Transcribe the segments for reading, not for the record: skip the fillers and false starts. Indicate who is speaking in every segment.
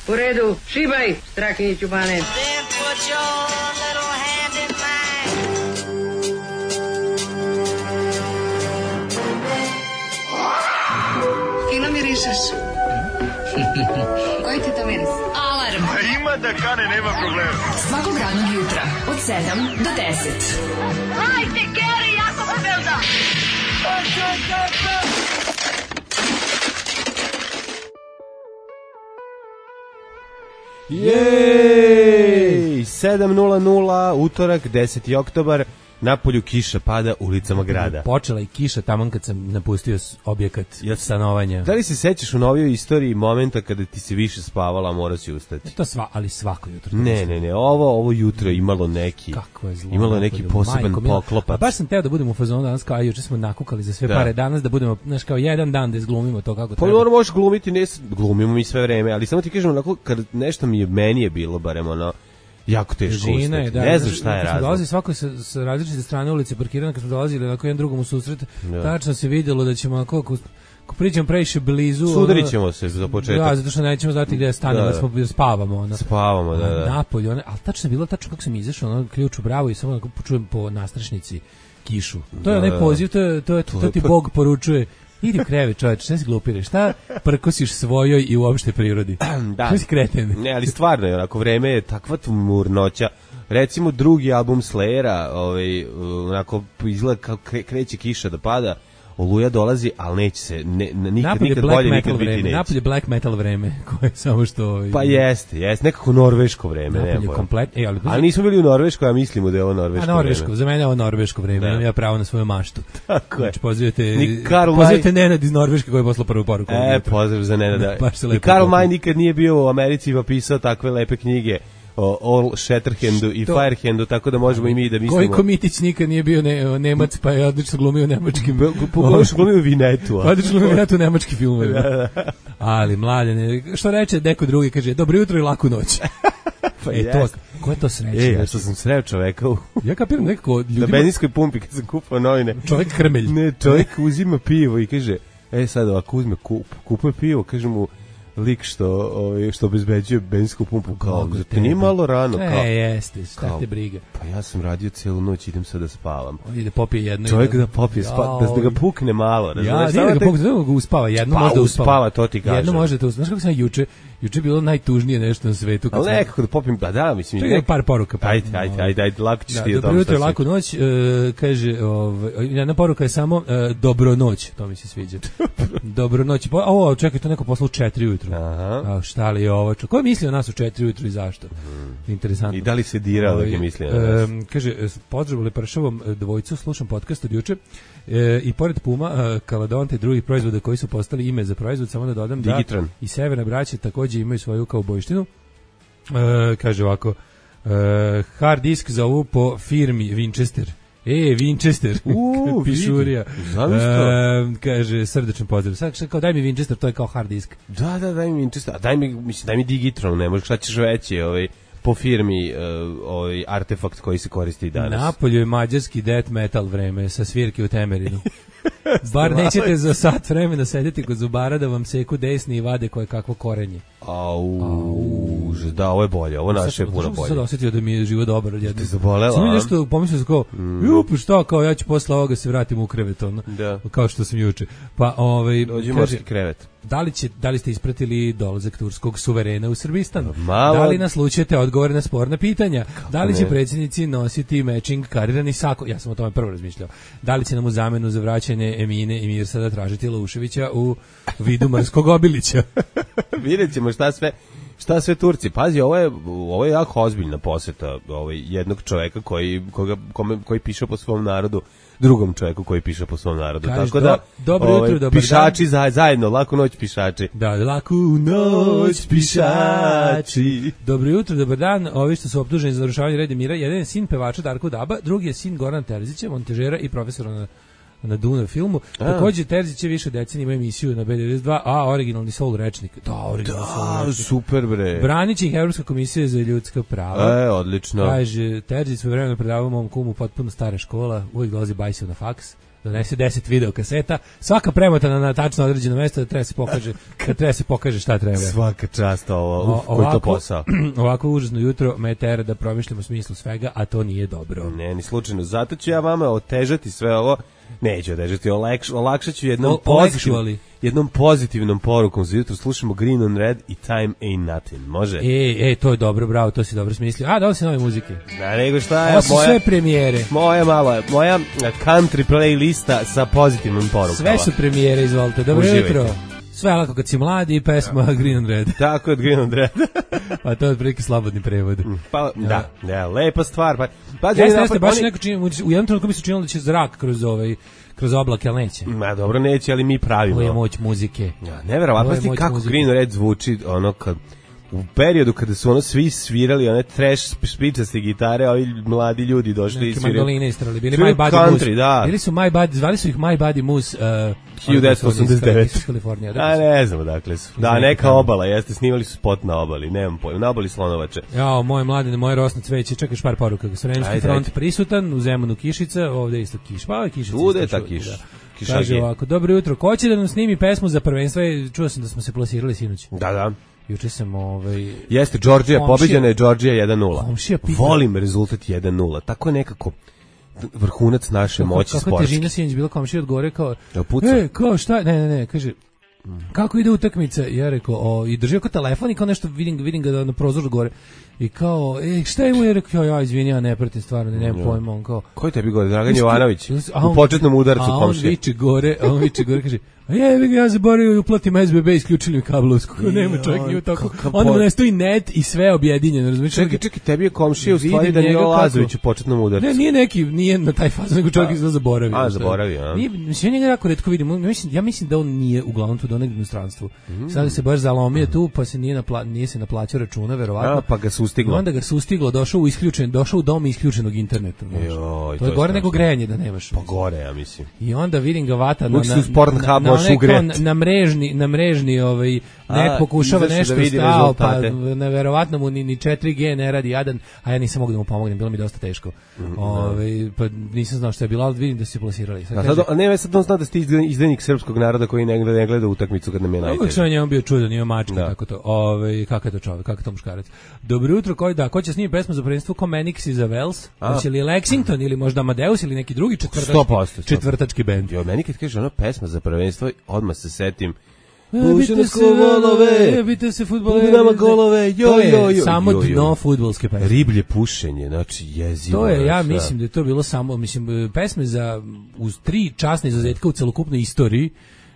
Speaker 1: U redu, šibaj, Strahinjiću Bane.
Speaker 2: Then put your little hand in mine.
Speaker 3: Fino mirišeš. Koji ti to miris?
Speaker 4: Alarm.
Speaker 5: Ima da kane, nema problema.
Speaker 4: Svakog radnog jutra od 7 do 10.
Speaker 2: Hajde, Geri, jako se velda.
Speaker 6: Jej! 7:00, utorak, 10. oktobar, napolju kiša pada ulicama grada.
Speaker 7: Počela i kiša taman kad sam napustio objekat stanovanja.
Speaker 6: Da li se sećaš u novijoj istoriji momenta kada ti se više spavala, a morao si ustati?
Speaker 7: To ali svako jutro.
Speaker 6: Ne, ovo jutro je imalo neki.
Speaker 7: Kako je zlo.
Speaker 6: Imalo neki poseban poklopac.
Speaker 7: Baš sam teo da budemo u fazonu danas, kao juče smo nakukali za sve pare danas, da budemo, znaš, kao jedan dan da izglumimo to kako treba.
Speaker 6: Pa ono možeš glumiti, glumimo mi sve vreme, ali samo ti kažem onako, kad nešto meni je bilo, barem ono, jako teško ustati. Ne znam šta je razlog.
Speaker 7: Dolazi svako sa različite strane ulice parkirana, kad smo dolazili onako jedan drugom u susret, tačno se vidjelo da ćemo ako priđemo previše blizu.
Speaker 6: Sudarit ćemo se za početak.
Speaker 7: Da, zato što nećemo znati gde stanemo, spavamo.
Speaker 6: Spavamo, da.
Speaker 7: Napolju, ali tačno je bilo, tačno kako sam izašao, ključ u bravu i samo počujem po nastrešnici kišu. To je onaj poziv, to ti Bog poručuje. Idi u krevet, čoveče, šta si glupire, šta prkosiš svojoj i uopšte prirodi?
Speaker 6: Da.
Speaker 7: Šta si kreten?
Speaker 6: Ne, ali stvarno je, onako, vreme je takva tmurnoća. Recimo, drugi album Slayera, onako, izgleda kao kreće kiša da pada, Oluja dolazi, ali neće se, nikad bolje nikad biti neće.
Speaker 7: Napolje black metal vreme, koje je samo što...
Speaker 6: Pa jeste, nekako norveško vreme.
Speaker 7: Napolje kompletno.
Speaker 6: Ali nismo bili u Norveškoj, a mislimo da je ovo norveško vreme.
Speaker 7: Norveško, za mene je ovo norveško vreme, imam ja pravo na svoju maštu.
Speaker 6: Tako je.
Speaker 7: Znači, pozivite Nenad iz Norveške koji je poslao prvu poruku.
Speaker 6: Pozdrav za Nenada. I Karl May nikad nije bio u Americi pa pisao takve lepe knjige o Shatterhandu i Firehandu, tako da možemo i mi da mislimo.
Speaker 7: Koji Komitić nikad nije bio Nemac, pa je odlično glumio nemačkim.
Speaker 6: Odlično glumio Vinetu.
Speaker 7: Odlično glumio Vinetu nemački filmovi. Ali mladene, što reče neko drugi, kaže, dobro jutro i laku noć. Ko je to sreće?
Speaker 6: Ja što sam sreo čoveka
Speaker 7: ja kapiram nekako ljudima...
Speaker 6: Na benzinskoj pumpi kad sam kupao novine.
Speaker 7: Čovjek hrmelj.
Speaker 6: Ne, čovjek uzima pivo i kaže, sad ovako uzme kupuje pivo, kaže mu lik što obezbeđuje benzinsku pumpu, kao, te nije malo rano, kao.
Speaker 7: Jeste, šta te briga.
Speaker 6: Pa ja sam radio celu noć, idem sad da spavam.
Speaker 7: Ide popije jedno.
Speaker 6: Čovjek da popije, da ga pukne malo.
Speaker 7: Ja, nije da ga pukne, da ga uspava, jedno može da
Speaker 6: uspava, to ti kažem.
Speaker 7: Jedno može da uspava. Znaš kako sam juče je bilo najtužnije nešto na svetu.
Speaker 6: Ali nekako da popijem, pa da, mislim.
Speaker 7: Čekaj, par poruka.
Speaker 6: Ajde, lako ćeš ti o tom.
Speaker 7: Dobro jutro, laku noć, kaže, jedna poruka je samo dobro noć, to mi se sviđa. Dobro noć. Ovo, čekaj, to neko poslao u 4 ujutru.
Speaker 6: Aha.
Speaker 7: Šta li je ovo? Ko je mislio nas u 4 ujutru i zašto? Interesantno.
Speaker 6: I da li se dirao da je mislio na nas?
Speaker 7: Kaže, pozdrav Lepršavom dvojcu, slušam podcast od juče. I pored Puma, Kaladonte i drugih proizvoda koji su postali ime za proizvod, samo da dodam
Speaker 6: Digitron.
Speaker 7: Da i Severna braća također imaju svoju kaubojštinu. Kaže ovako, hard disk zovu po firmi Winchester. Winchester, pišurija. Kaže, srdečan pozdrav. Sad kao daj mi Winchester, to je kao hard disk.
Speaker 6: Da, daj mi Winchester. Daj mi Digitron, ne možeš, šta ćeš veći, po firmi artefakt koji se koristi danas.
Speaker 7: Napolju je mađarski death metal vreme sa svirke u Temerinu. Bar nećete za sat vremena sedeti kod zubara da vam seku desni i vade koje kakvo korenje.
Speaker 6: Da, ovo je bolje, ovo naše je puno bolje.
Speaker 7: Sad osjetio da mi je živo dobar.
Speaker 6: Ti zabolela?
Speaker 7: Sam mi nešto pomislio sam kao, šta, kao ja ću posle ovoga se vratim u krevet, kao što sam juče. Pa,
Speaker 6: dođi morski krevet.
Speaker 7: Da li ste ispratili dolazak turskog suverena u Srbistan?
Speaker 6: Malo.
Speaker 7: Da li naslučujete odgovore na sporna pitanja? Da li će predsjednici nositi matching karirani sako? Ja sam o tome prvo razmišljao. Da li će nam u zamenu za vraćanje Emine i Mirsada tražiti Lauševića u vidu Mrskog Obilića?
Speaker 6: Vidjet ćemo šta sve Turci. Pazi, ovo je jako ozbiljna poseta jednog čoveka koji piše po svom narodu, drugom čovjeku koji piše po svom narodu.
Speaker 7: Kažeš,
Speaker 6: tako da,
Speaker 7: dobro jutro, dobar
Speaker 6: pišači zajedno, laku noć pišači.
Speaker 7: Da, laku noć pišači. Dobro jutro, dobar dan. Ovi što su optuženi za narušavanje reda i mira, jedan je sin pevača Darko Daba, drugi je sin Gorana Terzića, montažera i profesora na Dunav filmu. Također Terzić je više decenija ima emisiju na B92, a originalni soul rečnik.
Speaker 6: Da, super bre.
Speaker 7: Branit će ih Evropska komisija za ljudska prava.
Speaker 6: Odlično.
Speaker 7: Kaže, Terzić svoje vremena predavao mom kumu potpuno stara škola, uvijek dolazi bajsio na faks. donese 10 videokaseta, svaka premotana na tačno određeno mesto da treba se pokaže šta treba.
Speaker 6: Svaka čast ovo, koji je to posao.
Speaker 7: Ovako užasno jutro me tera da promišljamo smislu svega, a to nije dobro.
Speaker 6: Ne, ni slučajno. Zato ću ja vama otežati sve ovo. Neću otežati, olakšat ću jednom pozitivnom porukom za jutro. Slušamo Green on Red i Time Ain't Nothing. Može?
Speaker 7: To je dobro, bravo, to si dobro smislio. A, dao si nove muzike.
Speaker 6: Da, nego šta je
Speaker 7: ovo su sve premijere.
Speaker 6: Moja country playlista sa pozitivnom porukama.
Speaker 7: Sve su premijere, izvolite. Dobro jutro. Sve lako kad si mladi i pesma Green on Red.
Speaker 6: Tako je, Green on Red.
Speaker 7: Pa to je otprilike slobodni prevod.
Speaker 6: Pa, da, lepa stvar.
Speaker 7: Jeste, baš neko u jednom trenutku mi se činilo da će zrak kroz oblake, ali neće.
Speaker 6: Ma dobro, neće, ali mi pravimo.
Speaker 7: Ovo je moć muzike.
Speaker 6: Ja, neverovatno kako Green on Red zvuči, ono kad u periodu kada su svi svirali one trash špičaste gitare, ovi mladi ljudi došli i svirali.
Speaker 7: Mandoline istrali, bili My Buddy Moose.
Speaker 6: Da.
Speaker 7: Bili su zvali su ih My Buddy Moose
Speaker 6: 1989. A ne znam dakle su. Da, neka obala, jeste, snimali su spot na obali, nemam pojma, na obali Slonovače.
Speaker 7: Jao, moje mladine, moje rosno cveće, čekaš par poruka. Sremski front prisutan, u Zemunu kišica, ovde isto kiš, pa kišica.
Speaker 6: Ude je ta kiš.
Speaker 7: Kaže ovako, dobro jutro, ko će da nam snimi pesmu za prvenstvo? Čuo sam da smo se plasirali sinoć.
Speaker 6: Da.
Speaker 7: Juče sam
Speaker 6: Jeste, Georgija, pobeđena je Georgija 1:0.
Speaker 7: Komšija pita.
Speaker 6: Volim rezultat 1:0. Tako je nekako vrhunac naše moći sportske.
Speaker 7: Kako težina sinoć bila, komšija odgovore kao, kao šta, ne, kaže, kako ide utakmica? Ja rekao, i držio kao telefon i kao nešto, vidim ga na prozoru gore. I kao, šta je mu? Ja rekao, ja izvini, ja ne pratim stvarno, nemam pojma. On kao,
Speaker 6: ko je tebi gore? Dragan Jovanović? U početnom udarcu komšije.
Speaker 7: A on viče gore, kaže, ja zaboravio uplatim SBB, isključili mi kablovsku. Nema čovjek nije tako. Onda mu nestoji net i sve objedinjeno, razumiješ?
Speaker 6: Čekaj, tebi je komšija u stvari Danilo Lazović u početnom udarcu.
Speaker 7: Ne, nije na taj faz, nego čovjek izgleda zaboravio.
Speaker 6: A, zaboravio,
Speaker 7: Mislim, ja njega jako retko vidim. Ja mislim da on nije uglavnom tu donegdje u inostranstvu. Sad se baš zalomio tu, pa se nije se naplaćao računa, verovatno.
Speaker 6: Pa ga sustiglo.
Speaker 7: Onda ga sustiglo, došao u dom isključenog interneta. To je gore nego grejanje da nemaš.
Speaker 6: Pa gore, ja mislim.
Speaker 7: I onda vidim ga vata na mrežni net pokušava nešto stao, pa neverovatno mu ni 4G ne radi jadan, a ja nisam mogu da mu pomognem, bilo mi dosta teško. Pa nisam znao što je bilo, ali vidim da su se plasirali.
Speaker 6: Sad on zna da ste izdajnik srpskog naroda koji ne gleda utakmicu kad nam je najteže.
Speaker 7: Uvijek što je on bio čudan, nije mačka, kako to. Kakav je to čovjek, kakav je to muškarac. Dobro jutro, ko će snimiti pesmu za prvenstvo Comenix i za Wells? Hoće li Lexington ili možda Amadeus ili neki drugi četvrtački bend?
Speaker 6: Jo, meni kad kaže ona pesma za prvenstvo, odmah se setim.
Speaker 7: Bite se fudbalere.
Speaker 6: Ubinama golove,
Speaker 7: to je samo dno fudbalske pesme.
Speaker 6: Riblje pušenje, znači jezivo.
Speaker 7: To je, ja mislim da je to bilo samo, pesme uz 3 časne izuzetka u celokupnoj istoriji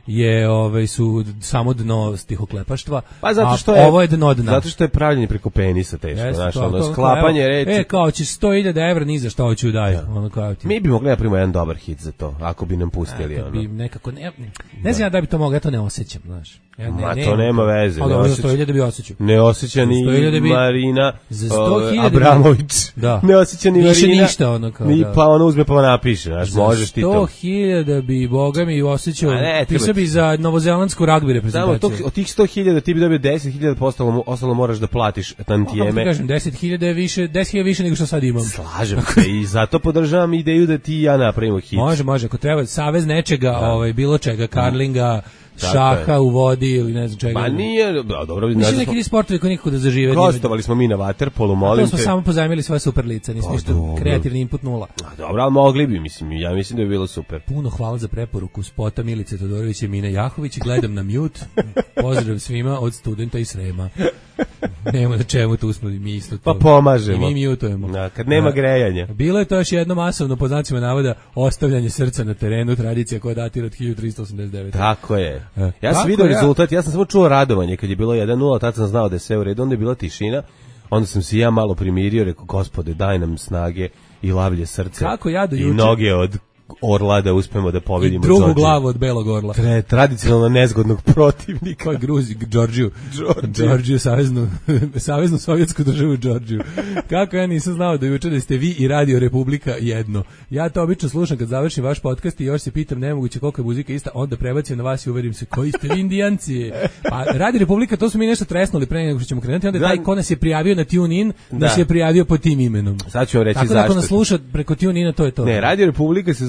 Speaker 7: su samo dno stihoklepaštva,
Speaker 6: pa zato što
Speaker 7: ovo je dno dna.
Speaker 6: Zato što je pravljenje preko penisa teško, znači sklapanje reči.
Speaker 7: Kao će 100.000 evra ni za šta hoću daju.
Speaker 6: Mi bi mogli napraviti jedan dobar hit za to, ako bi nam pustili ono.
Speaker 7: Bi nekako ne znam da bi to mogao, ja to ne osjećam, znaš.
Speaker 6: To nema veze.
Speaker 7: Ali ovo za 100.000 bi osjećao.
Speaker 6: Ne osjeća ni Marina Abramović.
Speaker 7: Da.
Speaker 6: Ne osjeća ni Marina.
Speaker 7: Ništa ono kao.
Speaker 6: Pa ono uzme pa napiše, znaš, možeš ti to.
Speaker 7: 100.000 bi, boga mi, osjećao. Pisao bi za novozelandsku ragbi reprezentaciju.
Speaker 6: Od tih 100.000 ti bi dobio 10.000, ostalo moraš da platiš tantijeme.
Speaker 7: Kažem, 10.000 je više nego što sad imam.
Speaker 6: Slažem se i zato podržavam ideju da ti i ja napravimo hit.
Speaker 7: Može, ako treba savez nečega, bilo čega, karlinga, šaha u vodi ili ne znam čega.
Speaker 6: Ma nije, dobro.
Speaker 7: Mislim neki sportovi koji nikako da zažive.
Speaker 6: Gostovali smo mi na waterpolu, molim te.
Speaker 7: To smo samo pozajmili svoje super lice, nismo ništa kreativni input 0.
Speaker 6: Dobro, ali mogli bi, ja mislim da bi bilo super.
Speaker 7: Puno hvala za preporuku spota Milice Todorović i Mine Jahović, gledam na mute. Pozdrav svima od studenta iz Srema. Nema na čemu, tu smo i mi isto to.
Speaker 6: Pa pomažemo.
Speaker 7: I mi mutujemo.
Speaker 6: Kad nema grejanja.
Speaker 7: Bilo je to još jedno masovno, po znacima navoda, ostavljanje srca na terenu, tradicija koja datira od 1389.
Speaker 6: Tako je. Ja sam vidio rezultat, ja sam samo čuo radovanje kad je bilo 1:0, tad sam znao da je sve u redu, onda je bila tišina, onda sam se ja malo primirio, rekao, Gospode, daj nam snage i lavlje srce.
Speaker 7: Kako ja do juče?
Speaker 6: I noge od orla da uspemo da pobedimo
Speaker 7: Georgiju. I drugu glavu od belog orla.
Speaker 6: Tradicionalno nezgodnog protivnika.
Speaker 7: Ko je Gruzi? Georgiju, saveznu sovjetsku državu Georgiju. Kako ja nisam znao da juče da ste vi i Radio Republika jedno. Ja to obično slušam kad završim vaš podcast i još se pitam nemoguće koliko je muzika ista, onda prebacim na vas i uverim se koji ste vi Indijanci. Pa Radio Republika, to smo mi nešto tresnuli pre nego što ćemo krenuti, onda taj ko nas je prijavio na TuneIn, nas je prijavio pod tim imenom.
Speaker 6: Sad ću vam reći
Speaker 7: zašto. Tako da ako nas sluša preko TuneIna, to je to.
Speaker 6: Ne, Radio Republika se zove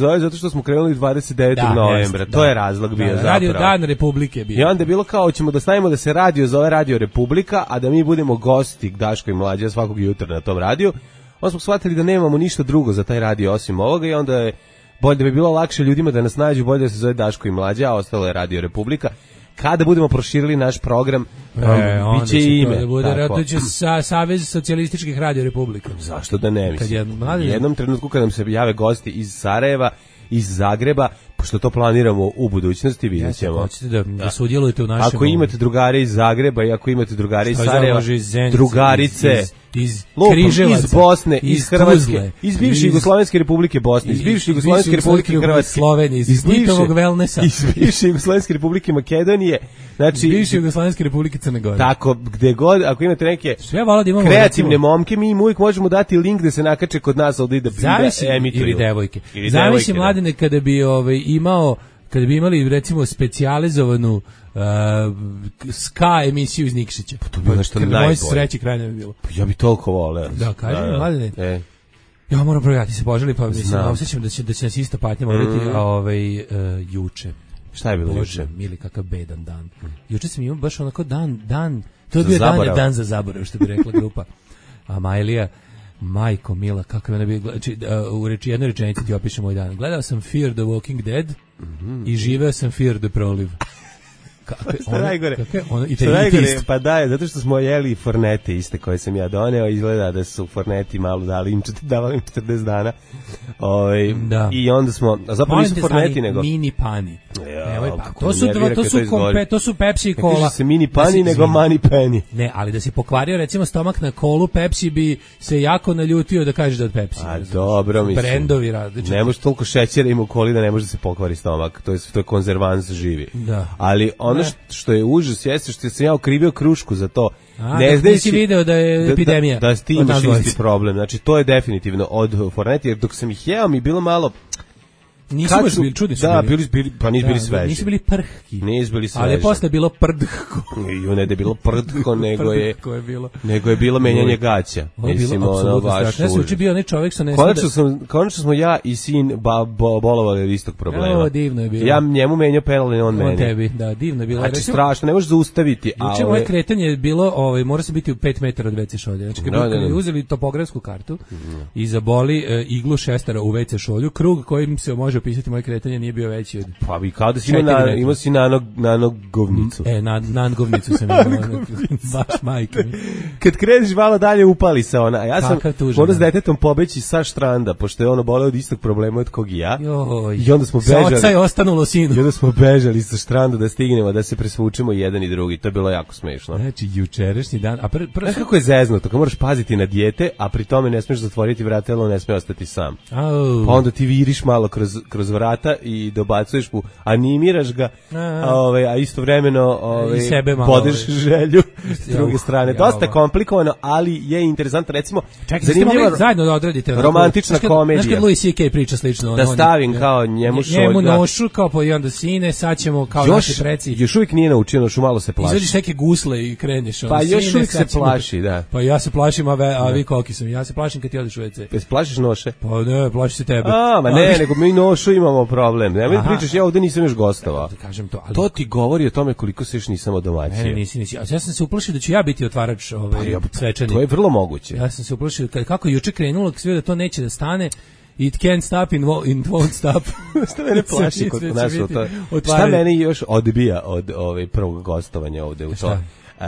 Speaker 6: zove zato što smo krenuli 29. novembra. To je razlog bio zapravo.
Speaker 7: Radio Dan Republike bio.
Speaker 6: I onda je bilo kao, ćemo da stavimo da se radio zove Radio Republika, a da mi budemo gosti Daško i Mlađa svakog jutra na tom radiju. Onda smo shvatili da nemamo ništa drugo za taj radio osim ovoga i onda je bolje da bi bilo lakše ljudima da nas nađu, bolje da se zove Daško i Mlađa, a ostalo je Radio Republika. Kada budemo proširili naš program, biće i ime.
Speaker 7: Da bude, to će Savez socijalističkih radio Republika.
Speaker 6: Zašto da ne, mislim. U jednom trenutku kad nam se jave gosti iz Sarajeva, iz Zagreba, pošto to planiramo u budućnosti, vidjet ćemo.
Speaker 7: Hoćete da sudjelujete u našem...
Speaker 6: Ako imate drugare iz Zagreba i ako imate drugare iz Sarajeva, drugarice...
Speaker 7: iz Križevaca,
Speaker 6: iz Bosne, iz Hrvatske, iz bivše Jugoslovenske republike Bosne, iz bivše Jugoslovenske republike Hrvatske,
Speaker 7: Slovenije, iz Titovog Wellnessa,
Speaker 6: iz bivše Jugoslovenske republike Makedonije, znači
Speaker 7: iz bivše Jugoslovenske republike Crne Gore.
Speaker 6: Tako, gde god, ako imate neke kreativne momke, mi im uvijek možemo dati link da se nakače kod nas ovdje da emituju.
Speaker 7: Ili devojke. Zavisi, Mladene, kada bi imali recimo specijalizovanu ska emisiju iz Nikšića.
Speaker 6: To bi nešto najbolje.
Speaker 7: Moje sreći kraj ne bi bilo.
Speaker 6: Ja bi toliko voleo.
Speaker 7: Da, kažem, Mladene. Ja moram provjerati se poželi, pa mislim, osjećam da će nas ista patnja morati, juče.
Speaker 6: Šta je bilo juče?
Speaker 7: Mili, kakav bedan dan. Juče sam imao baš onako dan, to je bio dan za zaborav, što bi rekla grupa. A Majlija, majko mila, kako je ona bio, u jednoj rečenici ti opišem moj dan. Gledao sam Fear the Walking Dead i živeo sam Fear the Proliv.
Speaker 6: Šta najgore? Pa da je, zato što smo jeli fornete iste koje sam ja doneo, izgleda da su forneti malo davali im 40 dana. I onda smo, zapravo nisu forneti nego
Speaker 7: mini pani. To su Pepsi i kola.
Speaker 6: Ne kaže se mini pani nego mani penny.
Speaker 7: Ne, ali da si pokvario recimo stomak na kolu Pepsi bi se jako naljutio da kažeš da od Pepsi.
Speaker 6: A dobro, mislim.
Speaker 7: Brendovi različiti.
Speaker 6: Ne može toliko šećera ima u koli da ne može da se pokvari stomak. To je konzervans živi.
Speaker 7: Da.
Speaker 6: Ali ono što je užas jeste što sam ja okrivio krušku za to.
Speaker 7: Nisi video da je epidemija.
Speaker 6: Da ti imaš isti problem. Znači, to je definitivno od forneti, jer dok sam ih jeo mi bilo malo...
Speaker 7: Nisu baš bili, čudni su
Speaker 6: bili. Pa nisu bili sveži.
Speaker 7: Nisu bili prhki.
Speaker 6: Nisu bili sveži.
Speaker 7: Ali je posle bilo prdhko.
Speaker 6: Ne da je bilo prdhko, nego je bilo menjanje gaća.
Speaker 7: Mislim, ono baš užas. Nesu bio onaj čovjek što ne...
Speaker 6: Konačno smo ja i sin bolovali od istog problema.
Speaker 7: Divno je bilo.
Speaker 6: Ja njemu menjao pedale, on meni.
Speaker 7: On tebi, da, divno je bilo.
Speaker 6: Znači, strašno, ne možeš zaustaviti.
Speaker 7: Juče moje kretanje je bilo, mora se biti u 5 metara od WC šolje. Znači, kad bi uzeli topografsku kartu i zaboli iglu šestara u WC šolju, krug kojim se može opisati moje kretanje nije bio veći od...
Speaker 6: Pa bi kao da si imao si nanogovnicu.
Speaker 7: Nanogovnicu sam imao. Baš majke.
Speaker 6: Kad kreneš malo dalje upali se ona. A ja sam morao s detetom pobeći sa štranda, pošto je ono boleo od istog problema od kog i ja. I onda smo bežali. Sa
Speaker 7: oca je ostanulo sinu.
Speaker 6: I onda smo bežali sa štranda da stignemo, da se presvučemo jedan i drugi. To je bilo jako smešno.
Speaker 7: Znači, jučerašnji dan...
Speaker 6: Znaš kako je zeznuto, kad moraš paziti na dijete, a pri tome ne smiješ zatvoriti vrata, jer on ne smije ostati sam. Pa onda ti viriš malo kroz vrata i dobacuješ mu, animiraš ga, a istovremeno podeš želju s druge strane. Dosta komplikovano, ali je interesantno, recimo,
Speaker 7: zanimljivo zajedno da odradite
Speaker 6: romantična komedija.
Speaker 7: Znaš kad Louis C.K. priča slično?
Speaker 6: Da stavim kao njemu šolj.
Speaker 7: Njemu nošu, kao po i onda sine, sad ćemo kao naši preci.
Speaker 6: Još uvijek nije naučio, nošu malo se plaši.
Speaker 7: Izvadiš neke gusle i kreneš.
Speaker 6: Pa još uvijek se plaši, da.
Speaker 7: Pa ja se plašim, a vi koliki sam. Ja se plašim kad ti odeš u WC.
Speaker 6: Plašiš noše?
Speaker 7: Pa ne, plaši se tebe.
Speaker 6: Ma ne, nego mi nošu imamo problem. Ne mi pričaš, ja ovdje nisam još gostovao.
Speaker 7: Kažem to, ali
Speaker 6: to ti govori o tome koliko se još nisam odomaćio.
Speaker 7: Ne, nisi. A ja sam se uplašio da ću ja biti otvarač svečani.
Speaker 6: To je vrlo moguće.
Speaker 7: Ja sam se uplašio kako juče krenulo, sve da to neće da stane. It can't stop and won't stop.
Speaker 6: Šta mene plaši kod nas to? Šta mene još odbija od prvog gostovanja ovdje u to?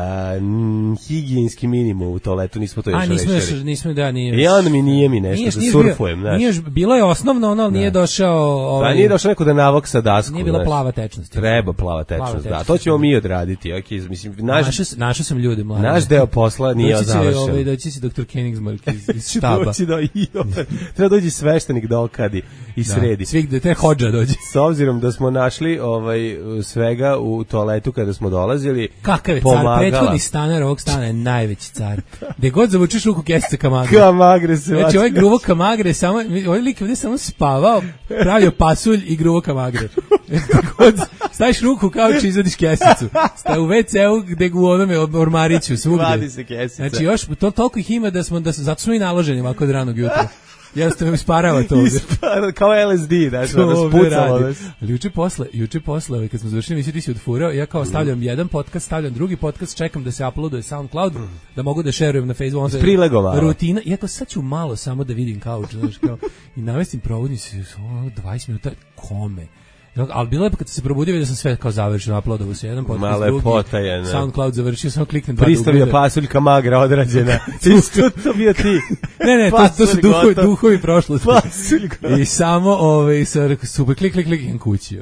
Speaker 6: Higijenski minimum u toaletu, nismo to još rešili.
Speaker 7: Nismo, da, nije još.
Speaker 6: I on mi nešto, da surfujem, znaš.
Speaker 7: Bilo je osnovno ono, ali nije došao...
Speaker 6: Da, nije došao neko da navoksa dasku.
Speaker 7: Nije bila plava tečnost.
Speaker 6: Treba plava tečnost, da. To ćemo mi odraditi. Mislim,
Speaker 7: našao sam ljude, mlade.
Speaker 6: Naš deo posla nije završen.
Speaker 7: Doći si dr. Kenigsmark iz štaba.
Speaker 6: Treba dođi sveštenik da okadi i sredi.
Speaker 7: Svih te hođa dođi.
Speaker 6: S obzirom da smo našli svega u toaletu kada smo dolazili.
Speaker 7: Kakav je car? Prethodni stanar ovog stana je najveći car. Gde god zavučeš ruku kesice kamagre.
Speaker 6: Kamagre se
Speaker 7: znači ovaj gruvo kamagre, ovaj lik je samo spavao, pravio pasulj i gruvo kamagre. God staviš ruku u kauč i izvadiš kesicu. Stavi u WC-u gde u onome ormariću svugde.
Speaker 6: Vadi se kesica.
Speaker 7: Znači još toliko ih ima zato smo i naloženi ovako od ranog jutra. Jednostavno isparava to ovdje.
Speaker 6: Kao LSD, znači, raspucalo nas.
Speaker 7: Ali juče posle, kad smo završili emisiju, ti si odfurao, ja kao stavljam jedan podcast, stavljam drugi podcast, čekam da se uploaduje SoundCloud, da mogu da šerujem na Facebook.
Speaker 6: Prilegovalo.
Speaker 7: Rutina, iako sad ću malo samo da vidim kauč, znaš, kao, i navestim provodnici 20 minuta, kome? Ali bilo je kad se probudio, vidio sam sve kao završeno, uploadovo se jedan podcast, drugi, SoundCloud završio, samo kliknem dva dugmeta. Pristavio
Speaker 6: pasuljka magra odrađena. To bio ti.
Speaker 7: Ne, to su duhovi prošlosti. Pasuljka. I samo super klik, i kući.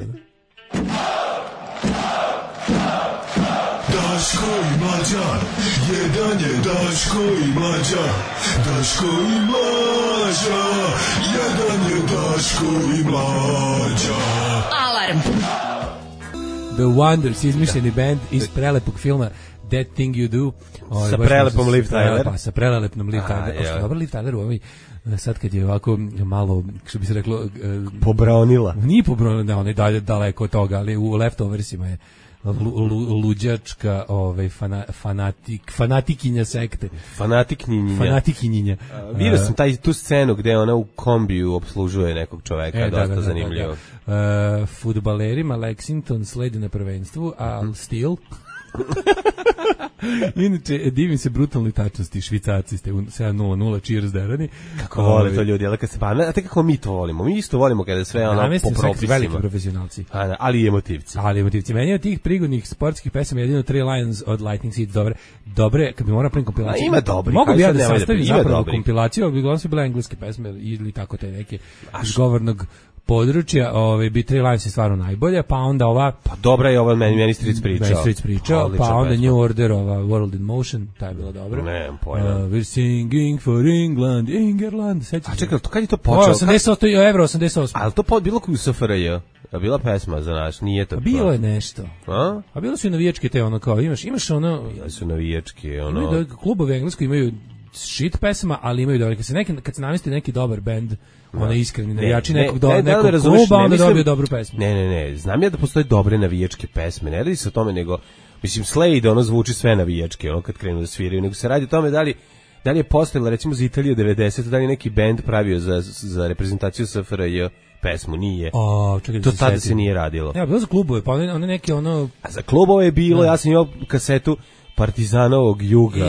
Speaker 8: Daško i Mlađa, jedan je Daško i Mlađa, Daško i Mlađa, jedan je Daško i Mlađa.
Speaker 4: Alarm.
Speaker 7: The Wonders, izmišljeni band iz prelepog filma That Thing You Do.
Speaker 6: Sa prelepom Liv Tyler.
Speaker 7: Pa, sa prelepom Liv Tyler. Dobar Liv Tyler u ovoj, sad kad je ovako malo, što bi se reklo...
Speaker 6: Pobronila.
Speaker 7: Nije pobronila, da, on je daleko od toga, ali u Leftoversima je luđačka fanatikinja sekte. Fanatikinja.
Speaker 6: Vidio sam tu scenu gde ona u kombiju obslužuje nekog čoveka, dosta zanimljivo.
Speaker 7: Fudbalerima Lexington sledi na prvenstvu, a Steel... Inače, divim se brutalnoj tačnosti, Švicarci ste u 7:00, cheers derani.
Speaker 6: Kako vole to ljudi, ali kad se a te kako mi to volimo? Mi isto volimo kada sve ono po propisima.
Speaker 7: Veliki profesionalci.
Speaker 6: Ali i emotivci.
Speaker 7: Meni od tih prigodnih sportskih pesama jedino Three Lions od Lightning Seed dobre, kad bi morao pravim kompilaciju.
Speaker 6: Ima dobri.
Speaker 7: Mogu bi ja da sastavim zapravo kompilaciju, ali bi glavno su bile engleske pesme ili tako te neke iz govornog područja, bi Three Lions je stvarno najbolja, pa onda ova...
Speaker 6: Pa dobra je ova meni Streets pričao.
Speaker 7: Pa onda New Order, ova World in Motion, ta je bila dobra.
Speaker 6: Nemam pojma.
Speaker 7: We're singing for England,
Speaker 6: A čekaj, kad je to počeo?
Speaker 7: 88.
Speaker 6: Ali to bilo u SFRJ? A bila pesma za naš, nije to.
Speaker 7: Bilo je nešto. A bilo su i navijačke te, ono kao, imaš ono...
Speaker 6: Bile su navijačke, ono...
Speaker 7: Klubovi engleskoj imaju shit pesama, ali imaju dobre. Kad se namesti neki dobar bend, ona iskreni navijači nekog kluba, onda dobiju dobru pesmu.
Speaker 6: Ne, znam ja da postoje dobre navijačke pesme, ne radi se o tome, nego, mislim, Slade, ono zvuči sve navijačke, ono kad krenu da sviraju, nego se radi o tome da li je postojala, recimo, za Italiju 90, da li je neki bend pravio za reprezentaciju SFRJ pesmu, nije. To tada se nije radilo.
Speaker 7: Ja, bilo za klubove, pa one neke ono...
Speaker 6: A za klubove je bilo, ja sam imao kasetu Partizanovog juga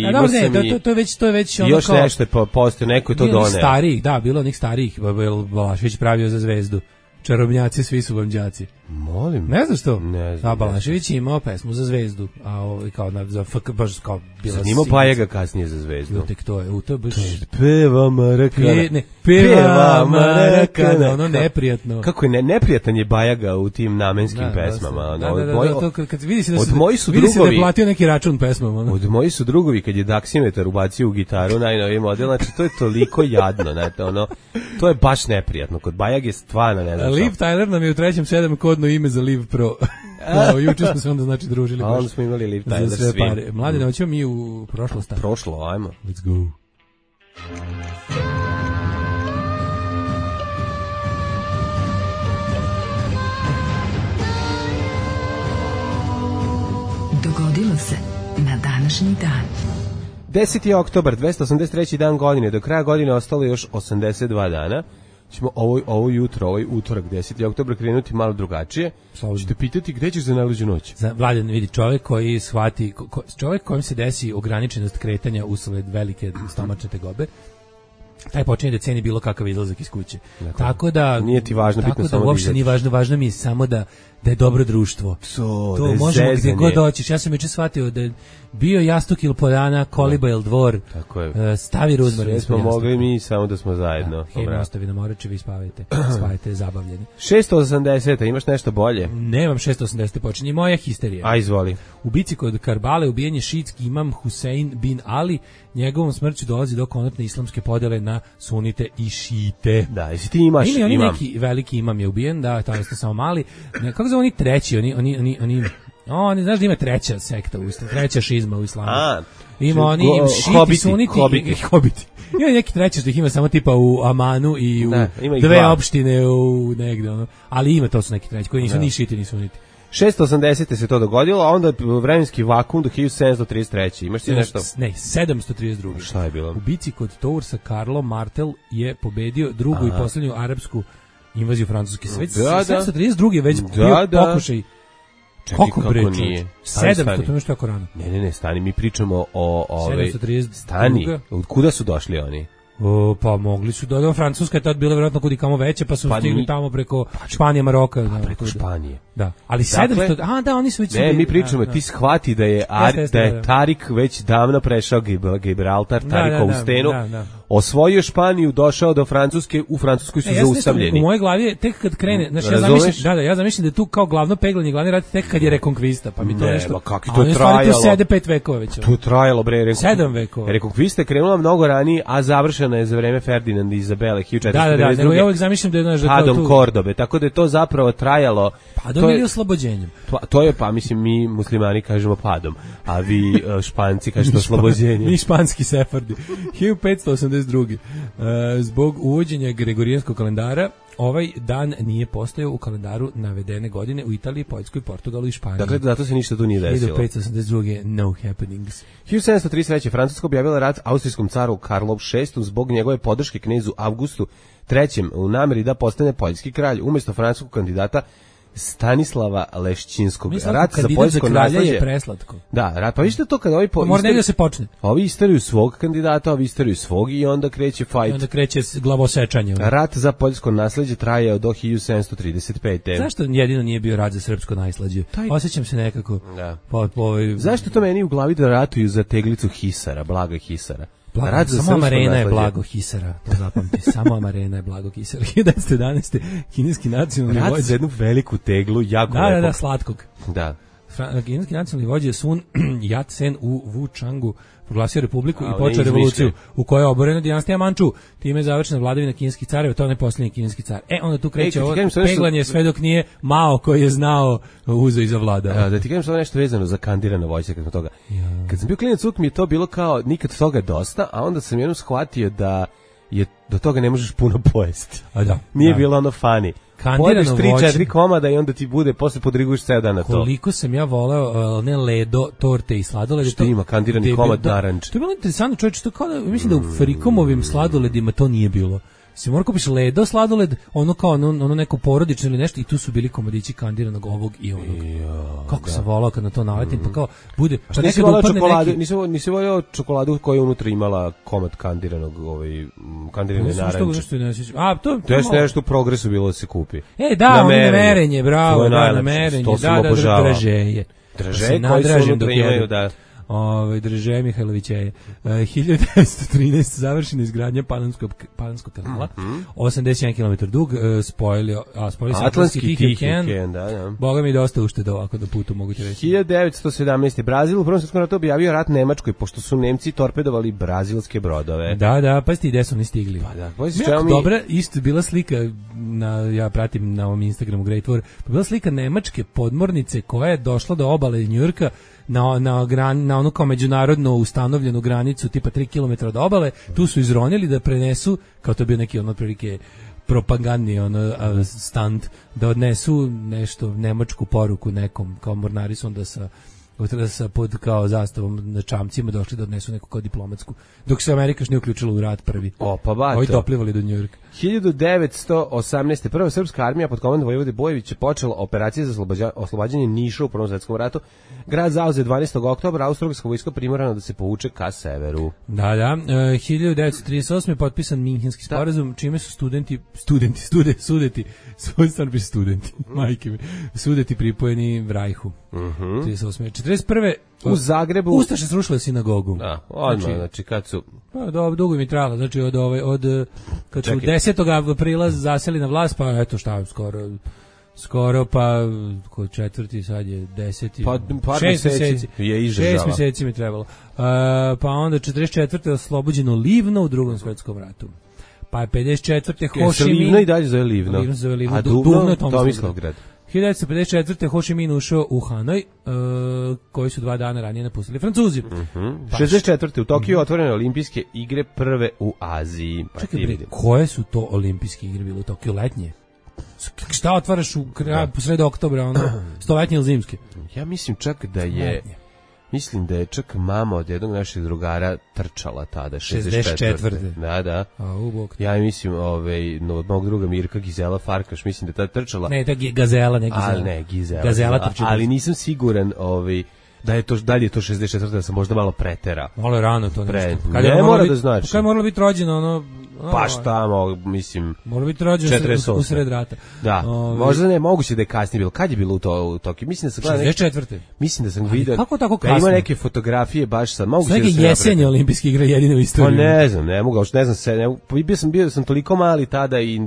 Speaker 7: to je već ono
Speaker 6: još kao, nešto je postoje, neko je to doneo.
Speaker 7: Starijih, da, bilo onih starijih, Balašević pravio za Zvezdu. Čarobnjaci, svi su vam đaci.
Speaker 6: Molim.
Speaker 7: Ne znaš to?
Speaker 6: Ne znam.
Speaker 7: A Balašević je imao pesmu za Zvezdu, a kao za FK baš kao bila.
Speaker 6: Zanimao Pajega kasnije za Zvezdu.
Speaker 7: Tek to je, to je baš
Speaker 6: peva Marakana.
Speaker 7: Peva Marakana, ono neprijatno.
Speaker 6: Kako je neprijatan je Bajaga u tim namenskim pesmama.
Speaker 7: Da, kad vidi se da
Speaker 6: drugovi
Speaker 7: je platio neki račun pesmama.
Speaker 6: Od moji su drugovi kad je Daximetar ubacio u gitaru najnoviji model, znači to je toliko jadno, znate, ono, to je baš neprijatno. Kod Bajage stvarno ne znam.
Speaker 7: Liv Tyler nam je u 3.7 kodno ime za Liv Pro. Juče smo se onda družili.
Speaker 6: A onda smo imali Liv Tyler svi.
Speaker 7: Mladine, hoćemo mi u prošlost.
Speaker 6: Prošlo, ajmo.
Speaker 7: Let's go.
Speaker 4: Dogodilo se na današnji dan.
Speaker 6: 10. oktobar, 283. dan godine, do kraja godine ostalo još 82 dana. Ćemo ovo jutro, ovaj utorak 10. oktobar krenuti malo drugačije. Ćete pitati gde ćeš za najluđu noć?
Speaker 7: Vladan, vidi, čovjek koji shvati, čovjek kojim se desi ograničenost kretanja usled velike stomačne tegobe, taj počinje da ceni bilo kakav izlazak iz kuće. Tako da
Speaker 6: nije ti važno, bitno samo da
Speaker 7: uopšte nije važno mi je samo da je dobro društvo. To možemo gdje god doćiš. Ja sam juče shvatio da je bio jastuk ili poljana, koliba ili dvor, stavi ruzmarin.
Speaker 6: Sve smo mogli mi, samo da smo zajedno.
Speaker 7: Hejme ostavi na moreče, vi spavajte zabavljeni.
Speaker 6: 680, imaš nešto bolje?
Speaker 7: Nemam 680, počinje moja histerija.
Speaker 6: A izvoli.
Speaker 7: U bici kod Karbale ubijen je šiitski imam Husein bin Ali, njegovom smrću dolazi do konotne islamske podele na sunite i šite.
Speaker 6: Da, jesi ti imaš
Speaker 7: imam? Neki veliki imam je ubijen, da, to je samo mali. Kako zove oni treći, oni znaš da ima treća sekta u islamu, treća šizma u islamu. Ima oni šiti, suniti i hobiti. Ima neki treći što ih ima samo tipa u Amanu i u dve opštine u negde, ono. Ali ima, to su neki treći koji nisu ni šiti ni suniti.
Speaker 6: 680. se to dogodilo, a onda vremenski vakum do 1733. Imaš ti nešto?
Speaker 7: Ne, 732.
Speaker 6: Šta je bilo?
Speaker 7: U bici kod Toursa Karlo Martel je pobedio drugu i poslednju arapsku invaziju Francuske. Već 732. je već bio pokušaj. Kako
Speaker 6: nije?
Speaker 7: 700, to je nešto jako rano.
Speaker 6: Ne, stani, mi pričamo o stani. Od kuda su došli oni?
Speaker 7: Pa mogli su da Francuska je tad bila vjerojatno kudi kamo veće, pa su stigli tamo preko Španije, Maroka.
Speaker 6: Preko Španije.
Speaker 7: Da, ali 700, da, oni su već...
Speaker 6: Ne, mi pričamo, ti shvati da je Tarik već davno prešao Gibraltar, Tarikovu stenu, osvojio Španiju, došao do Francuske, u Francuskoj su zaustavljeni.
Speaker 7: U mojoj glavi je tek kad krene, znači ja zamišljam da je tu kao glavno peglanje, glavni rat tek kad je rekonkvista, pa mi to nešto...
Speaker 6: Kako to je trajalo?
Speaker 7: Tu sede 5 vekova već.
Speaker 6: To je trajalo, bre.
Speaker 7: 7 vekova.
Speaker 6: Rekonkvista je krenula mnogo ranije, a završena je za vreme Ferdinanda i Izabele 1492.
Speaker 7: Da, nego ja uvijek zamišljam da je znaš da
Speaker 6: padom tu... Kordobe, tako da je to zapravo trajalo.
Speaker 7: Padom ili oslobođenjem?
Speaker 6: To je, pa mislim, mi muslimani kažemo padom, a vi Španci kažete oslobođenjem.
Speaker 7: Mi španski sefardi. 1582. Zbog uvođenja gregorijanskog kalendara, ovaj dan nije postojao u kalendaru navedene godine u Italiji, Poljskoj, Portugalu i Španiji.
Speaker 6: Dakle, zato se ništa tu nije desilo.
Speaker 7: 1582. No happenings.
Speaker 6: 1733. Francuska objavila rat austrijskom caru Karlu VI zbog njegove podrške knezu Augustu III u nameri da postane poljski kralj umjesto francuskog kandidata Stanislava Lešćinskog. Rat za poljsko nasleđe
Speaker 7: je preslatko.
Speaker 6: Da, rat, pa vidite to kad ovi
Speaker 7: mora negdje da se počne.
Speaker 6: Ovi istoriju svog kandidata, ovi istoriju svog i onda kreće fight.
Speaker 7: I onda kreće glavosečanje.
Speaker 6: Rat za poljsko nasleđe trajao do 1735.
Speaker 7: Zašto jedino nije bio rat za srpsko nasleđe? Osjećam se nekako.
Speaker 6: Da. Zašto to meni u glavi da ratuju za teglicu Hisara, Blaga Hisara?
Speaker 7: Samo Amarena je Blago Hisara, to zapamti, samo Amarena je Blago Hisara. 1911. kineski nacionalni vođa.
Speaker 6: Rat za jednu veliku teglu, jako lepog.
Speaker 7: Da, slatkog.
Speaker 6: Da.
Speaker 7: Kineski nacionalni vođa Sun Yat-sen u Wuchangu proglasio republiku i počeo revoluciju u kojoj je oborena dinastija Manču. Time je završena vladavina kineskih careva, to je onaj posljednji kineski car. Onda tu kreće ovo peglanje sve dok nije Mao koji je znao uzeo i zavlada.
Speaker 6: Da ti kažem što nešto vezano za kandirana vojska kad smo toga. Kad sam bio klinac uvijek mi je to bilo kao nikad toga dosta, a onda sam jednom shvatio da je do toga ne možeš puno pojesti. Nije bilo ono funny. Pojedeš 3-4 komada i onda ti bude, posle podriguješ ceo dan na to.
Speaker 7: Koliko sam ja voleo ne ledo, torte i sladolede.
Speaker 6: Što ima kandirani komad naranč.
Speaker 7: To je bilo interesantno, čovječe, to kao da, mislim da u Frikomovim sladoledima to nije bilo. Si mora kupiš ledo sladoled, ono kao ono neko porodično ili nešto i tu su bili komadići kandiranog ovog i onog. Kako sam volao kad na to naletim, pa kao bude...
Speaker 6: Pa nisi volao čokoladu, nisi volao čokoladu koja je unutra imala komad kandiranog, kandirane naranče. To je nešto u Progresu bilo da se kupi.
Speaker 7: Da, merenje, bravo, na merenje, da, dražeje.
Speaker 6: Dražeje koji su unutra imaju, da...
Speaker 7: Draže Mihajlovićeje. 1913 završena izgradnja Panamskog kanala, 81 km dug, spojili se Atlantski Tihi okean. Boga mi dosta ušteda ovako da putu mogu ti reći.
Speaker 6: 1917. Brazil u Prvom svjetskom ratu objavio rat Nemačkoj, pošto su Nemci torpedovali brazilske brodove.
Speaker 7: Da, pa ste gde su oni stigli. Dobra, isto bila slika, ja pratim na ovom Instagramu Great War, pa bila slika nemačke podmornice koja je došla do obale Njujorka na onu kao međunarodno ustanovljenu granicu tipa 3 km od obale, tu su izronili da prenesu, kao to bio neki otprilike propagandni stand, da odnesu nešto, nemačku poruku nekom, kao mornari su onda sa pod kao zastavom na čamcima došli da odnesu neku kao diplomatsku, dok se Amerika još nije uključila u rat prvi. Ovi doplivali do Njujorka.
Speaker 6: 1918. Prva srpska armija pod komandom Vojvode Bojevića počela operacije za oslobađanje Niša u Prvom svjetskom ratu. Grad zauzet 12. oktobra, austrougarska vojska primorana da se povuče ka severu.
Speaker 7: Da. 1938. je potpisan Minhenski sporazum, čime su studenti pripojeni Rajhu. 1941.
Speaker 6: U Zagrebu
Speaker 7: Ustaše srušile sinagogu.
Speaker 6: Da, odmah, znači kad su...
Speaker 7: Pa dugo mi trajalo, znači kad su 10. aprila zaseli na vlast, pa eto šta, skoro pa kod 4. sad je 10.
Speaker 6: Pa 6 meseci je izdržala.
Speaker 7: 6 meseci mi trebalo. Pa onda 44. oslobođeno Livno u Drugom svjetskom ratu. Pa je 54. Ho Chi Minh.
Speaker 6: Livno i dalje zove Livno. A Duvno je Tomislavgrad.
Speaker 7: 1954. Ho Chi Minh ušao u Hanoj, koji su 2 dana ranije napustili Francuzi.
Speaker 6: 64. u Tokiju otvorene olimpijske igre prve u Aziji.
Speaker 7: Čekaj, koje su to olimpijske igre bile u Tokiju? Letnje? Šta otvaraš u po sredu oktobra, ono, stoletnje ili zimske?
Speaker 6: Ja mislim čak da je... Mislim da je čak mama od jednog naših drugara trčala tada, 64. Da. Ja mislim, od mog druga Mirka Gizela Farkaš, mislim da je tada trčala.
Speaker 7: Ne, to je Gazela, ne Gizela.
Speaker 6: Ali ne, Gizela.
Speaker 7: Gazela trčala.
Speaker 6: Ali nisam siguran, da je to, dalje je to 64. da sam možda malo pretera.
Speaker 7: Malo je rano to nešto.
Speaker 6: Ne mora da znači.
Speaker 7: Kada je moralo biti rođeno, ono...
Speaker 6: Pa šta, mislim...
Speaker 7: Mora biti rođeno u sred rata.
Speaker 6: Da, možda ne, moguće da je kasnije bilo. Kad je bilo u Tokiju? Mislim da sam gledao...
Speaker 7: 64.
Speaker 6: Mislim da sam vidio...
Speaker 7: Kako tako kasno?
Speaker 6: Ima neke fotografije baš sad. Moguće
Speaker 7: da se jesenje olimpijske igre jedine u istoriji.
Speaker 6: Pa ne znam, bio sam toliko mali tada i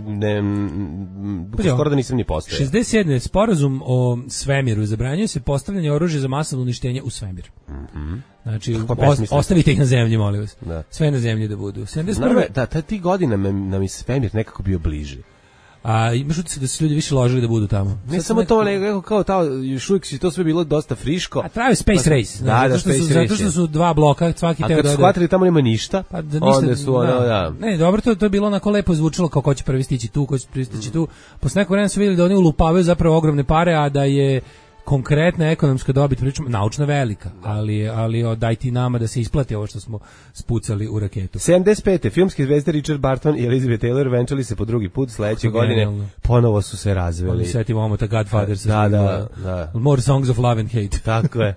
Speaker 6: skoro da nisam ni postojao.
Speaker 7: 67. sporazum o svemiru. Zabranjuje se postavljanje oružja za masovno uništenje u svemir. Znači, ostavite ih na zemlji, molim vas. Sve na zemlji da budu. 71.
Speaker 6: Da, ti godina nam je svemir nekako bio bliže.
Speaker 7: A imaš utisak da su ljudi više ložili da budu tamo?
Speaker 6: Ne samo to, nego kao još uvijek si to sve bilo dosta friško.
Speaker 7: A traju Space Race. Zato što su dva bloka, svaki teo da...
Speaker 6: A kad su shvatili tamo nema ništa, onda su
Speaker 7: Ne, dobro, to je bilo onako lepo zvučalo kao ko će prvi stići tu, ko će prvi stići tu. Posle neko vremena su vidjeli da oni ulupavaju zapravo ogromne pare, a da je konkretna ekonomska dobit, pričamo, naučna velika, ali daj ti nama da se isplati ovo što smo spucali u raketu.
Speaker 6: 75. filmski zvezde Richard Burton i Elizabeth Taylor venčali se po drugi put sledeće godine, ponovo su se razveli.
Speaker 7: Oni setimo omota Godfathers.
Speaker 6: Da.
Speaker 7: More Songs of Love and Hate.
Speaker 6: Tako je.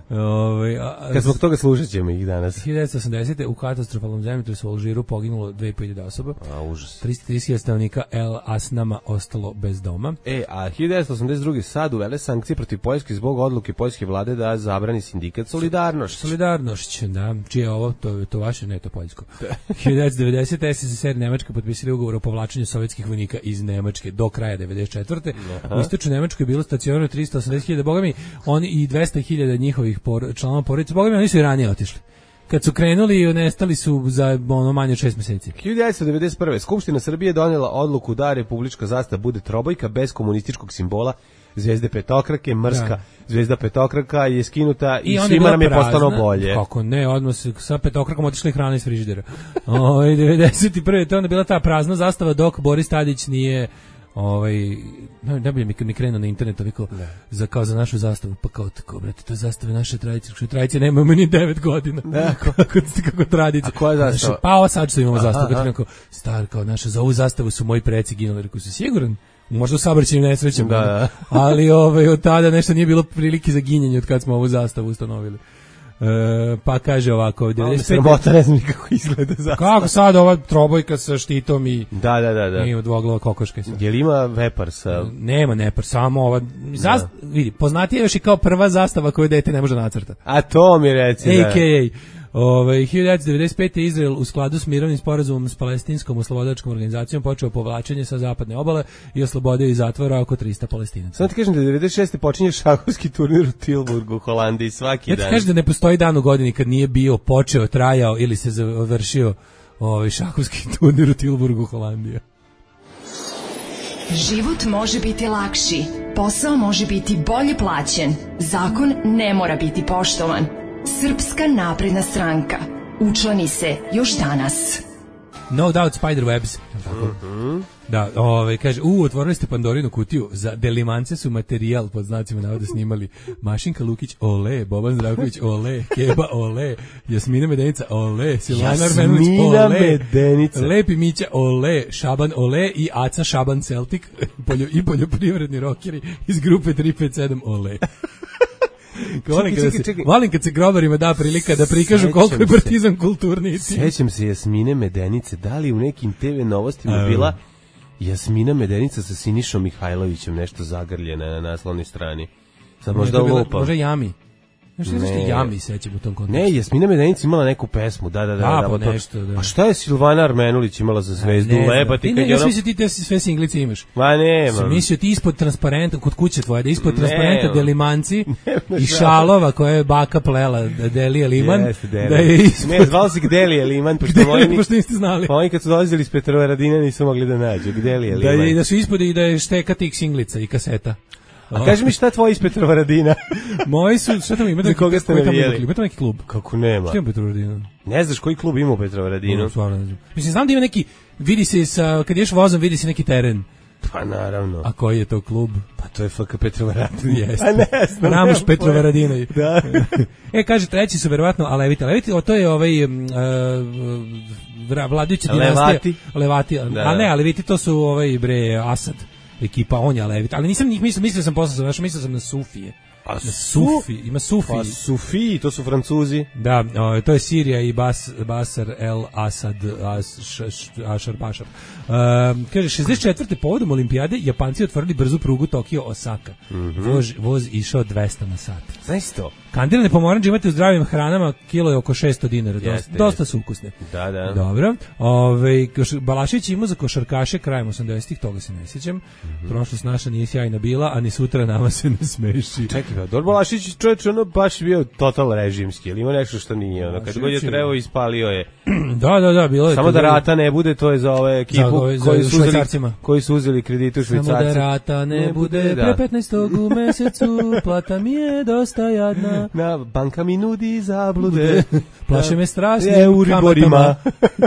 Speaker 6: Kad zbog toga slušat ćemo ih danas.
Speaker 7: 1980. u katastrofalnom zemljotresu u Alžiru poginulo 2.500 osoba.
Speaker 6: Užas.
Speaker 7: 330.000 stanovnika El Asnama ostalo bez doma.
Speaker 6: A 1982. sad uvele sankcije protiv Poljske zbog odluke poljske vlade da zabrani sindikat Solidarnošć.
Speaker 7: Solidarnošć, da. Čije je ovo? To vaše, ne, to poljsko. 1990. SSSR i Nemačka potpisali ugovor o povlačenju sovjetskih vojnika iz Nemačke do kraja 1994. U istočnoj Nemačkoj je bilo stacionirano 380.000, bogami, oni i 200.000 njihovih članova porodice, bogami, oni su i ranije otišli. Kad su krenuli, nestali su za manje od 6 meseci.
Speaker 6: 1991. Skupština Srbije donijela odluku da republička zastava bude trobojka bez komunističkog simbola zvezde petokrake, mrska zvezda petokraka je skinuta i svima nam je postalo bolje.
Speaker 7: Kako ne, odmah se sa petokrakom otišla i hrana iz frižidera. 91. to je onda bila ta prazna zastava dok Boris Tadić nije najbolje mi krenuo na internetu kao za našu zastavu, pa kao tako, brate, to je zastave naše tradicije, što tradicije nemamo ni 9 godina. Kako tradicije.
Speaker 6: A koja je zastava?
Speaker 7: Pa ovo sad što imamo zastavu, star kao naša, za ovu zastavu su moji preci ginuli, rekao su siguran, možda u saobraćajnim nesrećama, ali od tada nešto nije bilo prilike za ginjenje od kad smo ovu zastavu ustanovili. Pa kaže ovako,
Speaker 6: 95. ne znam kako izgleda zastava.
Speaker 7: Kako sad ova trobojka sa štitom i
Speaker 6: i
Speaker 7: dvoglava kokoška.
Speaker 6: Je li ima vepar sa...
Speaker 7: Nema nepar, samo ova vidi, poznatija još i kao prva zastava koju dete ne može nacrtati.
Speaker 6: A to mi reci,
Speaker 7: AKA 1995. Izrael u skladu s mirovnim sporazumom s palestinskom oslobodačkom organizacijom počeo povlačenje sa zapadne obale i oslobodio iz zatvora oko 300 Palestinaca.
Speaker 6: Samo ti kažem da 96. počinje šahovski turnir u Tilburgu u Holandiji svaki dan.
Speaker 7: Ja ti kažem da ne postoji dan u godini kad nije bio, počeo, trajao ili se završio šahovski turnir u Tilburgu u Holandiji.
Speaker 4: Život može biti lakši, posao može biti bolje plaćen, zakon ne mora biti poštovan. Srpska napredna stranka. Učlani se još danas.
Speaker 7: No doubt Spiderwebs. Da, kaže, otvorili ste Pandorinu kutiju, za Delimance su materijal, pod znacima navoda snimali Mašinka Lukić, ole, Boban Zdravković, ole, Keba, ole, Jasmina Medenica, ole, Silvana Armenović, ole, Lepi Mića, ole, Šaban, ole i Aca Šaban Celtic i poljoprivredni rokeri iz grupe 357, ole. Volim kad se grobarima da prilika da prikažu koliko je Partizan kulturni.
Speaker 6: Sećam se Jasmine Medenice, da li u nekim TV novostima bila Jasmina Medenica sa Sinišom Mihajlovićem nešto zagrljena na naslovnoj strani. Sad možda lupa.
Speaker 7: Možda Jami. Nešto Jami sećam u tom kontekstu.
Speaker 6: Ne, Jasmina Medenica imala neku pesmu, da.
Speaker 7: Pa nešto, da.
Speaker 6: A šta je Silvana Armenulić imala za zvezdu? Lepa ti kad je...
Speaker 7: Ja sam mislio ti te sve singlice imaš.
Speaker 6: Ma nema.
Speaker 7: Sam mislio ti ispod transparenta, kod kuće tvoje, da ispod transparenta Delimanci i šalova koje je baka plela, Delija Liman. Da je ispod...
Speaker 6: Ne, zvalo se Gdelija Liman,
Speaker 7: pošto niste znali.
Speaker 6: Oni kad su dolazili iz Petrovaradina nisu mogli da nađu. Gdelija Liman.
Speaker 7: Da su ispod i da je šteka tih singlica i kaseta.
Speaker 6: A kaži mi šta je tvoj iz Petrovaradina?
Speaker 7: Moji su, šta tamo ima?
Speaker 6: Za koga ste navijeli?
Speaker 7: Ima tamo neki klub?
Speaker 6: Kako nema?
Speaker 7: Šta ima Petrovaradina?
Speaker 6: Ne znaš koji klub ima u Petrovaradinu?
Speaker 7: Mislim, znam da ima neki, vidi se, kad ješ vozom, vidi se neki teren.
Speaker 6: Pa naravno.
Speaker 7: A koji je to klub?
Speaker 6: Pa to je FK Petrovaradin.
Speaker 7: Jeste.
Speaker 6: A ne znam.
Speaker 7: Ramuš Petrovaradinoj.
Speaker 6: Da.
Speaker 7: Kaže, treći su verovatno Aleviti. Aleviti, to je ovaj vladajuća dinastija. Levati. A ne, Aleviti to su ovaj bre Asad. Ekipa, on je Alevit. Ali nisam njih mislio sam posle, mislio sam na Sufije.
Speaker 6: A
Speaker 7: Sufi, ima Sufi.
Speaker 6: Pa Sufi, to su Francuzi.
Speaker 7: Da, to je Sirija i Basar el Asad, Ašar Bašar. Kaže, 64. povodom olimpijade Japanci otvorili brzu prugu Tokio-Osaka. Voz išao 200 na sat.
Speaker 6: Znaš to?
Speaker 7: Kandirane pomoranđe imate u zdravim hranama, kilo je oko 600 dinara. Dosta su ukusne.
Speaker 6: Da.
Speaker 7: Dobro. Balašević imao za košarkaše krajem 80-ih, toga se ne sjećam. Prošlost naša nije sjajna bila, a ni sutra nama se ne smeši.
Speaker 6: Čekaj, Balašić čovječ, ono baš bio total režimski, ili ima nešto što nije, ono, kad god je trebao ispalio je.
Speaker 7: Da, bilo je.
Speaker 6: Samo da rata ne bude, to je za ove ekipu koji su uzeli kredite u Švajcarcima.
Speaker 7: Samo da rata ne bude, pre 15. u mesecu, plata mi je dosta jadna.
Speaker 6: Na banka mi nudi zablude.
Speaker 7: Plaše me strašnim kamatama.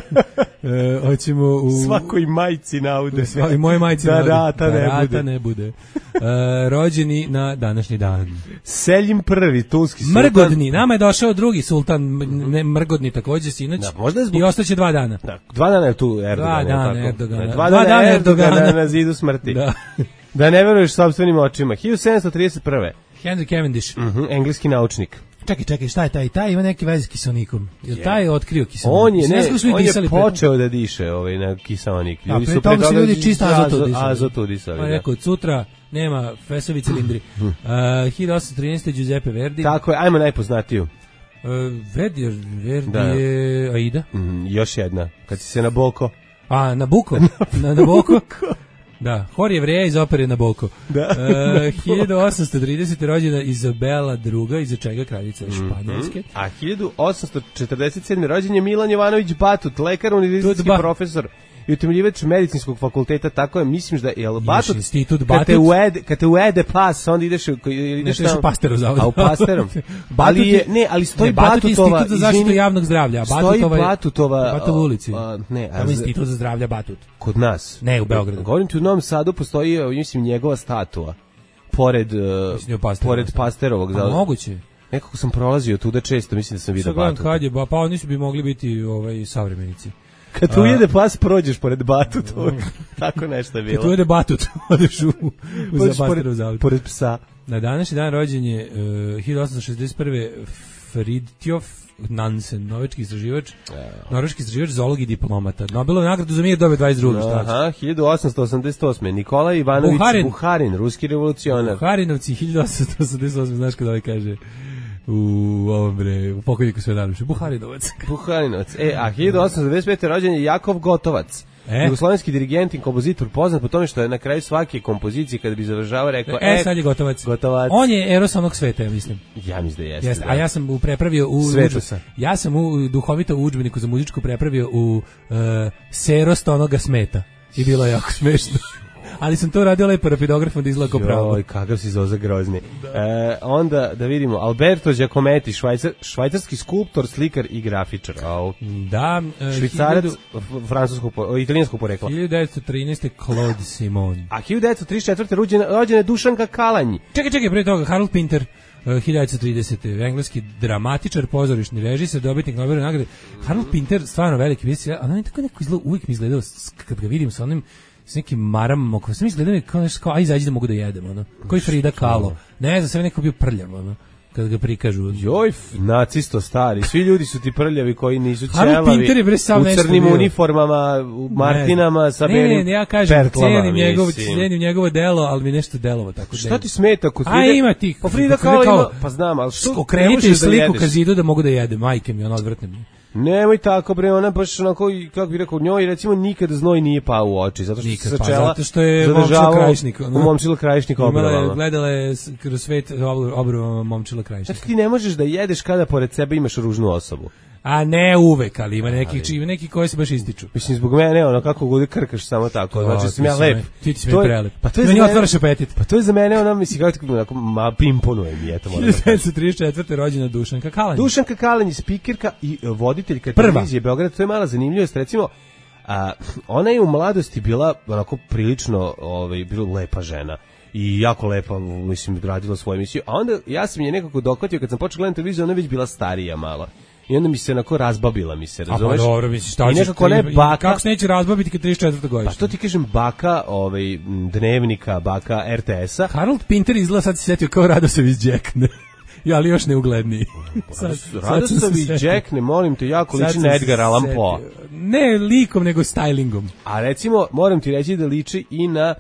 Speaker 7: Hoćemo u...
Speaker 6: Svakoj majci naude.
Speaker 7: I moje majci
Speaker 6: da
Speaker 7: naude.
Speaker 6: Rata
Speaker 7: ne bude. Rođeni na današnji dan.
Speaker 6: Seljim prvi, tulski sultan.
Speaker 7: Mrgodni, nama je došao drugi sultan, Mrgodni takođe sinoć.
Speaker 6: Da, možda je zbog...
Speaker 7: I ostaće 2 dana.
Speaker 6: Da, 2 dana je tu Erdogan.
Speaker 7: 2 dana Erdogana.
Speaker 6: 2 dana Erdogana na zidu smrti. Da ne veruješ sopstvenim očima. 1731.
Speaker 7: Henry Cavendish.
Speaker 6: Engleski naučnik.
Speaker 7: Čekaj, šta je taj? Ima neki veze s kiseonikom. Je taj otkrio kiseonik?
Speaker 6: On je počeo da diše na kiseonik.
Speaker 7: Ljudi su pre toga ljudi čisto
Speaker 6: azotu disali.
Speaker 7: Pa je rekao, sutra nema fesovi cilindri. 1813. Giuseppe Verdi.
Speaker 6: Tako je, ajmo najpoznatiju.
Speaker 7: Verdi je Aida.
Speaker 6: Još jedna, kad si se na Boko.
Speaker 7: A, na Buko? na Boko? Da, hor Jevreja iz opere Naboko.
Speaker 6: Da.
Speaker 7: 1830. rođena Izabela II, iza čega kraljica Španjolske.
Speaker 6: A 1847. rođen je Milan Jovanović Batut, lekar, univerzitetski profesor i utemeljivač medicinskog fakulteta, tako je, mislim da je Batut, kad te uvede pas, onda ideš u
Speaker 7: Pasterov zavod.
Speaker 6: A u Pasterom. ali stoji
Speaker 7: Batut
Speaker 6: Batutova,
Speaker 7: institut za zaštitu javnog zdravlja.
Speaker 6: Stoji Batutova.
Speaker 7: Batutova ulici.
Speaker 6: Ne,
Speaker 7: tamo institut za zdravlja Batut.
Speaker 6: Kod nas.
Speaker 7: Ne, u Beogradu.
Speaker 6: Govorim ti, u Novom Sadu postoji, mislim, njegova statua. Pored Pasterovog zavoda.
Speaker 7: Moguće.
Speaker 6: Nekako sam prolazio tuda često, mislim da sam vidio Batut.
Speaker 7: Pa oni su bi mogli biti savremenici.
Speaker 6: Kad tu ujede pas, prođeš pored Batutovog. Tako nešto je bilo.
Speaker 7: Kad tu ujede Batut, odeš u Pasterov zavod.
Speaker 6: Pored psa.
Speaker 7: Na današnji dan rođen je 1861. Fridtjof Nansen, norveški istraživač, zoolog i diplomata. Nobelovu nagradu za mir dobio 22.
Speaker 6: Aha, 1888. Nikolaj Ivanović Buharin, ruski revolucionar.
Speaker 7: Buharinovci 1888, znaš kada ovaj kaže u pokojniku Svedanoviću, Buharinovac.
Speaker 6: A 1895. rođen je Jakov Gotovac. Jugoslovenski dirigent i kompozitor, poznat po tome što je na kraju svake kompozicije kada bi završavao rekao
Speaker 7: sad je Gotovac. On je eros onog sveta, ja mislim.
Speaker 6: Ja mislim da jeste.
Speaker 7: A ja sam prepravio ja sam duhovito u udžbeniku za muzičku prepravio u serost onoga smeta. I bilo je jako smešno. Ali sam to radio lepo rapidografom da izgleda kao pravo.
Speaker 6: Joj, kakav si Zoza grozni. Onda da vidimo, Alberto Giacometti, švajcarski skulptor, slikar i grafičar.
Speaker 7: Da.
Speaker 6: Švicarac italijanskog porekla.
Speaker 7: 1913. Claude Simon.
Speaker 6: A 1934. rođena je Dušanka Kalanj.
Speaker 7: Čekaj, pre toga, Harold Pinter. 1930. engleski dramatičar, pozorišni režiser, dobitnik Nobelove nagrade. Harold Pinter, stvarno veliki pisatelj, a on je tako neko uvijek mi izgledao, kad ga vidim sa onim s nekim maramom, sve mi izgledao kao nešto kao, aj izađi da mogu da jedem, ono. Koji Frida Kahlo. Ne znam, sve neko bio prljav, ono, kad ga prikažu.
Speaker 6: Joj, nacisto stari, svi ljudi su ti prljavi koji nisu ćelavi, u crnim uniformama, u martinama, sa belim pertlama.
Speaker 7: Ne, ja kažem, cijenim njegovo delo, ali mi nešto delovo tako.
Speaker 6: Šta ti smeta kod Frida?
Speaker 7: A ima ti.
Speaker 6: Pa Frida Kahlo ima, pa znam, ali što?
Speaker 7: Okrenite sliku ka zidu da mogu da jedem, majke mi, ono odvrtne mi.
Speaker 6: Nemoj tako, bre, ona baš onako, kako bih rekao, njoj recimo nikada znoj nije pao u oči, zato što se sačela,
Speaker 7: zato što je Momčilo Krajišnik.
Speaker 6: Momčilo Krajišnik obrovama.
Speaker 7: Gledala je kroz svet obrovama Momčilo Krajišnik.
Speaker 6: Znači ti ne možeš da jedeš kada pored sebe imaš ružnu osobu.
Speaker 7: A ne uvek, ali ima neki koji se baš ističu.
Speaker 6: Mislim, zbog mene, ono, kako god krkaš samo tako, znači sam ja lep.
Speaker 7: Ti si mi prelep.
Speaker 6: Pa to je
Speaker 7: meni otvaraš apetit.
Speaker 6: Pa to je za mene, ona, mislim, kako pimponuje mi, eto, moram da kažem.
Speaker 7: 1934. rođena Dušanka Kalanj.
Speaker 6: Dušanka Kalanj je spikerka i voditeljka televizije Beograda, to je mala zanimljivost, recimo, Ona je u mladosti bila onako prilično bila lepa žena i jako lepa, mislim, radila svoju emisiju, a onda ja sam je nekako dohvatio kad sam počeo gledati televiziju, ona je već bila starija malo. I onda mi se onako razbabila, razumeš?
Speaker 7: A pa dobro, misliš, šta ćeš, kako se neće razbabiti kad 34. godište?
Speaker 6: Pa što ti kažem, baka Dnevnika, baka RTS-a.
Speaker 7: Harold Pinter izgleda, sad si setio kao Radosavić Jackne. Ali još neugledniji.
Speaker 6: Radosavić Jackne, molim te, jako liči na Edgar Allan Poe.
Speaker 7: Ne likom, nego stylingom.
Speaker 6: A recimo, moram ti reći da liči i na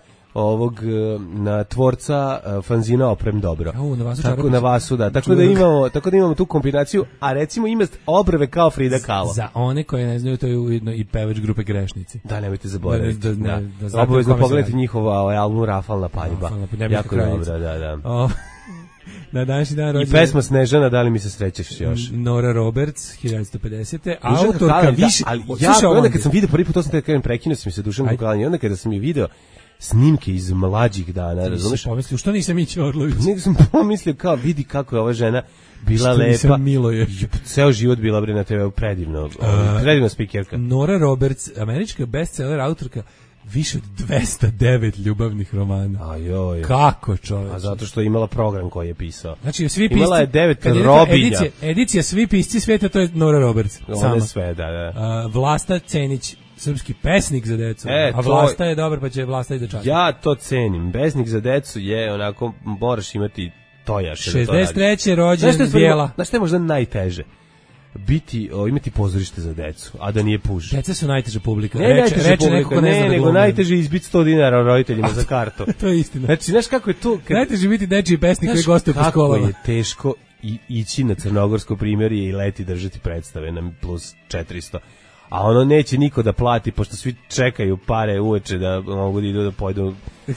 Speaker 6: na tvorca fanzina Oprem dobro. Na Vasu, da. Tako da imamo tu kombinaciju, a recimo ima obrve kao Frida Kahlo.
Speaker 7: Za one koje ne znaju, to je ujedno i pevač grupe Grešnici.
Speaker 6: Da, nemojte zaboraviti. Obavezno pogledajte njihov album Rafalna paljba. Jako dobro, da.
Speaker 7: Na današnji dan rođena...
Speaker 6: I pesma Snežana, da li mi se srećeš još?
Speaker 7: Nora Roberts, 1950. Autorka više...
Speaker 6: Ali ja, onda kad sam vidio prvi put, to sam te kažem, prekinuo sam mi se Dušan Vukalan, i onda kada sam je video snimke iz mlađih dana, razumeš?
Speaker 7: Pomislio, što nisam Mića Orlović?
Speaker 6: Nego sam pomislio kao, vidi kako je ova žena bila lepa.
Speaker 7: Što nisam Miloje.
Speaker 6: Ceo život bila bre na TV, predivna spikerka.
Speaker 7: Nora Roberts, američka bestseller autorka, više od 209 ljubavnih romana.
Speaker 6: Ajoj.
Speaker 7: Kako, čoveče?
Speaker 6: A zato što je imala program koji je pisao.
Speaker 7: Znači, svi pisci...
Speaker 6: Imala je 9 robinja.
Speaker 7: Edicija Svi pisci sveta, to je Nora Roberts.
Speaker 6: Ona je sve, da.
Speaker 7: Vlasta Cenić, srpski pesnik za decu. A Vlasta je dobar, pa će Vlasta i da časti.
Speaker 6: Ja to cenim. Pesnik za decu je onako, moraš imati tojaš.
Speaker 7: 63. rođen Bijela.
Speaker 6: Znaš što je možda najteže? Imati pozorište za decu, a da nije puž.
Speaker 7: Deca su najteža publika.
Speaker 6: Nego najteže izbiti 100 dinara roditeljima za kartu.
Speaker 7: To je istina.
Speaker 6: Znači, znaš kako je to...
Speaker 7: Najteže biti dečiji pesnik koji gostuje po školama.
Speaker 6: Kako je teško ići na crnogorsko primjerje i leti držati predstave na plus 400. A ono neće niko da plati, pošto svi čekaju pare uveče da mogu da idu da pojedu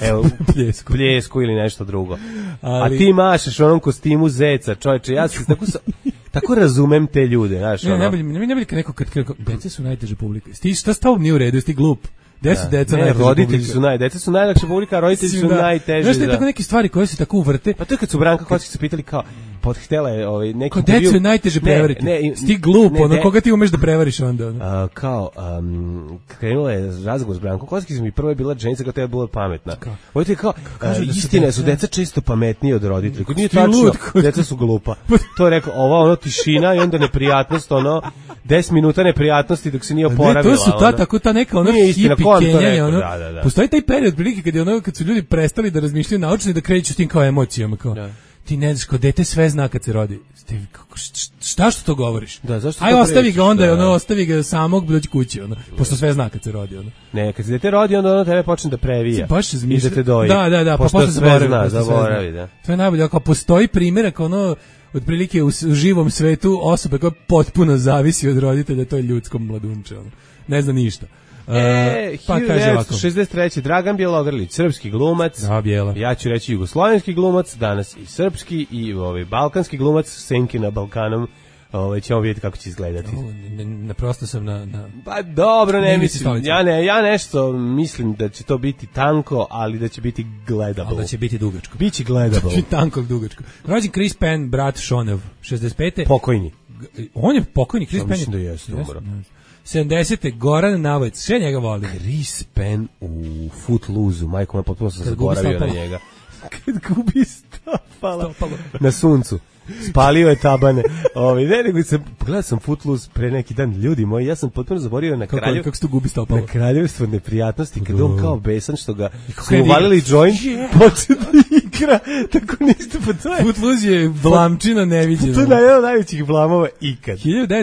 Speaker 6: pljesku ili nešto drugo. A ti mašeš u onom kostimu zeca, čovječe, ja se tako razumem te ljude, znaš.
Speaker 7: Ne bi kad neko, deca su najteže publika. Šta s tobom nije u redu, ti glup? Gde su deca najteže publika?
Speaker 6: Roditelji su deca su najlakša publika, a roditelji su najteže.
Speaker 7: Znaš, tako neke stvari koje se tako uvrte.
Speaker 6: Pa to je kad su Branka Kockić se pitali kao, htjela je neki...
Speaker 7: Ko decu je najteže prevariti. Ti glup, koga ti umeš da prevariš onda?
Speaker 6: Krenula je razgovor s Brankom Kockić i prvo je bila ženica kao te je bila pametna. Ovo je kao, istina su deca često pametnije od roditelja. Nije tačno, deca su glupa. To je rekao, ova tišina i onda neprijatnost, 10 minuta neprijatnosti dok se nije oporavila.
Speaker 7: To su ta neka hipi kenjanje, postoji taj period prilike kad su ljudi prestali da razmišljaju naučno i da kreću s tim kao emocijama, kao ti ne znaš, kao dete sve zna kad se rodi. Šta što to govoriš? Aj, ostavi ga onda, ostavi ga samog, dođi kući, pošto sve zna kad se rodi.
Speaker 6: Ne, kad se dete rodi, onda tebe počne da previja. I da te doji.
Speaker 7: Da, pa posle
Speaker 6: zaboravi, da.
Speaker 7: To je najbolje, ako postoji primjerak, otprilike u živom svetu osobe koja potpuno zavisi od roditelja, to je ljudsko mladunče, ne zna ništa.
Speaker 6: Pa kaže ovako. 1963. Dragan Bjelogrlić, srpski glumac.
Speaker 7: Da, Bijela.
Speaker 6: Ja ću reći jugoslovenski glumac, danas i srpski i balkanski glumac, senki na Balkanom. Ćemo vidjeti kako će izgledati.
Speaker 7: Prosto sam na...
Speaker 6: Pa dobro, ne mislim. Ja nešto mislim da će to biti tanko, ali da će biti gledable.
Speaker 7: Ali da će biti dugačko.
Speaker 6: Biće gledable.
Speaker 7: Biće tanko dugačko. Rođen Chris Penn, brat Šonev, 65.
Speaker 6: Pokojni.
Speaker 7: On je pokojni, Chris Penn.
Speaker 6: Mislim da jeste, dobro.
Speaker 7: 70. Goran Navojc, sve njega volim.
Speaker 6: Chris Penn u Footloose-u, majko me potpuno sam zaboravio na njega. Kad gubi stopala na suncu. Spalio je tabane. Pogledao sam Footloose pre neki dan, ljudi moji, ja sam potpuno zaboravio na
Speaker 7: kako se to gubi stopalo.
Speaker 6: Na kraljevstvo neprijatnosti, kada on kao besan što ga su uvalili joint, počeo da igra, tako ništa, pa to je...
Speaker 7: Footloose je vlamčina neviđena.
Speaker 6: To je jedan od najvećih vlamova ikad.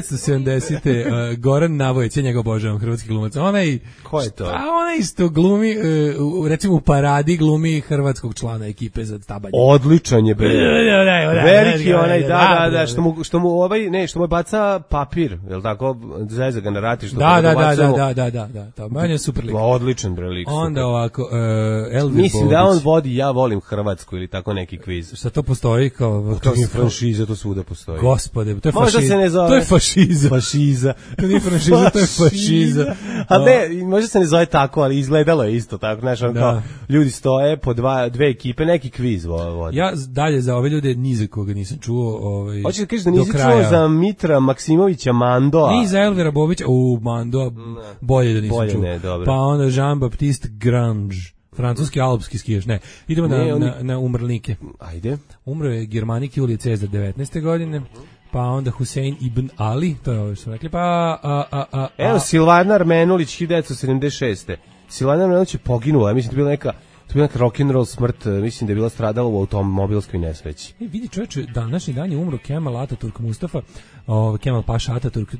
Speaker 7: 1970. Goran Navojec, ja njega obožavam, hrvatski glumac.
Speaker 6: Ko je to?
Speaker 7: Onaj isto glumi, recimo u Paradi glumi hrvatskog člana ekipe za tabanje.
Speaker 6: Odličan je, veliki onaj, da, što mu baca papir, je li tako, zeza ga na rati, što
Speaker 7: da, to je super lik.
Speaker 6: Odličan lik.
Speaker 7: Onda ovako, Elvis
Speaker 6: mislim da on vodi, ja volim Hrvatsku ili tako neki kviz.
Speaker 7: Šta to postoji kao
Speaker 6: To je franšiza, to svuda postoji.
Speaker 7: Gospode, to je
Speaker 6: Možda
Speaker 7: fašiza.
Speaker 6: se ne zove.
Speaker 7: To je fašiza.
Speaker 6: Fašiza.
Speaker 7: To nije franšiza, to je fašiza.
Speaker 6: A ne, možda se ne zove tako, ali izgledalo je isto tako, znaš, on kao ljudi stoje po dve ekipe, neki kviz vode.
Speaker 7: Ja dalje za ove ljude ni za koga nisam čuo.
Speaker 6: Hoćeš da kažeš da nisi čuo za Mitra Maksimovića Mandoa?
Speaker 7: Ni za Elvira Bobića, Mandoa, bolje da nisam čuo.
Speaker 6: Ne, dobro.
Speaker 7: Pa onda Jean-Baptiste Grange, francuski alpski skijaš, ne. Idemo na umrlnike.
Speaker 6: Ajde.
Speaker 7: Umro je Germanik Julije Cezar 19. godine, pa onda Husein ibn Ali, to je ovo što smo rekli,
Speaker 6: Evo, Silvana Armenulić, 1976. Silvana Armenulić je poginula, mislim da je bila neka rock'n'roll smrt, mislim da je bila stradala u automobilskoj nesreći.
Speaker 7: Vidi čovječe, današnji dan je umro Kemal Ataturk Mustafa, Kemal Paša Ataturk,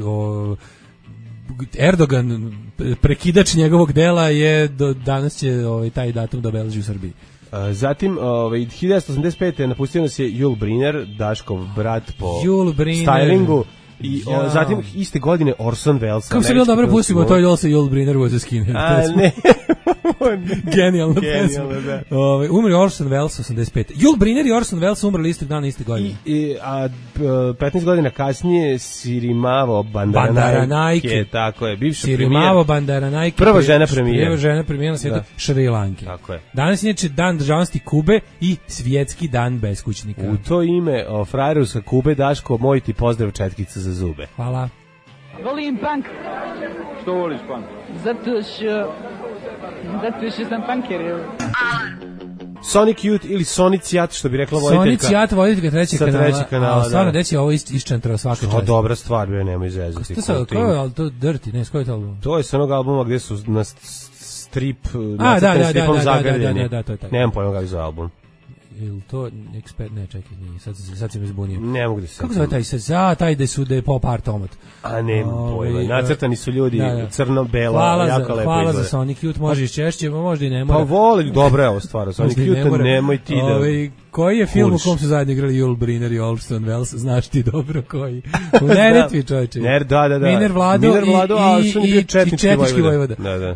Speaker 7: Erdogan, prekidač njegovog dela je danas će taj datum da obeleži u Srbiji.
Speaker 6: Zatim, 1985. napustio nas je Jul Briner, Daškov brat po stylingu. I zatim iste godine Orson Welles.
Speaker 7: Kako se bilo dobro pustimo, to je Jolse Jul Briner was a skinhead.
Speaker 6: Ne.
Speaker 7: Genijalno pesma. Umri Orson Welles 85. Jul Briner i Orson Welles umrli istog dana iste godine.
Speaker 6: A 15 godina kasnije Sirimavo Bandaranajke, tako je, bivša premijer.
Speaker 7: Sirimavo Bandaranajke.
Speaker 6: Prva žena premijera.
Speaker 7: Prva žena premijera na svijetu Šri Lanke.
Speaker 6: Tako je.
Speaker 7: Danas je dan državnosti Kube i svjetski dan beskućnika.
Speaker 6: U to ime frajeru sa Kube, Daško, moj ti pozdrav, četkica za zube.
Speaker 7: Hvala.
Speaker 9: Volim punk.
Speaker 5: Što voliš punk?
Speaker 9: Zato što sam punker.
Speaker 6: Sonic Youth ili Sonic Jat, što bi rekla voditeljka.
Speaker 7: Sonic Jat, voditeljka trećeg kanala. Stvarno,
Speaker 6: da.
Speaker 7: Deći, ovo iščentrao svaka čast.
Speaker 6: To dobra stvar, bio, nemoj zezati.
Speaker 7: Ko je, ali to Dirty, ne, s koji je to album?
Speaker 6: To je s onog albuma gdje su na strip, nacrtani stripom zagrljeni.
Speaker 7: Da, to je taj.
Speaker 6: Nemam pojma kako je za album.
Speaker 7: Ili to ekspert, ne, čekaj, nije, sad se mi zbunio.
Speaker 6: Ne mogu da se.
Speaker 7: Kako zove taj se? Taj da je pop art tomat.
Speaker 6: A nemam pojma. Nacrtani su ljudi crno-belo, jako lepo izgleda.
Speaker 7: Hvala za Sonic Youth, može i češće, možda i ne mora.
Speaker 6: Pa voli, dobra je ovo stvar. Sonic Youth, nemoj ti da...
Speaker 7: Koji je film u kom su zajedno igrali Jul Briner i Orson Welles, znaš ti dobro koji. U Neretvi, čovječe.
Speaker 6: Da.
Speaker 7: Miner Vlado i Četnički vojvoda.
Speaker 6: Da.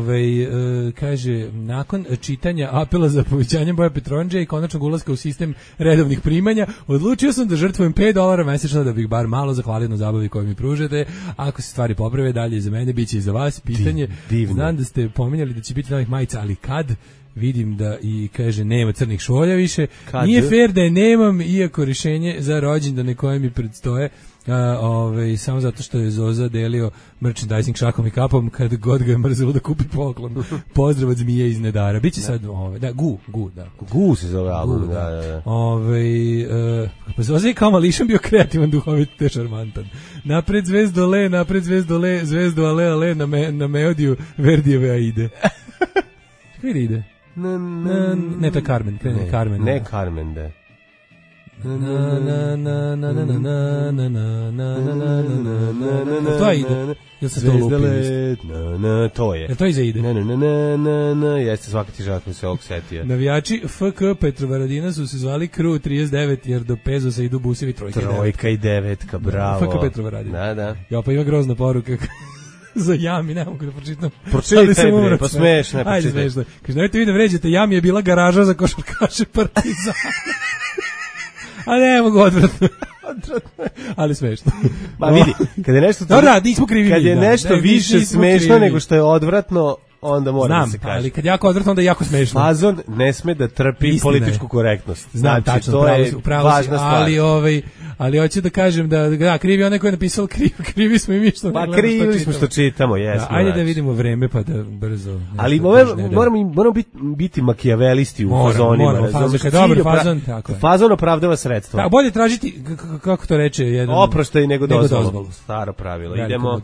Speaker 7: Kaže, nakon čitanja apela za povećanjem broja Petronđe i konačnog ulaska u sistem redovnih primanja, odlučio sam da žrtvujem $5 mesečno da bih bar malo zahvalio na zabavi koju mi pružate. Ako se stvari poprave, dalje za mene, bit će i za vas. Pitanje, znam da ste pominjali da će biti novih majica, ali kad? Vidim da i kaže nema crnih šolja više. Nije fair da je nemam, iako rješenje za rođendane koje mi predstoje samo zato što je Zoza delio merchandising šakom i kapom kad god ga je mrzilo da kupi poklon. Pozdrav od Zmije iz Nedara. Biće sad
Speaker 6: Gu se zove album. Da.
Speaker 7: Pa Zoza je kao mališan bio kreativan, duhovit te šarmantan. Napred zvezdole, zvezdu ale na melodiju Verdijeve Aide. Kako ide? Ne, to je Carmen.
Speaker 6: Ne Carmen, da.
Speaker 7: To je ide. Jel se to lupili?
Speaker 6: To je.
Speaker 7: Jel to iza ide?
Speaker 6: Jeste, svaka ti žaka se ovog setio.
Speaker 7: Navijači FK Petrovaradina su se zvali Crew 39 jer do Pezosa idu busevi trojka
Speaker 6: i devetka, bravo.
Speaker 7: FK Petrovaradina.
Speaker 6: Da.
Speaker 7: Ja, pa ima grozna poruka za Jami, ne mogu da pročitam.
Speaker 6: Pročitaj bre, pa smešno je.
Speaker 7: Ajde, smešno. Kaže, nemojte vi da vređate, Jami je bila garaža za košarkaše Partizana. A ne mogu odvratno. Ali smešno.
Speaker 6: Ma vidi, kad je nešto
Speaker 7: nismo krivi.
Speaker 6: Kad je nešto više smešno nego što je odvratno, onda mora da se kaže.
Speaker 7: Ali kad jako odvratno, onda je jako smešno.
Speaker 6: Fazon ne sme da trpi političku korektnost.
Speaker 7: Znam, tačno, to je važna stvar. Ali hoću da kažem da krivi onaj koji je napisao, krivi smo i mi što
Speaker 6: pa krivi smo što čitamo, jesmo.
Speaker 7: Ajde da vidimo vreme pa da brzo.
Speaker 6: Ali moramo biti makijavelisti u fazonima.
Speaker 7: Moramo, dobar fazon, tako je.
Speaker 6: Fazon opravdava sredstva.
Speaker 7: Da, bolje tražiti, kako to reče jedan...
Speaker 6: Oproštaj nego dozvolu. Staro pravilo. Idemo.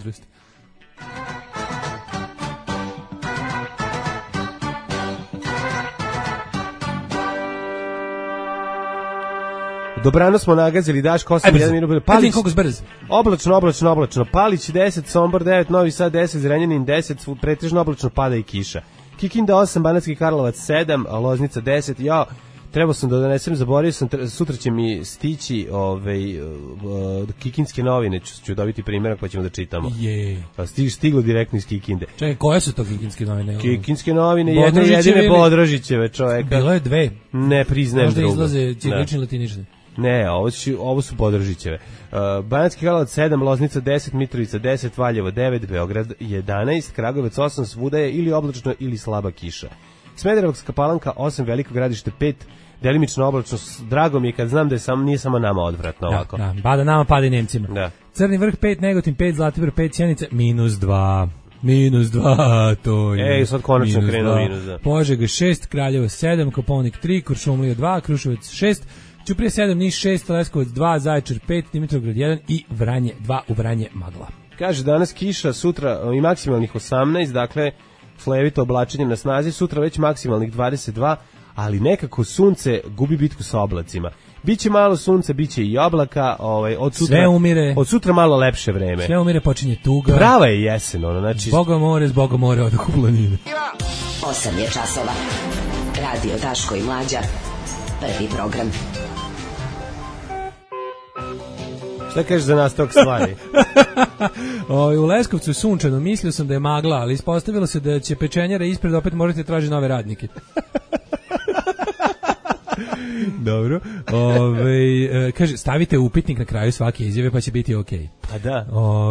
Speaker 6: Dobrano smo nagazili, Daško 8:1 minut.
Speaker 7: Palić koliko zbrz.
Speaker 6: Oblačno. Palić 10, Sombor 9, Novi Sad 10, Zrenjanin 10, pretežno oblačno, pada i kiša. Kikinda 8, Banatski Karlovac 7, Loznica 10. Trebao sam da donesem, zaboravio sam, sutra će mi stići Kikinske novine, ću dobiti primjerak pa ćemo da čitamo. Stiglo direktno iz Kikinde.
Speaker 7: Čekaj, koje su to Kikinske novine?
Speaker 6: Kikinske novine, jedine Bodrožićeve, čoveka.
Speaker 7: Bilo je dve.
Speaker 6: Ne, priznajem drugo.
Speaker 7: Možda izlaze ćirilični i latinični.
Speaker 6: Ne, ovo su Bodrožićeve. Banatski Karlovac 7, Loznica 10, Mitrovica 10, Valjevo 9, Beograd 11, Kragujevac 8, svuda je ili oblačno ili slaba kiša. Smederevska Palanka 8, Veliko Gradište 5, delimično oblačno. Drago mi je kad znam da nije samo nama odvratno ovako.
Speaker 7: Da, pada nama, pada i Nemcima.
Speaker 6: Da.
Speaker 7: Crni vrh 5, Negotin 5, Zlatibor 5, Sjenica -2. -2, to je.
Speaker 6: Sad konačno krenuo -2.
Speaker 7: Požega 6, Kraljevo 7, Koponik 3, Kuršumlija 2, Kruševac 6, Ćuprija 7, Niš 6, Leskovac 2, Zaječar 5, Dimitrovgrad 1 i Vranje 2, u Vranje magla.
Speaker 6: Kaže danas kiša, sutra i maksimalnih 18, dakle slevito oblačenje na snazi, sutra već maksimalnih 22, ali nekako sunce gubi bitku sa oblacima. Biće malo sunca, biće i oblaka, od sutra
Speaker 7: sve umire.
Speaker 6: Od sutra malo lepše vreme.
Speaker 7: Sve umire, počinje tuga.
Speaker 6: Prava je jesen, znači
Speaker 7: zboga more odak u planine.
Speaker 10: 8 je časova. Radio Daško i Mlađa. Prvi program.
Speaker 6: Šta kažeš za nastavak stvari?
Speaker 7: U Leskovcu je sunčano, mislio sam da je magla, ali ispostavilo se da će pečenjara ispred opet morati tražiti nove radnike. Dobro. Kaže, stavite upitnik na kraju svake izjave pa će biti okej.
Speaker 6: Pa da.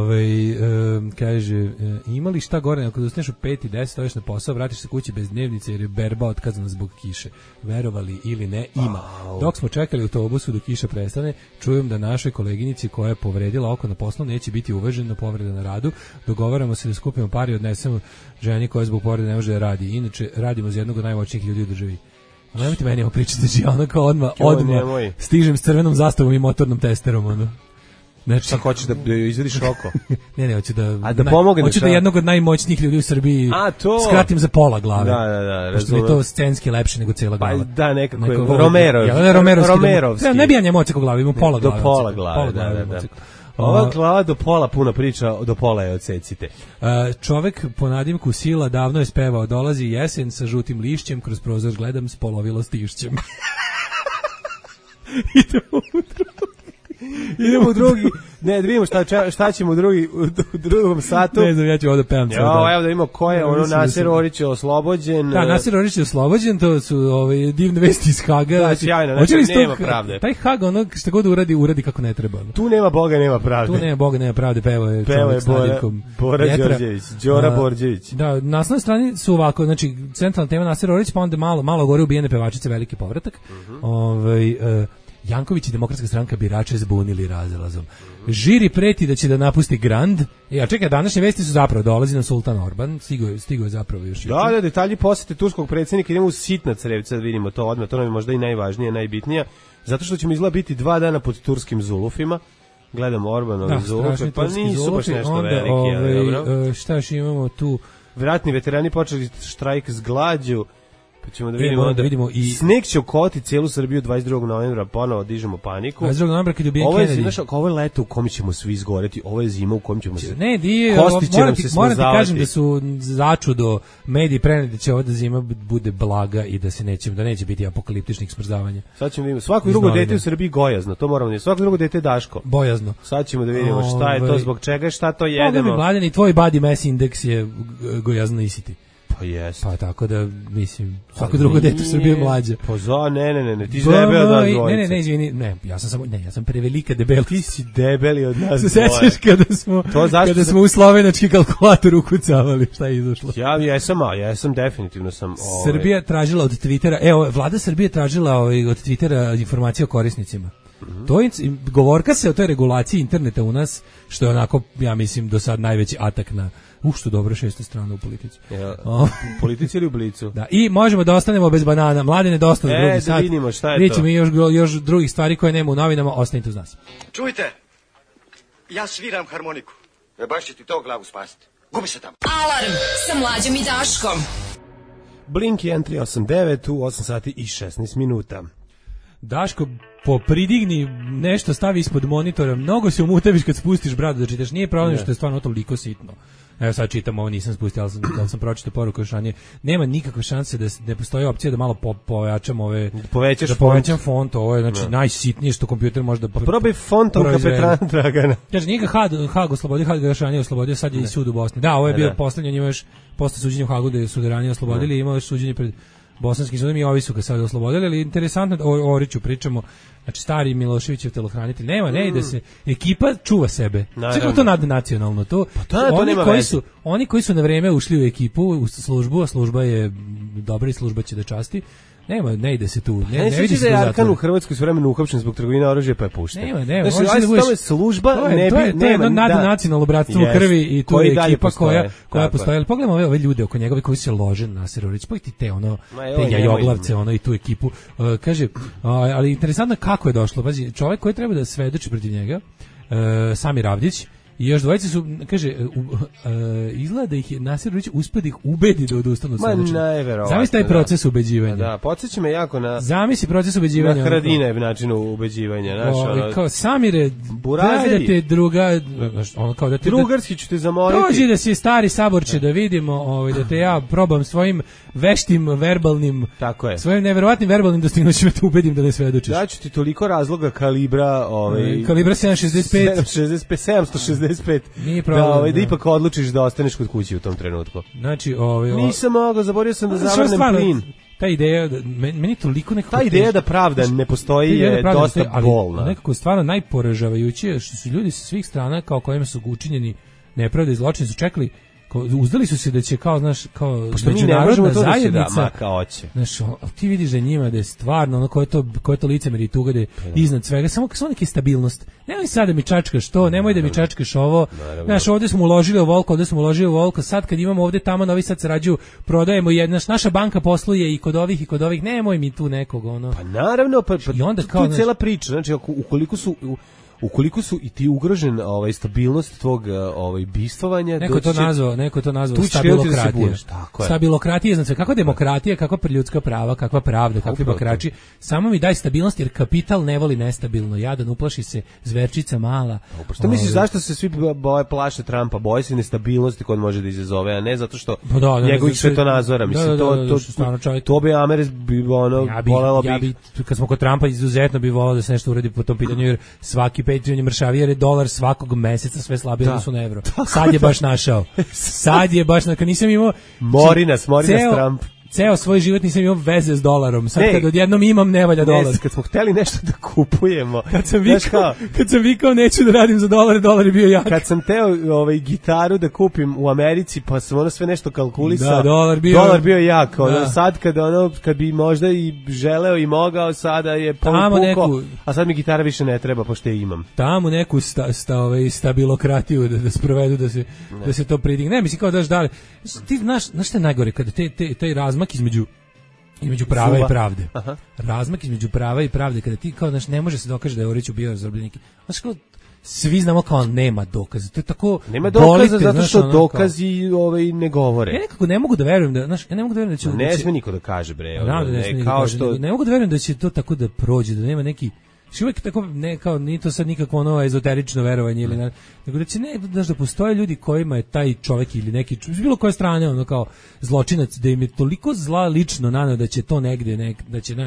Speaker 7: Kaže, ima li šta gore, ako dostaneš u 5 i 10, stojiš na posao, vratiš se kući bez dnevnice jer je berba otkazana zbog kiše. Verovali ili ne, ima. Dok smo čekali u autobusu dok kiša prestane, čujem da našoj koleginici koja je povredila oko na poslu neće biti uvažena povreda na radu. Dogovaramo se da skupimo pare i odnesemo ženi koja zbog povrede ne može da radi. Inače, radimo za jednog od najmoćnijih ljudi u državi. Nemojte meni ovo pričati, znači ono kao odmah stižem s crvenom zastavom i motornom testerom, Znači,
Speaker 6: šta hoćeš da izvediš oko?
Speaker 7: Ne, hoću da...
Speaker 6: A da pomogne.
Speaker 7: Hoću da jednog od najmoćnijih ljudi u Srbiji skratim za pola glave.
Speaker 6: Da,
Speaker 7: pošto mi je to scenski lepše nego cijela glava.
Speaker 6: Pa da, nekako je Romerovski.
Speaker 7: Ne bija njemu ocek u glavi, imam pola glave.
Speaker 6: Do pola glave, da. Ova glava do pola puno priča, do pola je odsecite.
Speaker 7: Čovek po nadimku Sila davno je spevao, dolazi jesen sa žutim lišćem, kroz prozor gledam, spolovilo stišćem.
Speaker 6: Idemo u drugi. Ne, da vidimo šta ćemo u drugom satu.
Speaker 7: Ne znam, ja ću ovdje pevam cijel dan.
Speaker 6: Evo da vidimo ko je, Nasir Orić je oslobođen.
Speaker 7: Da, Nasir Orić je oslobođen, to su divne vesti iz Haga.
Speaker 6: Da, sjajno, nema pravde.
Speaker 7: Taj Hag, što god uradi kako ne treba.
Speaker 6: Tu nema Boga, nema pravde.
Speaker 7: Tu nema Boga, nema pravde, peva je čovjek s nadimkom.
Speaker 6: Đora Borđević.
Speaker 7: Da, na osnovnoj strani su ovako, znači, centralna tema Nasir Orić, pa onda malo gore ubijene pevačice, veliki povratak. Janković i Demokratska stranka birače zbunili razlazom. Žiri preti da će da napusti Grand. Ja čekaj, današnje vesti su zapravo dolazi na Sultan Orban, stigao je zapravo još.
Speaker 6: Da, detalji posete turskog predsjednika, idemo u sitna crevca da vidimo to odmah, to nam je možda i najvažnije, najbitnije, zato što ćemo izgleda biti 2 dana pod turskim zulufima. Gledamo Orbanovi zulufe, pa nisu baš nešto veliki.
Speaker 7: Šta još imamo tu?
Speaker 6: Vratni veterani počeli štrajk s glađu. Pa ćemo da vidimo
Speaker 7: i
Speaker 6: sneg će okoti cijelu Srbiju 22. novembra, ponovo dižemo paniku.
Speaker 7: 22. novembra kad je ubijen Kennedy.
Speaker 6: Ovo je leto u kom ćemo svi izgoreti, ovo je zima u kom ćemo se...
Speaker 7: Ne, moram ti kažem da su začudo mediji preneli da će ova zima bude blaga i da neće biti apokaliptičnih smrzavanja.
Speaker 6: Sad ćemo vidimo, svako drugo dete u Srbiji gojazno, to moramo vidjeti, svako drugo dete Daško.
Speaker 7: Bojazno.
Speaker 6: Sad ćemo da vidimo šta je to, zbog čega, šta to jedemo.
Speaker 7: Mladen, i tvoj body mass index je gojazno isiti.
Speaker 6: Pa jes.
Speaker 7: Pa tako da, mislim, svako drugo dete u Srbiji je mlađe.
Speaker 6: Pa ne, ti si debel od nas dvojice.
Speaker 7: Ne, izvini, ja sam prevelika debel.
Speaker 6: Ti si debeli od nas
Speaker 7: dvoje. Se sećaš kada smo u slovenački kalkulator ukucavali, šta je izašlo?
Speaker 6: Ja sam definitivno sam...
Speaker 7: Srbija tražila od Twittera, vlada Srbije tražila od Twittera informacije o korisnicima. To je govorka se o toj regulaciji interneta u nas, što je onako, ja mislim, do sad najveći atak na što dobro 6. strana u politici.
Speaker 6: U politici ili u Blicu?
Speaker 7: Da, i možemo da ostanemo bez banana. Mladine, dosta za drugi sat.
Speaker 6: Vidimo šta je to.
Speaker 7: Vidimo još drugih stvari koje nema u novinama, ostanite uz nas.
Speaker 11: Čujte, ja sviram harmoniku. Baš će ti to glavu spasiti. Gubi se tamo.
Speaker 4: Alarm sa Mlađom i Daškom.
Speaker 6: Blink 1389 u 8 sati i 16 minuta.
Speaker 7: Daško, popridigni nešto, stavi ispod monitora, mnogo se umutaviš kad spustiš bradu da čitaš, nije problem što je stvarno toliko sitno. Evo sad čitam ovo, nisam spustio, ali sam pročitao poruku još ranije. Nema nikakve šanse da ne postoji opcija da malo povećam ove... Povećam font, ovo je znači najsitnije što kompjuter može da...
Speaker 6: Pa probaj fontom Kapetrana Dragana.
Speaker 7: Kaže, nije ga Hag oslobodio, Hag ga još ranije oslobodio, sad je i sud u Bosni. Da, ovo je bio poslednji, njima još posle suđenja u Hagu da su ga ranije oslobodili, imao još suđenje pred bosanskim sudom i ovi su ga sad oslobodili, ali interesantno, o Oriću pričamo, znači stari Miloševićev telohranitelj, ne ide se, ekipa čuva sebe. Sve to nadnacionalno, to oni koji su na vreme ušli u ekipu, u službu, a služba je dobra i služba će da časti, ne ide se tu. Ne
Speaker 6: vidi se da je Arkan u Hrvatskoj s vremenom uhapšen zbog trgovine oružja pa je pušten.
Speaker 7: Nema. Znači, to je služba, to je nadnacionalno bratstvo u krvi i tu je ekipa koja postoji. Ali pogledamo ove ljude oko njegove koji se lože na Serorić, pojiti te jajoglavce, i tu ekipu. Kaže, ali interesantno kako je došlo. Pazi, čovjek koji treba da svedoči protiv njega, Samir Avdić, i još dvojice su, kaže, izgleda da ih je Nasir Rujić uspio da ih ubedi da odustanu od svedočenja. Zamisli taj proces ubeđivanja.
Speaker 6: Da, podsjeća me jako na...
Speaker 7: Zamisli proces ubeđivanja.
Speaker 6: Na Haradinajev način ubeđivanja.
Speaker 7: Kao, Samire, daj da te druga... Kao da te
Speaker 6: drugarski ću te zamoliti.
Speaker 7: Dođi da si stari saborče da vidimo, da te ja probam svojim veštim verbalnim...
Speaker 6: Tako je.
Speaker 7: Svojim neverovatnim verbalnim dostignućima te ubedim da ne svedočiš.
Speaker 6: Ja ću ti toliko razloga kalibra...
Speaker 7: Kalibra 765.
Speaker 6: 765. Da ipak odlučiš da ostaneš kod kuće u tom trenutku.
Speaker 7: Znači,
Speaker 6: nisam mogao, zaboravio sam da zavrnem plin.
Speaker 7: Ta ideja, meni toliko nekako...
Speaker 6: Ta ideja da pravda ne postoji je dosta bolna.
Speaker 7: Nekako stvarno najporažavajuće što su ljudi sa svih strana kao kojima su učinjeni nepravde i zločini su čekali, uzdali su se da će kao, znaš, kao međunarodna zajednica, znaš, ti vidiš da njima da je stvarno koje to licemerje i tuga da je iznad svega, samo neke stabilnost. Nemoj sad da mi čačkaš to, nemoj da mi čačkaš ovo. Znaš, ovdje smo uložili u Volko, sad kad imamo ovdje tamo novi sad sarađuju, prodajemo naša banka posluje i kod ovih, nemoj mi tu nekog,
Speaker 6: Pa naravno, i onda kao tu je cijela priča, znači ukoliko su i ti ugrožen stabilnost tvog bistvovanja,
Speaker 7: neko je to nazvao stabilokratija. Stabilokratija, znači kako demokratija, kakva ljudska prava, kakva pravda, kakvi bakrači. Samo mi daj stabilnost jer kapital ne voli nestabilno. Jadan, uplaši se zverčica mala.
Speaker 6: Što misliš zašto se svi plaše Trumpa? Boje se nestabilnosti koju može da izazove, a ne zato što njegovih svetonazora. Mislim to bi Ameris bi volelo bi.
Speaker 7: Kad smo kod Trumpa izuzetno bi voleo da se nešto uradi po tom pitanju jer svaki Patreon je mršaviji jer je dolar svakog meseca sve slabije odnosu na evro. Sad je baš našao. Kad nisam imao...
Speaker 6: Mori nas Trump.
Speaker 7: Ceo svoj život nisam imao veze s dolarom. Sad kad odjednom imam ne valja dolar.
Speaker 6: Kad smo hteli nešto da kupujemo.
Speaker 7: Kad sam vikao neću da radim za dolar je bio jak.
Speaker 6: Kad sam teo gitaru da kupim u Americi pa sam sve nešto kalkulisao.
Speaker 7: Da, dolar bio
Speaker 6: jak. Sad kad bi možda i želeo i mogao, sada je puko. A sad mi gitara više ne treba pošto je imam.
Speaker 7: Tamo neku stabilokratiju da sprovedu da se to pridigne. Ne, mislim kao daš dalje. Ti znaš šta je najgore kada taj razmak između prava i pravde. Aha. Razmak između prava i pravde kada ti kao ne može se dokaže da je Orić bio zarobljenik. Znaš kao svi znamo kao nema dokaza. To je tako
Speaker 6: nema dokaza zato što dokazi ne govore.
Speaker 7: Ja nekako ne mogu da verujem da da će
Speaker 6: ne sme niko da kaže bre.
Speaker 7: Ne mogu da verujem da će to tako da prođe, da nema neki uvijek tako, nije to sad nikakvo ezoterično verovanje ili nego da će da postoje ljudi kojima je taj čovjek ili neki s bilo koje strane kao zločinac da im je toliko zla lično naneo da će to negdje da će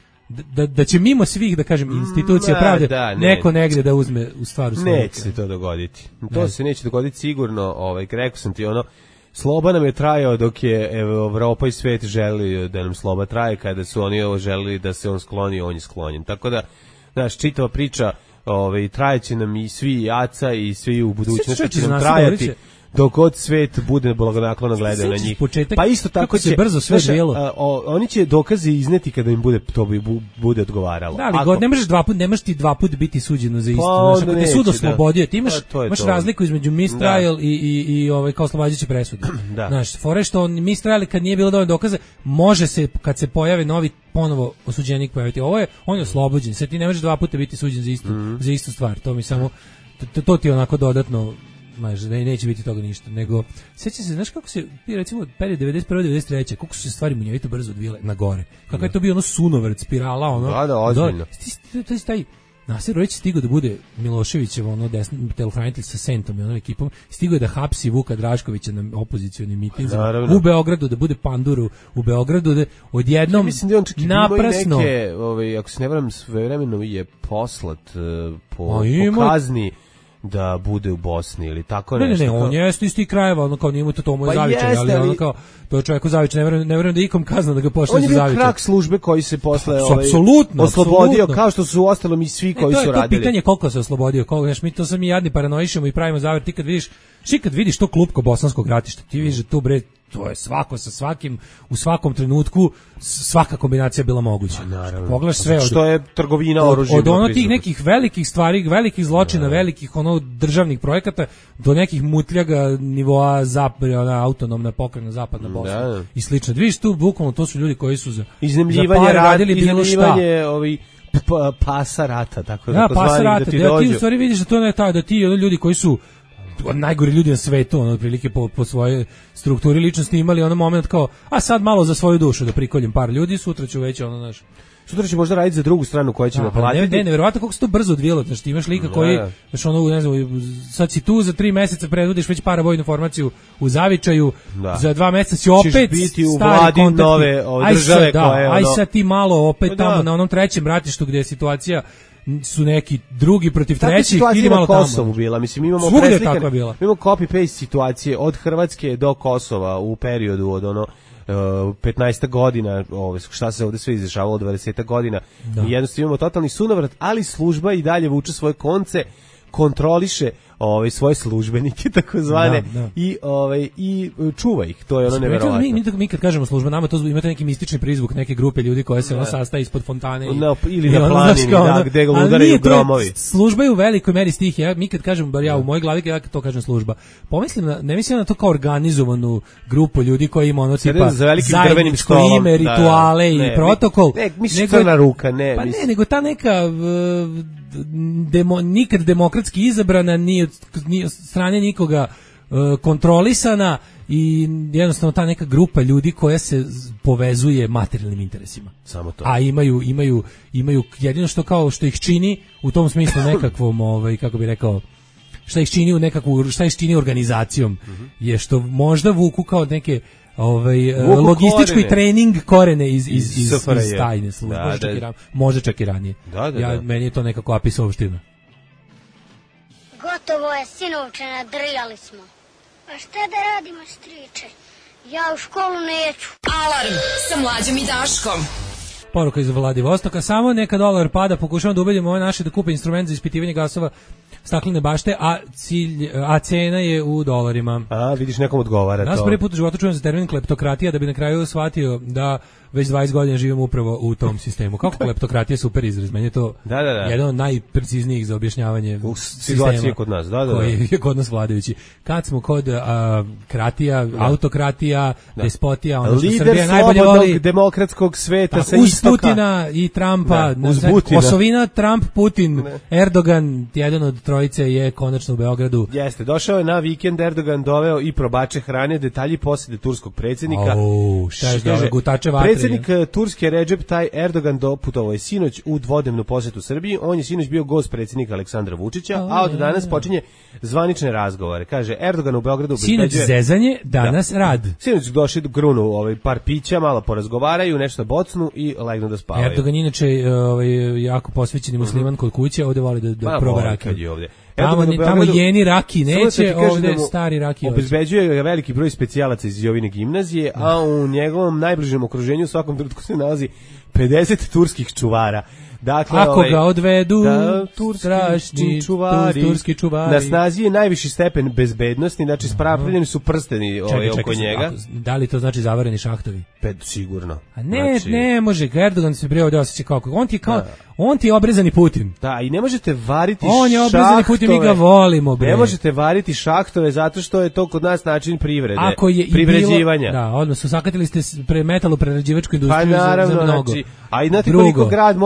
Speaker 7: da će mimo svih da kažem institucija pravde neko negdje da uzme u stvaru svoju.
Speaker 6: Neće se to dogoditi. To se neće dogoditi sigurno. Rekao sam ti sloba nam je trajao dok je Evropa i svijet želeli da nam sloba traje, kada su oni želeli da se on skloni, on je sklonjen. Tako da znaš, čitava priča trajeće nam i svi jaca i svi u budućnosti će nam trajati dok god svet bude blagonaklono gleda na njih. Pa isto tako će
Speaker 7: brzo sve bilo.
Speaker 6: Oni će dokaze izneti kada im bude odgovaralo.
Speaker 7: Da, ali ne možeš ti dva put biti suđeno za isto. Ako te sud oslobodio, ti imaš razliku između mistrial i kao oslobađajuće presude. Znaš, fore što mistrial kad nije bilo dovoljno dokaza, može se kad se pojave novi ponovo osuđenik pojaviti. On je oslobođen. Sad ti ne možeš dva puta biti suđen za istu stvar. To mi samo to ti onako dodatno neće biti toga ništa, nego sjeća se, znaš kako se, recimo, period 91-93, koliko su se stvari munjevito brzo odvile na gore, kako je to bio sunovrt, spirala,
Speaker 6: Da, ozbiljno.
Speaker 7: Nasir Orić stigao da bude Miloševićev telohranitelj sa Sentom i onom ekipom, stigao je da hapsi Vuka Draškovića na opozicionim mitinzima u Beogradu, da bude panduru u Beogradu, da odjednom naprasno
Speaker 6: ako se ne varam, svojevremeno je poslat po kazni da bude u Bosni ili tako nešto.
Speaker 7: Ne, on jeste iz tih krajeva, ono kao nije mu to mu je zavičaj, ali ono kao to je čovjek zavičaj, ne verujem da ikom kazna da ga pošle za zavičaj.
Speaker 6: On je bio krak službe koji se posle
Speaker 7: oslobodio,
Speaker 6: kao što su ostalom i svi koji su radili.
Speaker 7: To je pitanje koliko se oslobodio, mi to sam i jadni paranoišemo i pravimo zavere, ti kad vidiš to klupko bosanskog ratišta, ti vidiš da tu bre, to je svako sa svakim, u svakom trenutku svaka kombinacija bila moguća. Pogledaš sve
Speaker 6: što je trgovina oružjem.
Speaker 7: Od ono tih nekih velikih stvari, velikih zločina, velikih državnih projekata do nekih mutljaga nivoa autonomna pokrajina zapadna Bosna i slično. Vidiš tu bukvalno to su ljudi koji su za
Speaker 6: iznajmljivanje
Speaker 7: radili bilo šta.
Speaker 6: Pasa rata, tako da
Speaker 7: pasa rata, da ti u stvari vidiš da to ne taj, da ti ljudi koji su najgori ljudi na svetu, otprilike po svojoj strukturi ličnosti imali ono moment kao, a sad malo za svoju dušu da prikoljem par ljudi, sutra ću već
Speaker 6: sutra će možda raditi za drugu stranu koja će me platiti.
Speaker 7: Neverovatno kako se to brzo odvijelo, znači ti imaš lika koji, ne znam, sad si tu za 3 meseca predvodiš već paravojnu formaciju u zavičaju, za 2 meseca si opet
Speaker 6: biti u vladi nove države koje
Speaker 7: aj sad ti malo opet tamo na onom trećem ratištu gdje je situacija su neki drugi protiv trećih, idi malo tamo.
Speaker 6: Kosovu bila, mislim imamo imamo copy-paste situacije od Hrvatske do Kosova u periodu od 15 godina, šta se ovdje sve izdešavalo od 20 godina. I jednostavno imamo totalni sunovrat, ali služba i dalje vuče svoje konce, kontroliše svoje službenike takozvane i čuva ih. To je ono neverovatno.
Speaker 7: Mi kad kažemo služba, nama to imate neki mistični prizvuk neke grupe ljudi koje se sastaje ispod fontane
Speaker 6: ili na planini, gde ga udaraju gromovi.
Speaker 7: Služba je u velikoj meri stihija. Mi kad kažemo, bar ja u mojoj glavi ja to kažem služba, ne mislim na to kao organizovanu grupu ljudi koji ima ono tipa zajedničko ime, rituale i protokol.
Speaker 6: Mislim crna ruka,
Speaker 7: nego ta neka nikad demokratski izabrana, ni od strane nikoga kontrolisana i jednostavno ta neka grupa ljudi koja se povezuje materijalnim interesima.
Speaker 6: Samo to.
Speaker 7: A imaju jedino što kao što ih čini u tom smislu nekakvom kako bi rekao, šta ih čini organizacijom je što možda vuku kao neke logistički trening korene iz tajne službe, može čak i ranije. Meni je to nekako apisovština.
Speaker 12: Gotovo je, sinovče, nadrijali smo. A šta da radimo, striče? Ja u školu neću.
Speaker 4: Alarm sa Mlađom i Daškom.
Speaker 7: Poruka iz Vladivostoka, samo neka dolar pada, pokušavam da ubedimo ove naše da kupe instrument za ispitivanje gasova staklene bašte, a cena je u dolarima.
Speaker 6: A, vidiš, nekom odgovara to.
Speaker 7: Nas prvi put u životu čujem za termin kleptokratija, da bi na kraju shvatio da već 20 godina živimo upravo u tom sistemu. Kako kleptokratija, super izraz, meni je to jedan od najpreciznijih za objašnjavanje
Speaker 6: situacije kod nas,
Speaker 7: koji je kod nas vladajući. Kad smo kod kratija, autokratija, despotija, ono što Srbija najbolje voli.
Speaker 6: Lider slobodnog demokratskog sveta sa
Speaker 7: uz
Speaker 6: istoka.
Speaker 7: Putina i Trumpa, Kosovina, Trump, Putin, Erdogan, jedan od trojice je konačno u Beogradu.
Speaker 6: Jeste, došao je na vikend, Erdogan doveo i probače hrane, detalji posjede turskog predsjednika.
Speaker 7: Šta je dole, gutače vatre.
Speaker 6: Predsjednik Turske Recep Tayyip Erdogan doputovao je sinoć u dvodnevnu posjetu Srbiji. On je sinoć bio gost predsjednika Aleksandra Vučića, a od danas počinje zvanične razgovore. Kaže, Erdogan u Beogradu
Speaker 7: sinoć zezanje, danas rad.
Speaker 6: Sinoć došli do grunu par pića, malo porazgovaraju, nešto bocnu i legnu da spavaju.
Speaker 7: Erdogan inače jako posvećeni musliman kod kuće, ovdje voli da proba rakiju. Tamo jeni raki neće, ovdje stari raki hoće.
Speaker 6: Obezbeđuje veliki broj specijalaca iz Jovine gimnazije, a u njegovom najbližem okruženju u svakom trenutku se nalazi 50 turskih čuvara. Dakle,
Speaker 7: ako ga odvedu turski čuvari.
Speaker 6: Na snazi je najviši stepen bezbednosti, znači spravljeni su prsteni oko njega.
Speaker 7: Da li to znači zavareni šahtovi?
Speaker 6: Sigurno.
Speaker 7: A ne može, Erdogan se bre ovdje osjeća kako. On ti je obrezani Putin.
Speaker 6: Da, i ne možete variti šahtove.
Speaker 7: On je obrezani Putin, mi ga volimo, bre.
Speaker 6: Ne možete variti šahtove zato što je to kod nas način privrede, privređivanja.
Speaker 7: Da, odnosno sakatili ste metaloprerađivačku industriju za mnogo.
Speaker 6: A i znate koliko grad mora da proizvede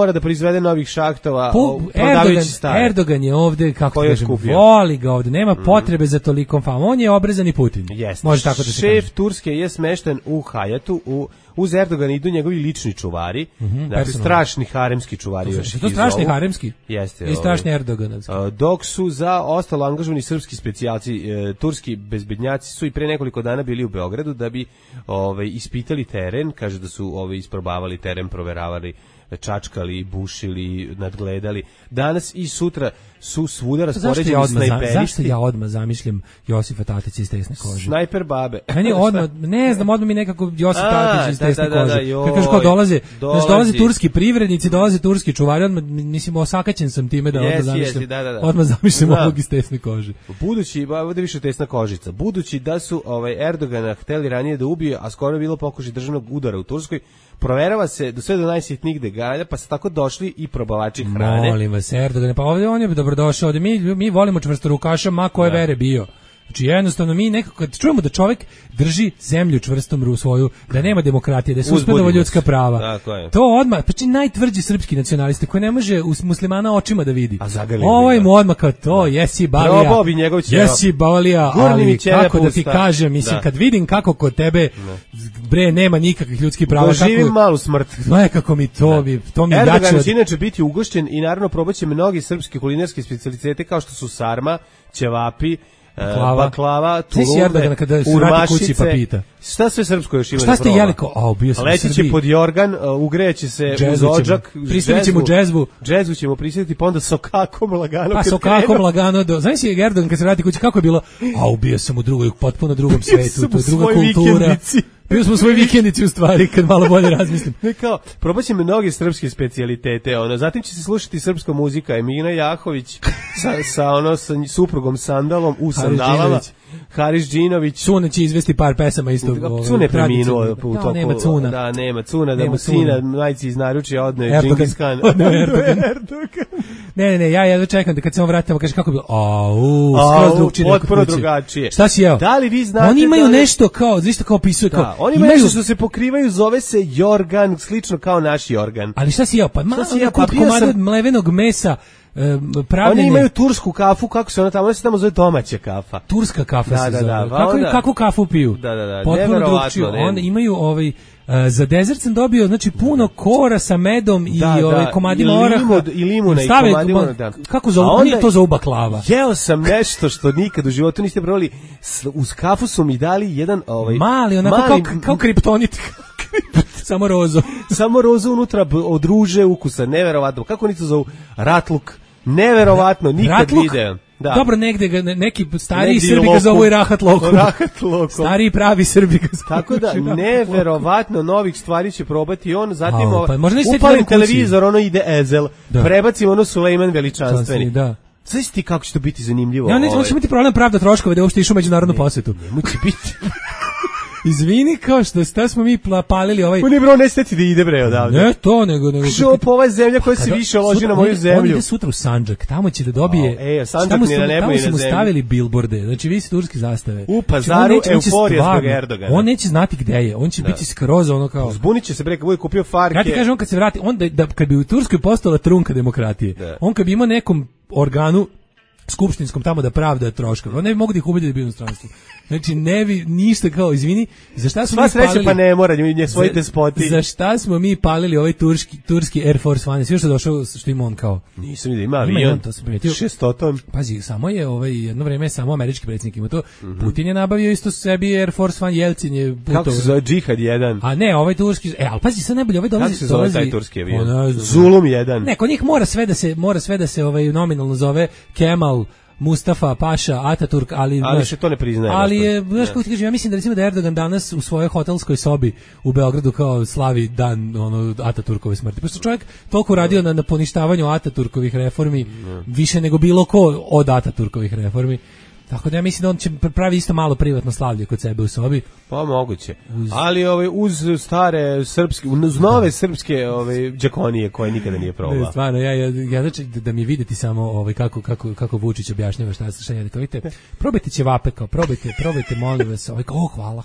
Speaker 6: proizvede novih šahtova, prodavajući stare.
Speaker 7: Erdogan je ovde, kako
Speaker 6: Ko
Speaker 7: kažem, voli ga ovde, nema potrebe za tolikom famom. On je obrezani Putin.
Speaker 6: Jeste.
Speaker 7: Može tako da se kaže.
Speaker 6: Šef Turske je smešten u Hayatu, uz Erdogana idu njegovi lični čuvari, dakle strašni haremski čuvari.
Speaker 7: To strašni haremski?
Speaker 6: Jeste.
Speaker 7: I strašni Erdoganovski.
Speaker 6: Dok su za ostalo angažovani srpski specijalci, turski bezbednjaci su i pre nekoliko dana bili u Beogradu da bi ispitali teren, kaže da su isprobavali teren, proveravali, čačkali, bušili, nadgledali. Danas i sutra su svuda raspoređeni snajperisti.
Speaker 7: Zašto ja odmah zamišljam Josifa Tatića iz tesne kože?
Speaker 6: Snajper babe.
Speaker 7: Meni odmah, ne znam, odmah mi nekako Josif Tatić iz tesne kože. Kad kažeš kao dolaze turski privrednici, dolaze turski čuvari, odmah, mislim, osakaćen sam time da odmah zamišljam. Odmah zamišljam ovog iz tesne kože.
Speaker 6: Budući, ovdje više tesna kožica, budući da su Erdogana hteli ranije da ubije, a skoro je bilo pokušaj državnog udara u Turskoj, proverava se do sve do najsitnijih detalja, pa su tako došli i probavači hrane.
Speaker 7: Molim vas, Erdogan, pa ovdje on je dobrodošao, ovdje mi volimo čvrstorukaša, ma koje vere bio. Znači jednostavno mi nekako kad čujemo da čovjek drži zemlju čvrstom svoju, da nema demokratije, da je suspendovao ljudska prava. To odmah, pa najtvrđi srpski nacionaliste koji ne može u muslimana očima da vidi. Ovaj mu odmah kao to, jesi Balija. Jesi Balija, ali kako da ti kažem, mislim kad vidim kako kod tebe bre nema nikakvih ljudskih prava,
Speaker 6: doživim malu smrt.
Speaker 7: Nekako mi to mi jače.
Speaker 6: Erdogan će inače biti ugošćen i naravno probaće mnogi srpski kulinarski specijalitete kao što su sarma, ćevapi, baklava, turube, urmašice,
Speaker 7: pa pita.
Speaker 6: Šta sve srpsko još ima?
Speaker 7: Šta ste jeli kao? Bio sam
Speaker 6: Leći će pod jorgan, ugreće se uz odžak,
Speaker 7: prisjetiti ćemo džezvu.
Speaker 6: Džezvu ćemo prisjetiti, pa onda sokakom lagano.
Speaker 7: Pa sokakom lagano, znaš si Erdogan kad se vrati kući, kako je bilo? Bio sam u potpuno drugom svetu, to je druga kultura. Bio smo u svoj vikendici u stvari, kad malo bolje razmislim.
Speaker 6: Kao, probat će mnoge srpske specijalitete, zatim će se slušati srpska muzika, Emina Jahović sa suprugom Sandalom u sandalama. Haris Džinović.
Speaker 7: Cune će izvesti par pesama isto.
Speaker 6: Cune preminuo u toku.
Speaker 7: Nema Cuna.
Speaker 6: Da, nema Cuna, da mu sina majci iz naručja odne Džingis Khan.
Speaker 7: Erdogan. Ne, ja jedva čekam da kad se on vratimo kaže kako je bilo. Skroz
Speaker 6: drugačije.
Speaker 7: Šta si jeo?
Speaker 6: Da li vi znate?
Speaker 7: Oni imaju nešto kao, zašto kao opisuje kao.
Speaker 6: Oni imaju nešto što se pokrivaju, zove se jorgan, slično kao naš jorgan.
Speaker 7: Ali šta si jeo? Pa komad mlevenog mesa.
Speaker 6: Oni imaju tursku kafu, kako se ona tamo, se tamo zove domaća kafa.
Speaker 7: Turska kafa se zove. Kako kafu piju?
Speaker 6: Da.
Speaker 7: Potpuno drugčije. Oni imaju za dezert sam dobio, znači puno kora sa medom i komadima oraha.
Speaker 6: I limuna i komadima.
Speaker 7: Kako zovu? Oni to zovu baklava.
Speaker 6: Jeo sam nešto što nikad u životu niste probali. Uz kafu su mi dali jedan
Speaker 7: mali, onako kao kriptonit. Samo rozo
Speaker 6: unutra od ruže ukusa, neverovatno. Kako oni to zovu? Ratluk. Neverovatno, nikad video. Da.
Speaker 7: Dobro, negde neki stariji Srbi ga zovu i rahat lokum. Stariji pravi Srbi ga zovu.
Speaker 6: Tako da, neverovatno novih stvari će probati on, zatim
Speaker 7: upalim
Speaker 6: televizor, ide Ezel, prebacim Sulejman Veličanstveni. Znaš ti kako će to biti zanimljivo?
Speaker 7: On će biti problem pravda troškove da uopšte išao međunarodnu posetu.
Speaker 6: Njemu će biti...
Speaker 7: Izvini, kao što smo mi palili ovaj...
Speaker 6: On je bro nesteti da ide bre odavde.
Speaker 7: Ne to, nego...
Speaker 6: Šop, ova zemlja koja se više loži na moju zemlju.
Speaker 7: On ide sutra u Sandžak, tamo će da dobije...
Speaker 6: Sandžak ni na nebu i na zemlju.
Speaker 7: Tamo su mu stavili bilborde, znači visi turske zastave.
Speaker 6: U Pazaru euforija zbog Erdogana.
Speaker 7: On neće znati gde je, on će biti skroz ono kao...
Speaker 6: Zbunit će se bre, kad bude kupio farke.
Speaker 7: Ja ti kažem, on kad se vrati, kad bi u Turskoj postala trunka demokratije, on kad bi imao nekom organu skupštinskom tamo da pravda troškove. On ne bi mogu da ih ubedi da bi u inostranstvu. Znači ne bi ništa kao, izvini, za šta smo mi palili...
Speaker 6: pa ne mora, nje svoji despoti.
Speaker 7: Za šta smo mi palili ovaj turski Air Force One? Sve što je došao, što ima on kao...
Speaker 6: Nisam vidio, ima avion,
Speaker 7: to sam primetio.
Speaker 6: 600.
Speaker 7: Pazi, samo je jedno vreme samo američki predsjednik ima to. Putin je nabavio isto sebi Air Force One, Jelcin je putovao.
Speaker 6: Kako se zove Džihad 1?
Speaker 7: A ne, ovaj turski... ali pazi, sad najbolje, ovaj dolazi...
Speaker 6: Kako se zove taj turski avion? Zulum 1.
Speaker 7: Ne, kod njih mora sve da se nominalno zove Kemal, Mustafa, Paša, Ataturk, ali
Speaker 6: se to ne priznaje.
Speaker 7: Ali je, znaš kako ti kažem, ja mislim da recimo da Erdogan danas u svojoj hotelskoj sobi u Beogradu kao slavi dan Ataturkove smrti. Pošto čovjek toliko radio na poništavanju Ataturkovih reformi, više nego bilo ko od Ataturkovih reformi. Tako da ja mislim da on će pravi isto malo privatno slavlje kod sebe u sobi.
Speaker 6: Pa moguće. Ali uz stare srpske, uz nove srpske džakonije koje nikada nije probao.
Speaker 7: Stvarno, ja znači da mi videti samo kako Vučić objašnjava šta je. Vidite, probajte ćevape, kao probajte molim vas. Hvala.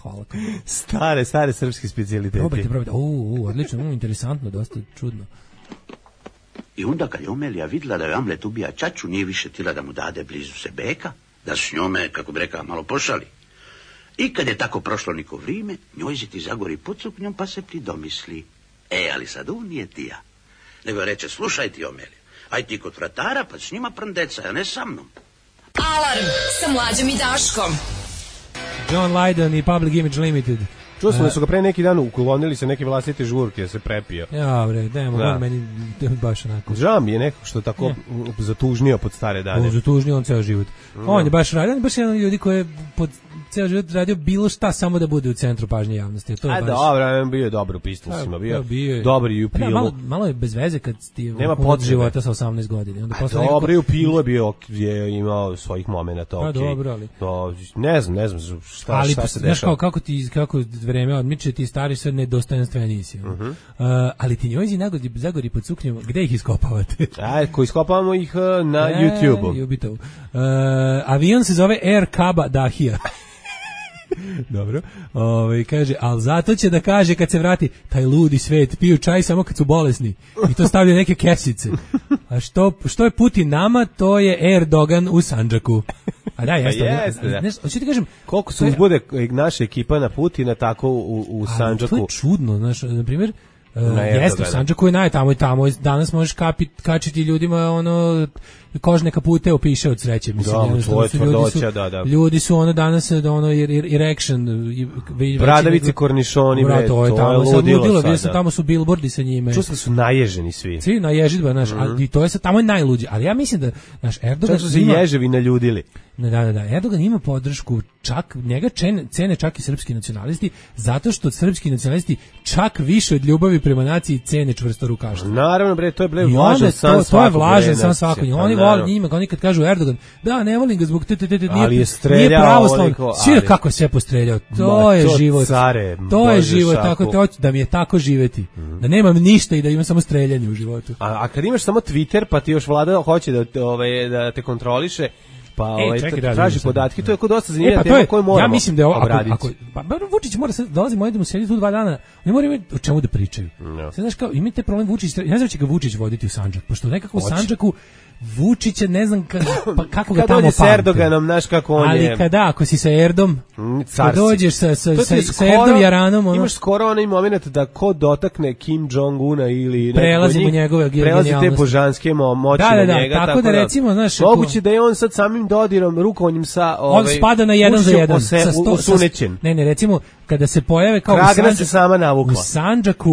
Speaker 6: Stare srpske specijalitete.
Speaker 7: Probajte. Odlično, interesantno, dosta čudno.
Speaker 13: I onda kad je Omelija vidjela da je Hamlet ubija ćaću, nije više tila da mu dade blizu se beka, da s njome, kako bi rekao, malo pošali. I kad je tako prošlo niko vrijeme, njoj ti zagori pod suknjom pa se pridomisli. Ali sad on nije tija. Nego reče, slušaj ti Omelija, aj ti kod vratara pa s njima prndeca, a ne sa mnom.
Speaker 4: Alarm sa Mlađom i Daškom.
Speaker 7: John Lydon i Public Image Limited.
Speaker 6: Čuo sam da su ga pre neki dan uklonili sa neke vlastite žurke, da se prepio.
Speaker 7: Ja, bre, on meni baš onako.
Speaker 6: Žam je nekako što tako zatužnio pod stare dane.
Speaker 7: Zatužnio on ceo život. On je baš radio, baš jedan od ljudi koji je pod ceo život radio bilo šta samo da bude u centru pažnje javnosti. To je baš...
Speaker 6: dobro, bio je dobar u Pistolsima, bio dobar i u Pilu.
Speaker 7: Malo je bez veze kad ti
Speaker 6: nema
Speaker 7: od života sa 18 godina.
Speaker 6: Dobro, i u Pilu je imao svojih momenata, okej.
Speaker 7: Dobro, ali...
Speaker 6: Ne znam šta se dešava.
Speaker 7: Ali, kako vreme odmiče, ti stari sve nedostojanstveni si. Ali ti njojzi zagori pod suknjom, gde ih iskopavate?
Speaker 6: Ko iskopavamo ih na YouTube-u.
Speaker 7: Avion se zove Air Kaba Dahia. Dobro. Kaže, ali zato će da kaže kad se vrati, taj ludi svet, piju čaj samo kad su bolesni. I to stavlja neke kesice. A što je Putin nama, to je Erdogan u Sandžaku. A da, jeste. Hoću ti kažem,
Speaker 6: koliko se uzbude naša ekipa na Putina, tako u Sandžaku.
Speaker 7: To je čudno, znaš, na primjer, jeste, u Sandžaku je tamo i tamo. Danas možeš kačiti ljudima kožne kapute opiše od sreće. Mislim,
Speaker 6: to je tvrdoća, da.
Speaker 7: Ljudi su danas erection,
Speaker 6: bradavice, kornišoni,
Speaker 7: to je ludilo. Tamo su billboardi sa njime.
Speaker 6: Čusto su naježeni svi.
Speaker 7: Svi naježidba, znaš, i to je tamo je najluđi. Ali ja mislim da, znaš, Erdogan...
Speaker 6: Čak su se ježevi naljudili.
Speaker 7: Da. Erdogan ima podršku, čak njega cene čak i srpski nacionalisti, zato što srpski nacionalisti čak više od ljubavi prema naciji cene čvrsto rukaštvo.
Speaker 6: Naravno, bre, to je vlažan san svakog.
Speaker 7: To je vlažan san svakog. Oni vole njima, oni kad kažu Erdogan, da, ne volim ga zbog nije pravoslavno. Svi kako je sve postreljao. To je život. To je život, tako te hoću da mi je tako živeti. Da nemam ništa i da imam samo streljanje u životu.
Speaker 6: A kad imaš samo Twitter, pa ti još vlada hoće da te kontroliše, pa traži podatke, to je dosta zanimljiva tema koju moramo.
Speaker 7: Ja mislim da je ako Vučić mora sad dolazi, idemo sediti tu 2 dana, ne mora imati o čemu da pričaju. Sad znaš kao, imate problem Vučić, ne znam će ga Vučić voditi u Sandžak, pošto nekako u Sandžaku Vučića ne znam kako ga tamo pamte.
Speaker 6: Kad dođe s Erdoganom, znaš kako on je.
Speaker 7: Ali ako si sa Erdom, kad dođeš sa Erdom i Aranom...
Speaker 6: Imaš skoro onaj moment da ko dotakne Kim Jong-una ili...
Speaker 7: Prelazimo njegove
Speaker 6: genijalnosti. Prelazi te božanske moći na njega.
Speaker 7: Tako da recimo, znaš...
Speaker 6: Moguće da je on sad samim dodirom, rukovanjem sa...
Speaker 7: On spada na 1 za 1.
Speaker 6: Usunećen.
Speaker 7: Ne, recimo, kada se pojave kao
Speaker 6: Kragna se sama navukla.
Speaker 7: U Sandžaku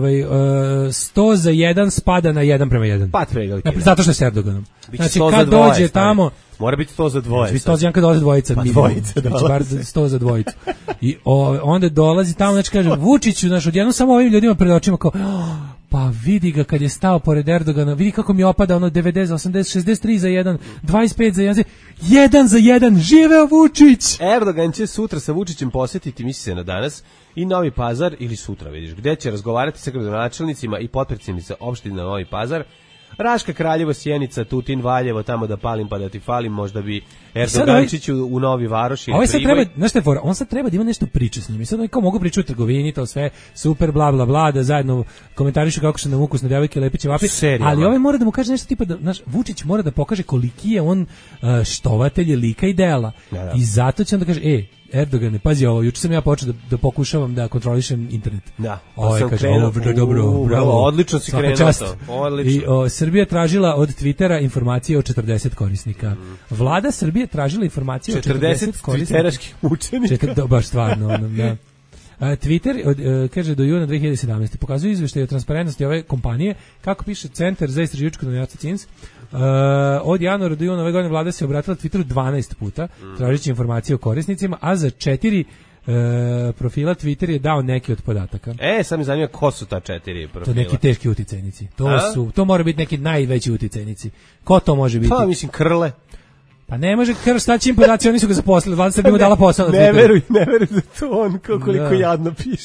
Speaker 7: 100 za 1 spada na 1:1.
Speaker 6: Pa tregalke.
Speaker 7: Zato što je s Erdoganom. Znači kad dođe tamo
Speaker 6: mora biti 100 za 2.
Speaker 7: Znači 100 za 1 kad dolazi dvojica. Znači bar 100 za dvojicu. I onda dolazi tamo, znači kaže Vučiću, znači odjednom samo ovim ljudima pred očima kao pa vidi ga kad je stao pored Erdogana, vidi kako mi opada 90, 80, 63 za 1, 25 za 1, 1 za 1, živeo Vučić!
Speaker 6: Erdogan će sutra sa Vučićem posjetiti, misli se na danas, i Novi Pazar ili sutra, vidiš, gde će razgovarati sa gradonačelnicima i potpredsjednicima opštine Novi Pazar, Raška, Kraljevo, Sjenica, Tutin, Valjevo, tamo da palim pa da ti falim, možda bi Erdogančić u Novi Varoš ili Priboj.
Speaker 7: Znaš šta je fora, on sad treba da ima nešto priče s njim. I sad oni kao mogu pričati o trgovini, to sve super, bla, bla, bla, da zajedno komentarišu kako su nam ukusne devojke, lepi ćevapi. Ali ovaj mora da mu kaže nešto tipa da, znaš, Vučić mora da pokaže koliki je on štovatelj lika i dela. Da. I zato će on da kaže, Erdogane, pazi ovo, juče sam ja počeo da pokušavam da kontrolišem internet.
Speaker 6: Da,
Speaker 7: kaže, dobro, bravo.
Speaker 6: Odlično si krenuo to. Odlično.
Speaker 7: I Srbija tražila od Twittera informacije o 40 korisnika. Vlada Srbije tražila informacije o 40 korisnika.
Speaker 6: 40 twitteraških učenika.
Speaker 7: Baš stvarno, da. Twitter, kaže, do juna 2017. pokazuje izveštaj o transparentnosti ove kompanije, kako piše Centar za istraživačko novinarstvo CINS. Od januara do juna ove godine vlada se obratila Twitteru 12 puta, tražeći informacije o korisnicima, a za 4 profila Twitter je dao neki od podataka.
Speaker 6: Sad mi zanima ko su ta 4 profila.
Speaker 7: To neki teški uticajnici. To mora biti neki najveći uticajnici. Ko to može biti?
Speaker 6: Pa mislim Krle.
Speaker 7: Pa ne može staći im podaci, oni su ga zaposlili, vlada Srbije mu dala posao na Twitteru.
Speaker 6: Ne veruj da to on koliko jadno piše.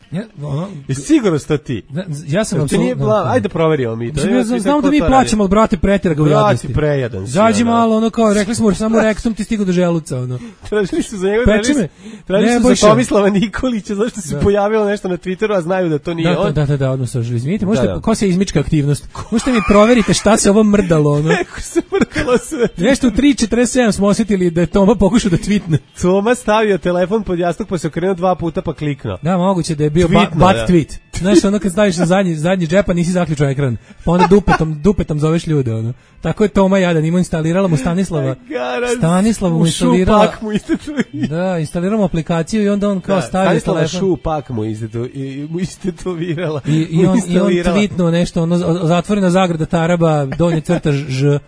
Speaker 6: Sigurno sto ti.
Speaker 7: Ja sam
Speaker 6: apsolutno. Ajde proverimo mi to.
Speaker 7: Znamo da mi plaćamo, ali brate, pretjera ga u jadnosti.
Speaker 6: Prejadan si.
Speaker 7: Zađi malo, kao, rekli smo, samo reksom ti stigu do želuca,
Speaker 6: Tražili su za njega, tražili su za Tomislava Nikolića, zašto se pojavilo nešto na Twitteru, a znaju da to nije on.
Speaker 7: Da, odnosno, izvinite, možete, ko se izmička aktivnost? Možete mi proverite šta se ovo mrdalo,
Speaker 6: Neko se mrdalo sve.
Speaker 7: Nešto u 3:47 smo osjetili da je Toma pokušao da tweetne.
Speaker 6: Toma stavio telefon pod jastuk, pa se okrenuo 2 puta, pa kliknuo.
Speaker 7: Da, moguće da je bio tweet. Znaš, kad staviš na zadnji džep, a nisi zaključao ekran, pa onda dupetom zoveš ljude, Tako je Toma jadan, instalirala mu Stanislava mu instalirala.
Speaker 6: Šupak mu
Speaker 7: instaliramo aplikaciju i onda on kao stavio telefon.
Speaker 6: Stanislava Šupak mu istetovirala.
Speaker 7: I on tweetnuo nešto, zatvorena zagrada Taraba, donje crta Ž.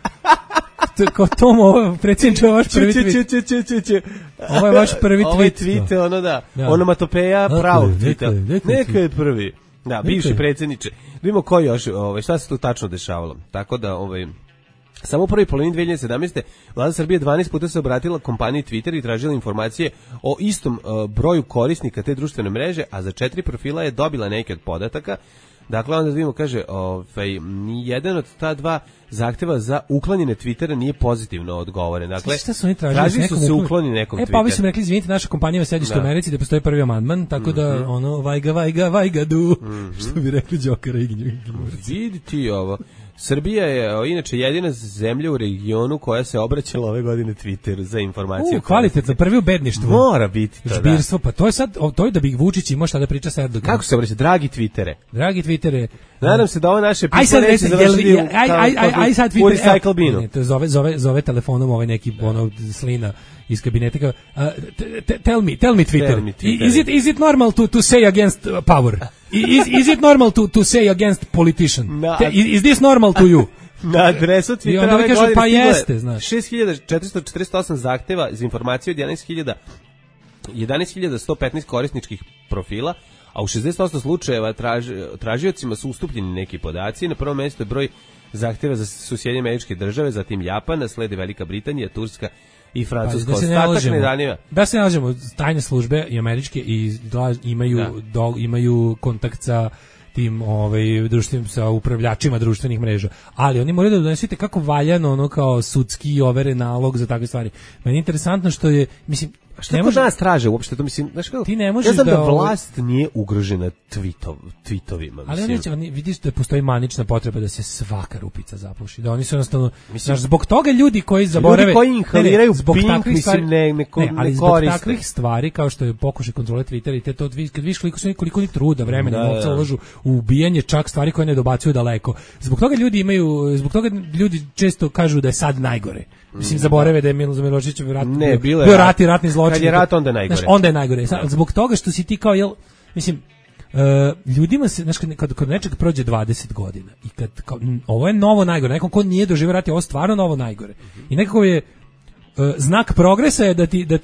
Speaker 7: Kao Tomo, predsjedniče, ovo je vaš prvi tweet. Ovo je vaš prvi tweet.
Speaker 6: Ovo je tweet, da. Onomatopeja pravog tweeta. Neka je prvi. Da, bivši predsjedniče. Vidimo ko još, šta se tu tačno dešavalo. Tako da, samo u prvoj polovini 2017. Vlada Srbije 12 puta se obratila kompaniji Twitter i tražila informacije o istom broju korisnika te društvene mreže, a za 4 profila je dobila neke od podataka. Dakle, onda vidimo, kaže, nijedan od ta 2 zahteva za uklanjene Twittera nije pozitivno odgovoren. Dakle,
Speaker 7: šta su oni tražili
Speaker 6: su se ukloni nekom Twitteru.
Speaker 7: Pa ovi su mi rekli, izvinite, naša kompanija ima sedište u Americi, da postoji prvi amandman, tako da, vajga du, što bi rekli Đokara i Gnju.
Speaker 6: Vidi ti ovo. Srbija je inače jedina zemlja u regionu koja se obraćala ove godine Twitteru za informacije.
Speaker 7: Kvalitetno, prvi u bedništvu.
Speaker 6: Mora biti to,
Speaker 7: žbirstvo, pa to je sad, to je da bi Vučić imao šta da priča sa Erdoganom.
Speaker 6: Kako se obraća? Dragi Twittere. Nadam se da ovo naše pismo neće završiti
Speaker 7: aj sad
Speaker 6: u recycle binu.
Speaker 7: To zove telefonom neki slina iz kabineta. Tell me Twitter. Is it normal to say against power? Is it normal to say against politician? Is this normal to you?
Speaker 6: Na adresu Twittera
Speaker 7: i onda ove kaže, pa jeste, znaš.
Speaker 6: 6448 zahteva za informacije od 11.115 korisničkih profila, a u 60% slučajeva tražiocima su ustupljeni neki podaci. Na prvom mjestu je broj zahteva za Sjedinjene Američke Države, zatim Japana, slede Velika Britanija, Turska i Francuska.
Speaker 7: Da se ne lažemo, tajne službe i američke imaju kontakt sa tim sa upravljačima društvenih mreža, ali oni moraju da donesete kako valjano kao sudski overe nalog za takve stvari. Meni je interesantno što je, mislim,
Speaker 6: šta kod nas traže uopšte, to mislim, znaš kako,
Speaker 7: ti ne možeš
Speaker 6: ja znam da vlast nije ugrožena tweetovima.
Speaker 7: Ali oni vidiš da postoji manična potreba da se svaka rupica zapuši, da oni su jednostavno, znaš, zbog toga ljudi koji zaborave,
Speaker 6: ljudi koji inhaliraju pink, mislim, ne
Speaker 7: zbog takvih stvari, kao što je pokušaj kontrole Twittera i to, kad vidiš koliko ni truda, vremena, novca ulažu u ubijanje čak stvari koje ne dobacuju daleko. Zbog toga ljudi često kažu da je sad najgore. Mislim, zaborave da je Milo Milošević bio ratni zločin.
Speaker 6: Kad je rat, onda je najgore.
Speaker 7: Znaš, onda je najgore. Zbog toga što si ti kao, mislim, ljudima se, znaš, kad nečeg prođe 20 godina i ovo je novo najgore, nekom ko nije doživio rat je ovo stvarno novo najgore. I nekako je znak progresa je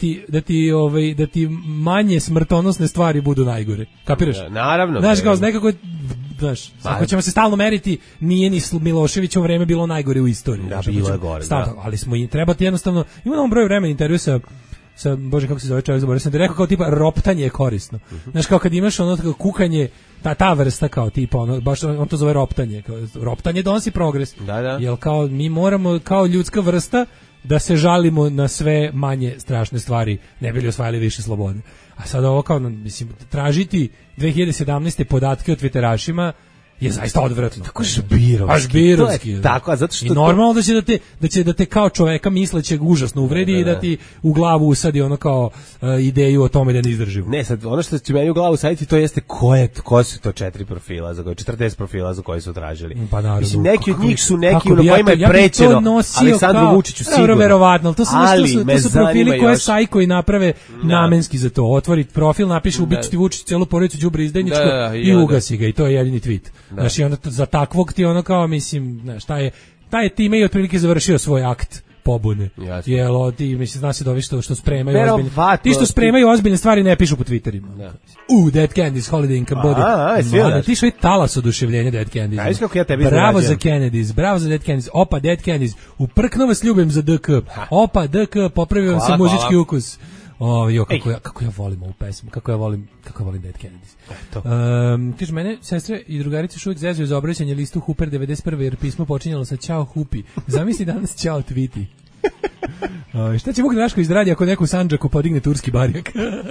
Speaker 7: da ti manje smrtonosne stvari budu najgore. Kapiraš?
Speaker 6: Naravno.
Speaker 7: Znaš, kao nekako, znaš, ako ćemo se stalno meriti, nije ni Milošević u vreme bilo najgore u istoriji.
Speaker 6: Da, bilo je gore, da.
Speaker 7: Ali smo i trebati jednostavno, ima nam broj vremena intervju sa Bože, kako se zove čovjek, zaboravio sam da rekao kao tipa roptanje je korisno. Znaš, kao kad imaš ono tako kukanje, ta vrsta kao tipa, baš on to zove roptanje. Roptanje donosi progres.
Speaker 6: Da.
Speaker 7: Jer kao mi moramo kao ljudska vrsta da se žalimo na sve manje strašne stvari, ne bi li osvajali više slobode. A sad ovo kao, mislim, tražiti 2017. podatke o Twitterašima je zaista odvratno.
Speaker 6: Tako žbirovski. Tako, a zato što
Speaker 7: i normalno da će da te kao čoveka mislećeg užasno uvredi i da ti u glavu usadi ono kao ideju o tome da ne izdržimo.
Speaker 6: Ne, sad ono što će meni u glavu usaditi to jeste ko su to 40 profila za koje su tražili.
Speaker 7: Pa naravno.
Speaker 6: Mislim, neki od njih su neki na kojima je prećeno Aleksandru Vučiću sigurno.
Speaker 7: Verovatno, to su profili koje sajko i naprave namenski za to. Otvori profil, napiše ubiti Vučić celu porodicu đubre izdajničko i ugasi ga i to je jedini tweet. Znaš, i onda za takvog ti ono kao, mislim, znaš, taj time i otprilike završio svoj akt pobune. Jel, ti, mislim, zna se da ovi što spremaju ozbiljne, ti što spremaju ozbiljne stvari ne pišu po Twitterima. Dead Kennedys, Holiday in Cambodia. Ti što je talas oduševljenja Dead Kennedys. Bravo za Kennedys, bravo za Dead Kennedys. Opa, Dead Kennedys, uprkno vas ljubim za DK. Opa, DK, popravio vam se muzički ukus. Kako ja volim ovu pesmu, kako ja volim Dead Kennedys. Kaže, mene sestre i drugarice još uvijek zezuju za obraćanje listu Hooper 91. jer pismo počinjalo sa Ćao Hupi. Zamisli danas Ćao Tviti. Šta će Vuk Drašković da radi ako neko u Sandžaku podigne turski barjak?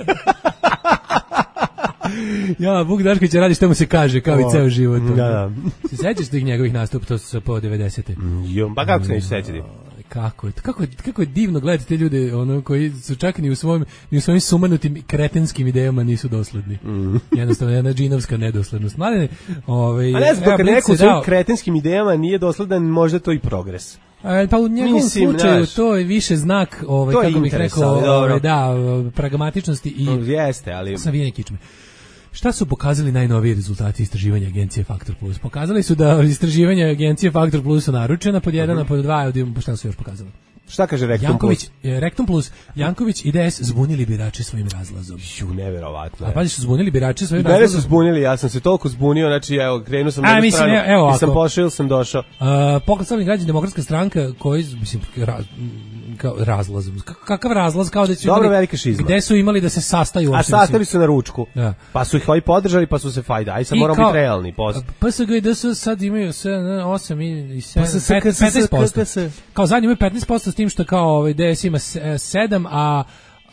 Speaker 7: Ja, Vuk Drašković radi što mu se kaže, kao i ceo život.
Speaker 6: Da.
Speaker 7: Se sećaš tih njegovih nastupa, to su po 90-te?
Speaker 6: Pa kako se neće sećati?
Speaker 7: Kako je divno gledati te ljude koji su čak ni u svojim sumanutim kretenskim idejama nisu dosledni. Jednostavno jedna džinovska nedoslednost. A ne znam,
Speaker 6: kad neko u svojim kretenskim idejama nije dosledan, možda to i progres.
Speaker 7: Pa u njegovom slučaju to je više znak kako bih rekao, pragmatičnosti i savijanje kičme. Šta su pokazali najnoviji rezultati istraživanja agencije Faktor Plus? Pokazali su da istraživanja agencije Faktor Plus su naručena pod 1, a pod 2, šta su još pokazali?
Speaker 6: Šta kaže Rektum Plus?
Speaker 7: Rektum Plus, Janković i DS zbunili birače svojim razlazom.
Speaker 6: Neverovatno.
Speaker 7: A pa su zbunili birače svojim razlazom.
Speaker 6: Mene su zbunili, ja sam se toliko zbunio, znači evo, krenuo sam na stranu i sam pošao ili sam došao.
Speaker 7: Pokret Slobodnih građana, Demokratska stranka, koji, mislim, razlazom. Kakav razlaz? Kao da su
Speaker 6: dobro, velika šizma.
Speaker 7: Gde su imali da se sastaju?
Speaker 6: A sastali su na ručku.
Speaker 7: Da.
Speaker 6: Pa su ih ovi podržali, pa su se fajda. Aj sad moramo biti realni.
Speaker 7: PSG i DS sad imaju 8 i 15%. Kao zadnji imaju 15%, s tim što kao DS ima 7, a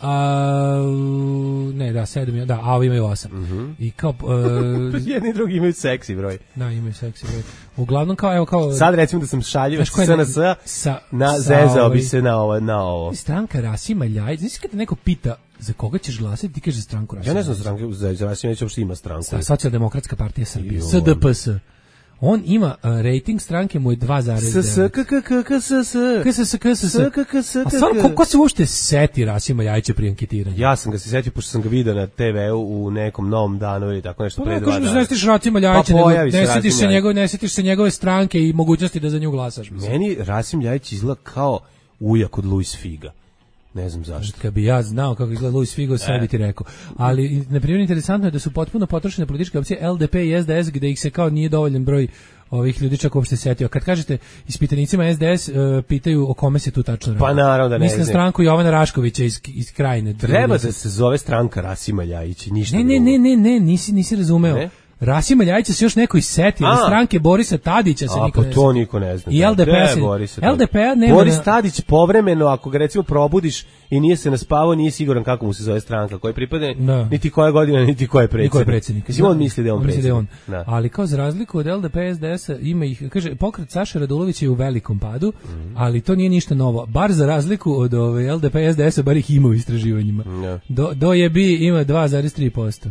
Speaker 7: ovi imaju 8. I kao
Speaker 6: jedni i drugi imaju seksi broj.
Speaker 7: Da, imaju seksi broj. Uglavnom kao
Speaker 6: sad recimo da sam šaljiv SNS na zezao bi se na ovo.
Speaker 7: Stranka Rasima Ljajić, znači kad te neko pita za koga ćeš glasati, ti kažeš stranku Rasima.
Speaker 6: Ja ne znam stranku za Rasima Ljajić, uopšte ima stranku.
Speaker 7: Socijaldemokratska partija Srbije, SDPS. On ima rating stranke mu je 2,9. A stvarno, ko se uopšte seti Rasima Ljajića prije anketiranja?
Speaker 6: Ja sam ga se setio, pošto sam ga vidio na TV-u u nekom Novom danu ili tako nešto pre 2 dana.
Speaker 7: Pa ne setiš Rasima Ljajića, ne setiš se njegove stranke i mogućnosti da za nju glasaš.
Speaker 6: Meni Rasim Ljajić izgleda kao ujak od Luis Figa. Ne znam zašto.
Speaker 7: Kad bi ja znao kako izgleda Luis Figo, sve bi ti rekao. Ali, na primjer, interesantno je da su potpuno potrošene političke opcije LDP i SDS, gde ih se kao nije dovoljan broj ovih ljudi čak uopšte setio. Kad kažete ispitanicima SDS, pitaju o kome se tu tačno radi.
Speaker 6: Pa naravno da ne.
Speaker 7: Mislim stranku Jovana Raškovića iz Krajine.
Speaker 6: Treba da se zove stranka Rasima Ljajića, ništa.
Speaker 7: Ne, nisi razumeo. Ne? Rasima Ljajića se još neko issetio, ali stranke Borisa Tadića se niko ne zna.
Speaker 6: To niko ne zna.
Speaker 7: I LDP-a nema.
Speaker 6: Boris Tadić povremeno, ako ga recimo probudiš i nije se naspavao, nije siguran kako mu se zove stranka, koji pripadne, niti koja godina, niti ko je predsjednik. Mislim, on misli da je on predsjednik. Ali kao za razliku od LDP SDS-a ima ih, kaže, pokret Saše Radulovića je u velikom padu, ali to nije ništa novo. Bar za razliku od LDP SDS-a, bar ih ima u istraživanjima. Do je bi ima 2,3%.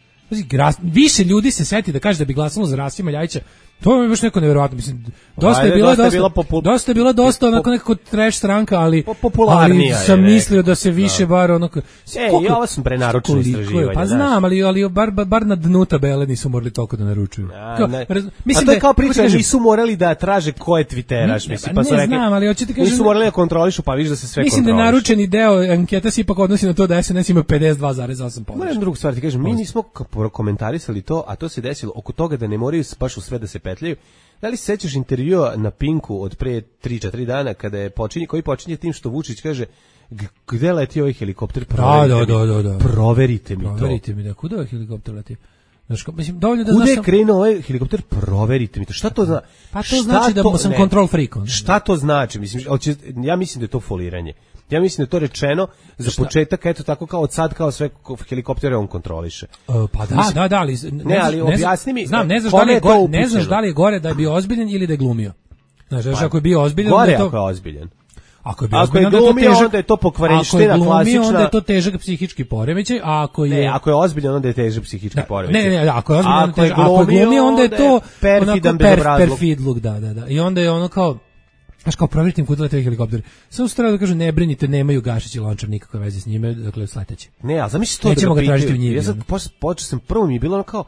Speaker 6: Više ljudi se seti da kaže da bi glasalo za Rasima Ljajića. To je baš neko neverovatno, mislim. Dosta je bilo onako nekako trash stranka, ali sam mislio da se više bar onako. I ovo sam prenaručeno istraživanje.
Speaker 7: Pa znam, ali bar na dnu tabele nisu morali toliko da naručuju.
Speaker 6: Mislim da je kao priča, nisu morali da traže ko je Twitteraš, mislim, pa su rekli.
Speaker 7: Znam, ali hoćete kažem.
Speaker 6: Nisu morali da kontrolišu, pa vidiš da se sve kontroliše.
Speaker 7: Mislim da naručeni deo anketa se ipak odnosi na to da SNS ima 52,8%.
Speaker 6: Moram drugu stvar ti kažem, mi nismo komentarisali to, a to se desilo oko toga da ne moraju baš u sve da se petljaju. Da li se sećaš intervjua na Pinku od pre 3-4 dana kada je koji počinje tim što Vučić kaže gde leti ovaj helikopter? Proverite mi to.
Speaker 7: Proverite mi da kuda ovaj helikopter leti. Mislim, dovoljno da
Speaker 6: kuda je krenuo ovaj helikopter? Proverite mi to. Šta to znači?
Speaker 7: Pa to znači da sam control freak.
Speaker 6: Šta to znači? Mislim, ja mislim da je to foliranje. Ja mislim da je to rečeno za početak, eto tako kao od sad, kao sve helikoptere on kontroliše.
Speaker 7: Pa da, ali
Speaker 6: ali objasni mi.
Speaker 7: Znam, ne znaš da li je gore da je bio ozbiljan ili da je glumio. Znaš, ako je bio ozbiljan,
Speaker 6: gore ako je ozbiljan.
Speaker 7: Ako je
Speaker 6: glumio, onda je to pokvarenština klasična.
Speaker 7: Onda je to težak psihički poremećaj, a ako je...
Speaker 6: Ne, ako je ozbiljan, onda je težak psihički poremećaj.
Speaker 7: Ne, ako je ozbiljan, ako je glumio, onda je to perfidluk, da. I onda je ono kao... Znaš, kao provjeriti im kuda lete helikopter. Samo su trebali da kažu, ne brinite, nemaju Gašić i Lončar nikakve veze s njime, dakle sledeće.
Speaker 6: Ne, ali zamisli to
Speaker 7: da ga pitaju. Ja
Speaker 6: sad počeo sam, prvo mi je bilo ono kao,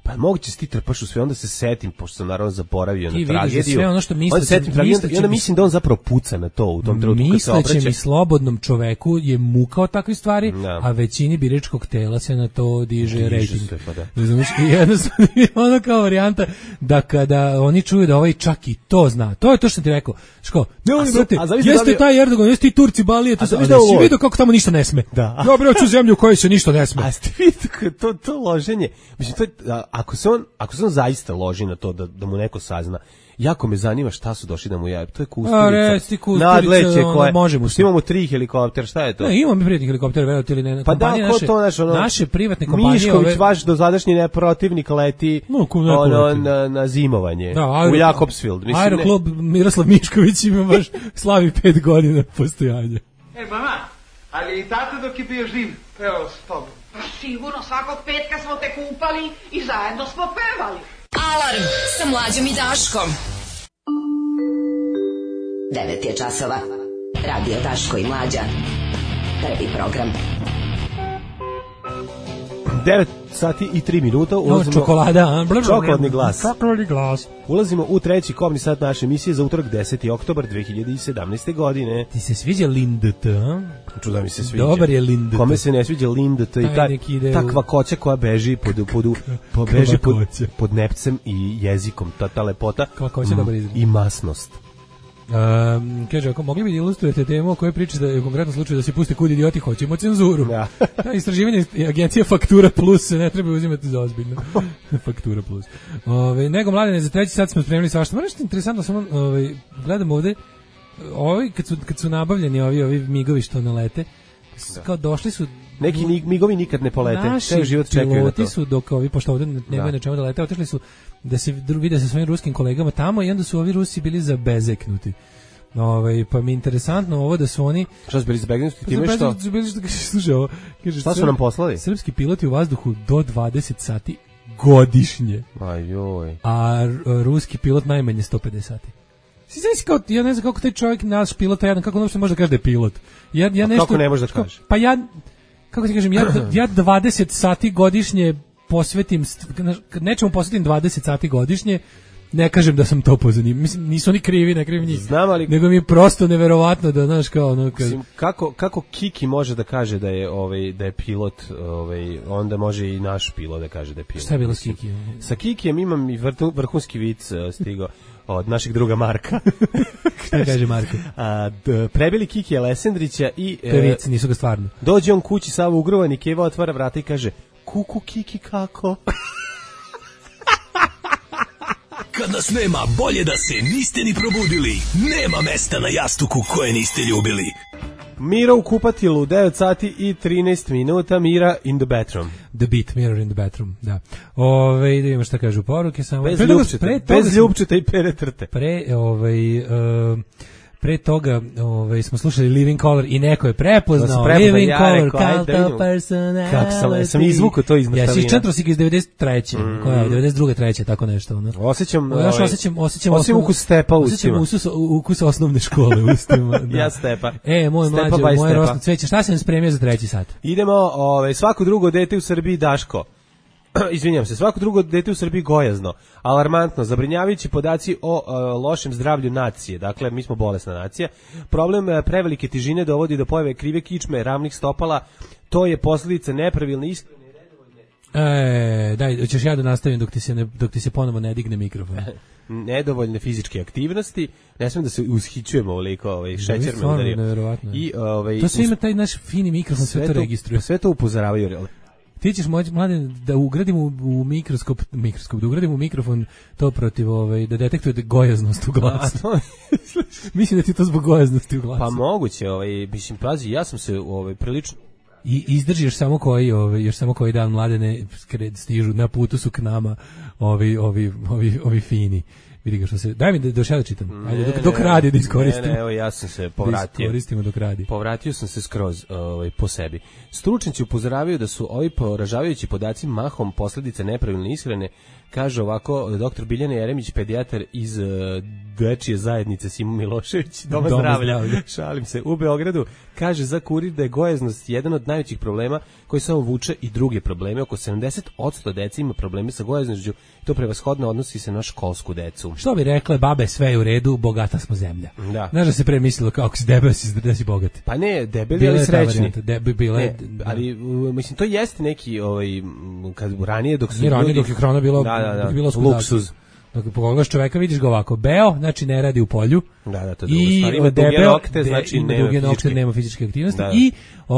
Speaker 6: Pa moguće ti trpaš u sve, onda se setim, pošto sam naravno zaboravio
Speaker 7: ti
Speaker 6: na tragediju.
Speaker 7: Sve ono što
Speaker 6: onda setim tragediju i onda mislim da on zapravo puca na to u tom trenutku kad se obraća.
Speaker 7: Mislećem i slobodnom čoveku je muka od takvih stvari, a većini biračkog tela se na to diže rating. Razumiješ? I jednostavno je ono kao varijanta da kada oni čuju da ovaj čak i to zna, to je to što ti rekao. Ško, ne oni, brate, jeste taj Erdogan, jeste i Turci balije, to sam vidio kako tamo ništa ne sme. Dobro, hoću zemlju u kojoj se ništa ne sme.
Speaker 6: A ste vidite to loženje. Mislim, to je, ako se on zaista loži na to da mu neko sazna, jako me zanima šta su došli da mu javi. To je Kusturica. Nadleće koje.
Speaker 7: Možemo.
Speaker 6: Imamo 3 helikoptera, šta je to?
Speaker 7: Ne, imamo privatni helikopter, verovate ili ne.
Speaker 6: Pa da, ko to
Speaker 7: naše privatne kompanije.
Speaker 6: Mišković, vaš dosadašnji neprotivnik, leti na zimovanje u Jakobsfield.
Speaker 7: Aeroklub Miroslav Mišković ima baš slavi 5 godina postojanja.
Speaker 14: Mama, ali i tata dok je bio živ pevao s tobom?
Speaker 3: Pa sigurno, svakog petka smo te kupali i zajedno smo pevali.
Speaker 4: Alarm sa Mlađom i Daškom.
Speaker 10: 9 je časova. Radio Daško i Mlađa. Prvi program.
Speaker 6: 9 sati i 3 minuta.
Speaker 7: Čokoladni
Speaker 6: glas. Ulazimo u treći kobni sat naše emisije za utorak 10. oktobar 2017. godine.
Speaker 7: Ti se sviđa Lindt?
Speaker 6: Čuda mi se sviđa.
Speaker 7: Dobar je Lindt.
Speaker 6: Kome se ne sviđa Lindt i ta kvakoća koja beži pod nepcem i jezikom. Ta lepota i masnost.
Speaker 7: Kaže, ako mogli bi ilustrujete temu o kojoj pričate da je u konkretnom slučaju da se puste kud idioti, hoćemo cenzuru. Da, istraživanje agencija Faktura Plus se ne treba uzimati za ozbiljno. Faktura Plus. Nego mladene, za treći sat smo spremili svašta. Moram što interesantno, samo gledam ovde, kad su nabavljeni ovi migovi što nalete, kao došli su
Speaker 6: neki migovi nikad ne polete.
Speaker 7: Naši piloti su, dok ovi, pošto ovde nemaju na čemu da lete, otišli su da se vide sa svojim ruskim kolegama tamo i onda su ovi Rusi bili zabezeknuti. Pa mi je interesantno ovo da su oni...
Speaker 6: Šta su bili zabezeknuti? Time što?
Speaker 7: Slušaj ovo.
Speaker 6: Šta su nam poslali?
Speaker 7: Srpski piloti u vazduhu do 20 sati godišnje.
Speaker 6: Ajoj.
Speaker 7: A ruski pilot najmanje 150 sati. Ja ne znam kako taj čovjek, naš pilot, kako on uopšte može da kaže da je pilot.
Speaker 6: Kako ne može da kaže?
Speaker 7: Pa kako ti kažem, ja 20 sati godišnje posvetim, nečemu posvetim 20 sati godišnje, ne kažem da sam to pozanimljiv. Mislim, nisu oni krivi, ne krivim njih.
Speaker 6: Znam, ali...
Speaker 7: Nego mi je prosto neverovatno da, znaš, kao ono...
Speaker 6: Mislim, kako Kiki može da kaže da je pilot, onda može i naš pilot da kaže da je pilot.
Speaker 7: Šta je bilo s Kiki?
Speaker 6: Sa Kikijem imam i vrhunski vic stigao od našeg druga Marka.
Speaker 7: Šta kaže Marko?
Speaker 6: Prebili Kikija Lesendrića i...
Speaker 7: To je vic, nisu ga stvarno.
Speaker 6: Dođe on kući sav ugrovan i Keva otvara vrata i kaže: kuku Kiki kako?
Speaker 8: Kad nas nema, bolje da se niste ni probudili. Nema mesta na jastuku koje niste ljubili.
Speaker 6: Mira u kupatilu, 9 sati i 13 minuta, Mira in the bathroom.
Speaker 7: The beat, Mira in the bathroom, da. Da vidimo šta kažu poruke. Samo.
Speaker 6: Bez ljubčeta i peretrte.
Speaker 7: Pre toga smo slušali Living Color i neko je prepoznao Living Color, Cult of Personality.
Speaker 6: Kako sam izvukao to iz nastavina.
Speaker 7: Jesi četrosik iz 93. Koja je, 92. treće, tako nešto.
Speaker 6: Osjećam
Speaker 7: ukus
Speaker 6: stepa u ustima.
Speaker 7: Osjećam ukus osnovne škole u ustima.
Speaker 6: Ja stepa.
Speaker 7: Moj mlađe, moje rosno cveće. Šta se nam spremio za treći sat?
Speaker 6: Idemo, svako drugo dete u Srbiji Daško. Izvinjam se, svako drugo dete u Srbiji gojazno, alarmantno, zabrinjavajući podaci o lošem zdravlju nacije. Dakle, mi smo bolesna nacija. Problem prevelike težine dovodi do pojave krive kičme, ravnih stopala. To je posljedica nepravilne ishrane i nedovoljne...
Speaker 7: Daj, hoćeš ja da nastavim dok ti se ponovo ne digne mikrofon.
Speaker 6: Nedovoljne fizičke aktivnosti, ne smijem da se ushićujemo ovoliko, šećer me udario.
Speaker 7: To sve ima taj naš fini mikrofon, sve to registruje.
Speaker 6: Sve to upozoravaju.
Speaker 7: Ti ćeš moći, mlade, da ugradimo u mikroskop, da ugradimo u mikrofon to protiv, da detektuje gojaznost u glasu. Mislim da ti to zbog gojaznosti u glasu.
Speaker 6: Pa moguće, mislim, pazi, ja sam se prilično...
Speaker 7: I izdrži još samo koji dan, mladene stižu, na putu su k nama ovi fini. Vidi ga što se... Daj mi da još ja da čitam. Ajde, dok radi da iskoristim.
Speaker 6: Evo ja sam se povratio.
Speaker 7: Da iskoristimo dok radi.
Speaker 6: Povratio sam se skroz po sebi. Stručnjaci upozoravaju da su ovi poražavajući podaci mahom posledice nepravilne ishrane. Kaže ovako dr. Biljana Jeremić, pedijatar iz dečije zajednice Simo Milošević, Doma zdravlja. Šalim se. U Beogradu kaže za Kurir da je gojaznost jedan od najvećih problema koji samo vuče i druge probleme. Oko 70% dece ima probleme sa gojaznošću. To prevashodno odnosi se na školsku decu.
Speaker 7: Što bi rekle babe, sve je u redu, bogata smo zemlja.
Speaker 6: Da.
Speaker 7: Znaš da se pre mislilo kako si debel, da si bogat.
Speaker 6: Pa ne, debeli, ali srećni.
Speaker 7: Ali
Speaker 6: mislim, to jeste neki, kad ranije dok su...
Speaker 7: Ranije dok je hrana bila
Speaker 6: luksuz.
Speaker 7: Dok pogledaš čoveka, vidiš ga ovako, beo, znači ne radi u polju.
Speaker 6: Da, to drugo stvar. Ima duge nokte, znači
Speaker 7: nema fizičke aktivnosti. I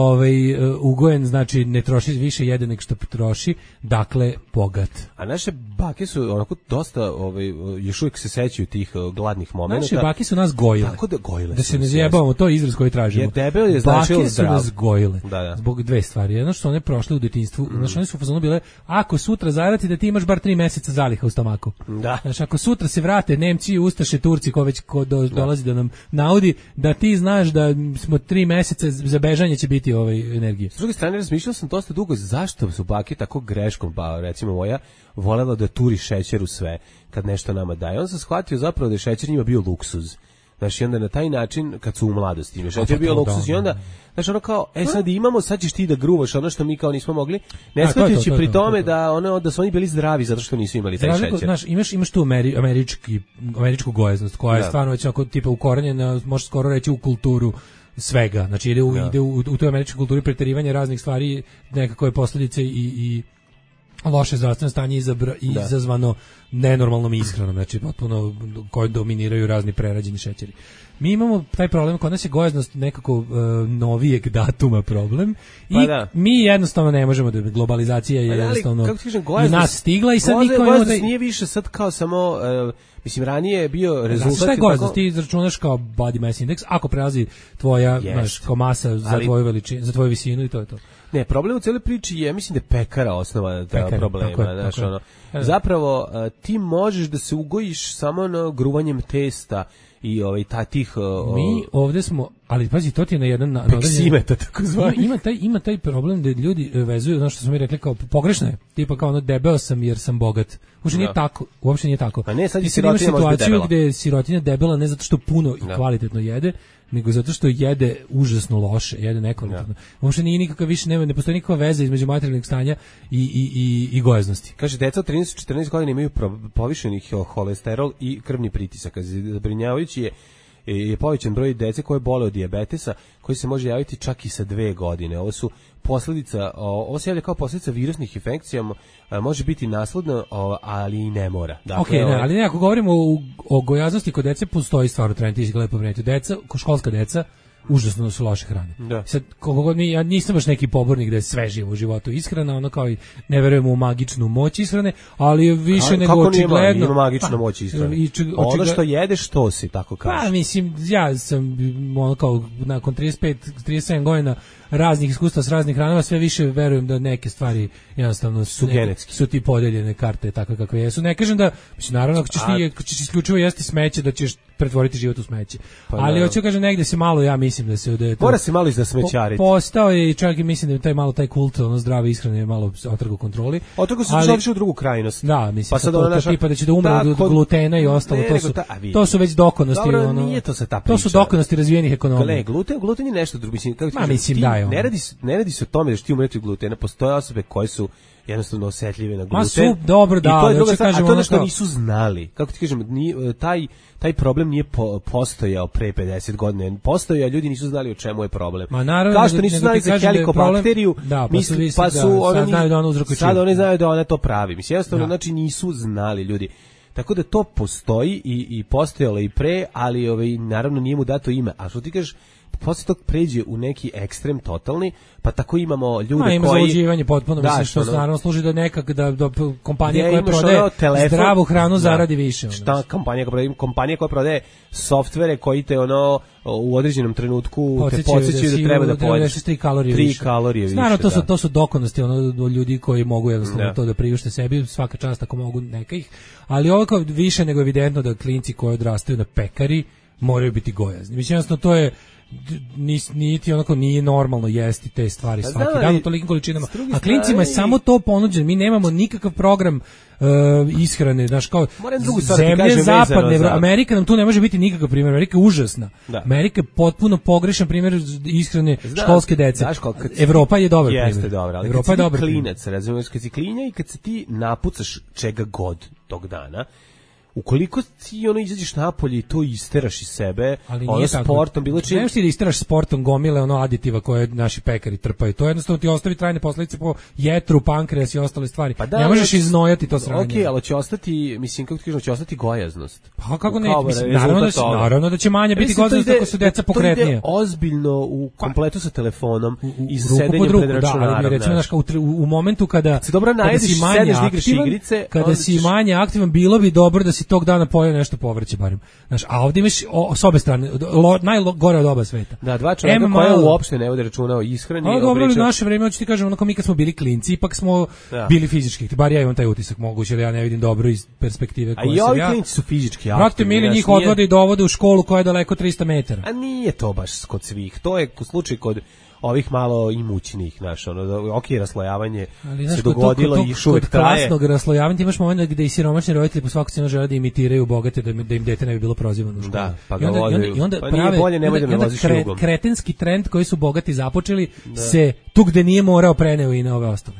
Speaker 7: ugojen, znači ne troši više, jede nek što troši, dakle bogat.
Speaker 6: A naše bake su onako dosta, još uvijek se sećaju tih gladnih momenata.
Speaker 7: Naše bake su nas gojile.
Speaker 6: Tako da gojile.
Speaker 7: Da se ne zjebavamo, to je izraz koji tražimo.
Speaker 6: Jer debel je značilo zdrav.
Speaker 7: Bake su nas gojile.
Speaker 6: Da.
Speaker 7: Zbog dve stvari. Jedno što one prošle u detinjstvu, znači one su u fazonu bile, ako sutra zarati da ti imaš bar 3 meseca zaliha u stomaku.
Speaker 6: Da.
Speaker 7: Znači ako sutra se vrate Nemci, Ustaše, Turci, ko dolazi da nam naudi, da ti znaš da smo 3 meseca za bežanje će biti energije.
Speaker 6: S druge strane, razmišljao sam dosta dugo zašto su bake tako greškom, pa recimo moja volela da turi šećer u sve kad nešto nama daje. On sam shvatio zapravo da je šećer njima bio luksuz. Znači, onda na taj način, kad su u mladosti, šećer bio luksuz i onda, znači ono kao, sad imamo, sad ćeš ti da gruvaš ono što mi kao nismo mogli, ne shvatajući pri tome da su oni bili zdravi zato što nisu imali taj šećer.
Speaker 7: Znaš, imaš tu američku gojaznost koja je stvarno već onako tipa ukorenjena, može skoro reći u kulturu svega. Znači ide u toj američkoj kulturi preterivanje raznih stvari, nekakve posljedice i loše zdravstveno stanje izazvano nenormalnom ishranom, znači potpuno koje dominiraju razni prerađeni šećeri. Mi imamo taj problem, kod nas je gojaznost nekako novijeg datuma problem i mi jednostavno ne možemo da globalizacija je jednostavno i nas stigla i sad niko
Speaker 6: gojaznost nije više sad kao samo mislim, ranije je bio rezultat...
Speaker 7: Šta je gojaznost? Ti izračunaš kao body mass index, ako prelazi tvoja kao masa za tvoju veličinu, za tvoju visinu i to je to.
Speaker 6: Ne, problem u cijeloj priči je, mislim da je pekara osnova problema. Zapravo, ti možeš da se ugojiš samo na gruvanjem testa i tih...
Speaker 7: Mi ovdje smo, ali pazi, to ti je na jedan...
Speaker 6: Peksimeta, tako zvani.
Speaker 7: Ima taj problem da ljudi vezuju, ono što smo mi rekli, kao pogrešno je, tipa kao debeo sam jer sam bogat. Uopšte nije tako.
Speaker 6: A ne, sad
Speaker 7: ti
Speaker 6: sirotinja
Speaker 7: imaš situaciju gde je sirotinja debela ne zato što puno i kvalitetno jede, nego zato što jede užasno loše, jede nekvalitetno. Uopšte nije nikakva više, ne postoji nikakva veza između materijalnog stanja i gojaznosti.
Speaker 6: Kaže, deca od 13-14 godina imaju povišenih holesterol i krvni pritisak. Zabrinjavajući je povećan broj dece koje bole od dijabetesa, koji se može javiti čak i sa 2 godine. Ovo se javlja kao posljedica virusnih infekcija, može biti nasledno, ali i ne mora.
Speaker 7: Dakle, ali ne, ako govorimo o gojaznosti kod dece, postoji stvarno trend, ti si lepo primetio. Deca, školska deca, užasno su loše hrane. Sad, ja nisam baš neki pobornik da je sve živo u životu ishrana, ono kao i ne verujemo u magičnu moć ishrane, ali je više nego očigledno...
Speaker 6: Kako nije magična moć ishrane? Ono što jedeš, to si, tako kažeš.
Speaker 7: Pa, mislim, ja sam ono kao nakon 35-37 godina raznih iskustva s raznih hranama, sve više verujem da neke stvari jednostavno
Speaker 6: su genetski.
Speaker 7: Su ti podeljene karte takve kakve jesu. Ne kažem da, mislim, naravno, ako ćeš isključivo jesti smeće, da ćeš pretvoriti život u smeće. Ali hoću kažem, negde se malo, ja mislim da se...
Speaker 6: Mora se malo iza smećariti.
Speaker 7: Postao je i čak i mislim da je taj kult, zdrave ishrane je malo otrgo kontroli.
Speaker 6: Otrgo se došli u drugu krajnost.
Speaker 7: Da, mislim, tipa da će da umre od glutena i ostalo, to su već dokonosti.
Speaker 6: Dobro, nije to se ta priča.
Speaker 7: To su dokonosti razvijenih ekonomija.
Speaker 6: Gluten je nešto drugo.
Speaker 7: Mislim, da
Speaker 6: ne radi se o tome da što ti umreti od glutena, postoje osobe koje su jednostavno osetljive na gluten.
Speaker 7: Ma su, dobro, da,
Speaker 6: i to je druga stvar, a to nešto nisu znali. Kako ti kažem, taj problem nije postojao pre 50 godina. Postojao, ljudi nisu znali o čemu je problem.
Speaker 7: Ma naravno,
Speaker 6: kao što nisu znali za helikobakteriju, sad oni znaju da ona to pravi. Mislim, jednostavno, znači nisu znali ljudi. Tako da to postoji i postojalo i pre, ali naravno nije mu dato ime. A što ti kažeš, posle tog pređe u neki ekstrem totalni, pa tako imamo ljude
Speaker 7: ima
Speaker 6: koji...
Speaker 7: zaluđivanje potpuno, mislim, što naravno služi da nekak, da kompanija koja prodaje zdravu hranu zaradi više.
Speaker 6: Šta kompanija koja prodaje softvere koji te u određenom trenutku te podsjećaju da treba da pojedeš
Speaker 7: 3 kalorije više. Naravno, to su dokonosti ljudi koji mogu jednostavno to da priušte sebi, svaka čast ako mogu neka ih, ali ovo kao više nego evidentno da klinci koji odrastaju na pekari moraju biti gojazni. Mislim, jednostavno to je nije normalno jesti te stvari svaki dan u tolikim količinama, a klincima je samo to ponuđeno. Mi nemamo nikakav program ishrane, znaš, kao zemlje zapadne, Amerika nam tu ne može biti nikakav primjer. Amerika je užasna. Amerika je potpuno pogrešan primjer ishrane školske dece. Evropa je dobar primjer.
Speaker 6: Jeste dobar, ali Evropa kad si klinac, razumiješ, kad si klinja i kad se ti napucaš čega god tog dana, ukoliko ti izađeš napolje i to isteraš iz sebe, sportom, bilo čim...
Speaker 7: Nemaš ti da isteraš sportom gomile aditiva koje naši pekari trpaju. To jednostavno ti ostavi trajne posledice po jetru, pankreas i ostale stvari. Pa ne možeš iznojati to sranje.
Speaker 6: Okej, ali će ostati, mislim, kako ti kažem, će ostati gojaznost.
Speaker 7: Pa kako ne? Naravno da će manje biti gojaznost ako su deca pokretnije.
Speaker 6: To ide ozbiljno u kompletu sa telefonom i sedenjem pred računarom.
Speaker 7: U momentu kada si manje aktivan, bilo bi dobro da si tog dana pojeo nešto povrće barem. Znaš, a ovdje imaš s obe strane najgore od oba sveta.
Speaker 6: Da, dva čovjeka koja uopšte ne vode računa o ishrani.
Speaker 7: Ali dobro, u naše vreme, hoću ti kažem, onako mi kad smo bili klinci, ipak smo bili fizički. Bar ja imam taj utisak, moguće da ja ne vidim dobro iz perspektive koje sam ja.
Speaker 6: A i ovi klinci su fizički aktivni.
Speaker 7: Brate, mili njih odvode i dovode u školu koja je daleko 300 metara.
Speaker 6: A nije to baš kod svih. To je u slučaju kod ovih malo imućnih, znaš, raslojavanje se dogodilo i još uvijek traje.
Speaker 7: Kod klasnog raslojavanja imaš moment gde i siromašni roditelji po svaku cenu žele da imitiraju bogate, da im dete ne bi bilo prozivano u školu.
Speaker 6: Da, pa ga vodaju.
Speaker 7: I onda kretenski trend koji su bogati započeli se tu gde nije morao preneo i na ove ostale.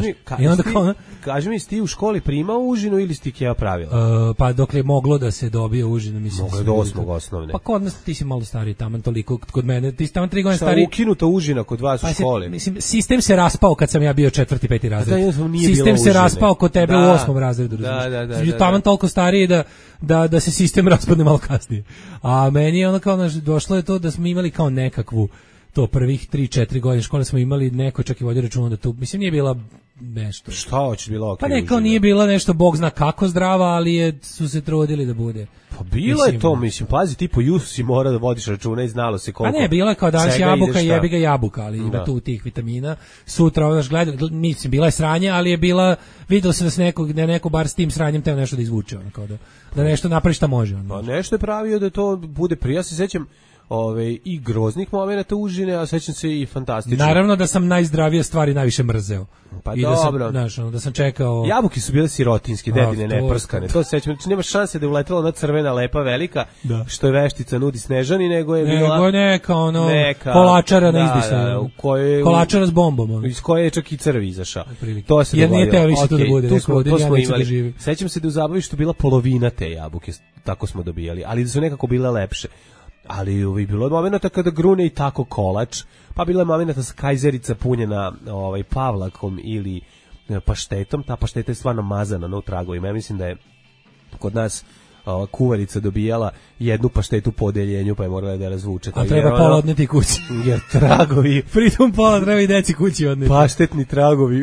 Speaker 6: Kaži mi, si ti u školi primao užinu ili si ti keva pravila?
Speaker 7: Pa dok je moglo da se dobije užinu, mislim.
Speaker 6: Moglo je do 8. osnovne.
Speaker 7: Pa kod nas ti si malo stariji, taman toliko, kod mene, ti si taman 3 godine stariji.
Speaker 6: Šta ukinuta užina kod vas u školi?
Speaker 7: Mislim, sistem se raspao kad sam ja bio 4. 5. razred. Sistem se raspao kod tebe u 8. razredu.
Speaker 6: Da.
Speaker 7: Taman toliko stariji da se sistem raspadne malo kasnije. A meni je ono kao, došlo je to da smo imali kao nekakvu, to prvih 3-4 godine škole smo imali, neko čak i vodio računa da tu, mislim, nije bila nešto.
Speaker 6: Šta hoće bila okej?
Speaker 7: Pa neko nije bila nešto, Bog zna kako zdrava, ali su se trudili da bude.
Speaker 6: Pa bilo je to, mislim, pazi, ti po jusu si mora da vodiš računa i znalo se koliko.
Speaker 7: Pa ne, bila je kao danas jabuka i jebi ga jabuka, ali ima tu tih vitamina. Sutra, mislim, bila je sranje, ali je bila, vidio se da neko bar s tim sranjem teo nešto da izvuče, kao da nešto napravi šta može.
Speaker 6: Pa nešto je pravio da to bude prije, ja se sećam i groznih momenata užine, a sećam se i fantastično.
Speaker 7: Naravno da sam najzdravije stvari najviše mrzeo.
Speaker 6: Pa i dobro.
Speaker 7: Da sam čekao...
Speaker 6: Jabuke su bile sirotinske, dedine neprskane. To se sećam. Znači, nema šanse da je uletela ona crvena, lepa, velika, što je veštica nudi Snežani, nego je bila...
Speaker 7: neka kolačara na izdisaju. Kolačara s bombom.
Speaker 6: Iz koje je čak i crv izašao.
Speaker 7: To se dogodilo. Jer nije teo više to da bude.
Speaker 6: To smo imali. Sećam se da u zabavištu bila polovina te jabuke, tako smo dobijali, ali da su nekako bile lepše. Ali bilo je momenata kada grune i tako kolač, pa bilo je momenata sa kajzerica punjena pavlakom ili paštetom. Ta pašteta je stvarno mazana na tragovima. Ja mislim da je kod nas kuvarica dobijala jednu paštetu po odeljenju, pa je morala da je razvuče.
Speaker 7: A treba pola odneti kući.
Speaker 6: Jer tragovi...
Speaker 7: Pritom pola treba i deci kući odneti.
Speaker 6: Paštetni tragovi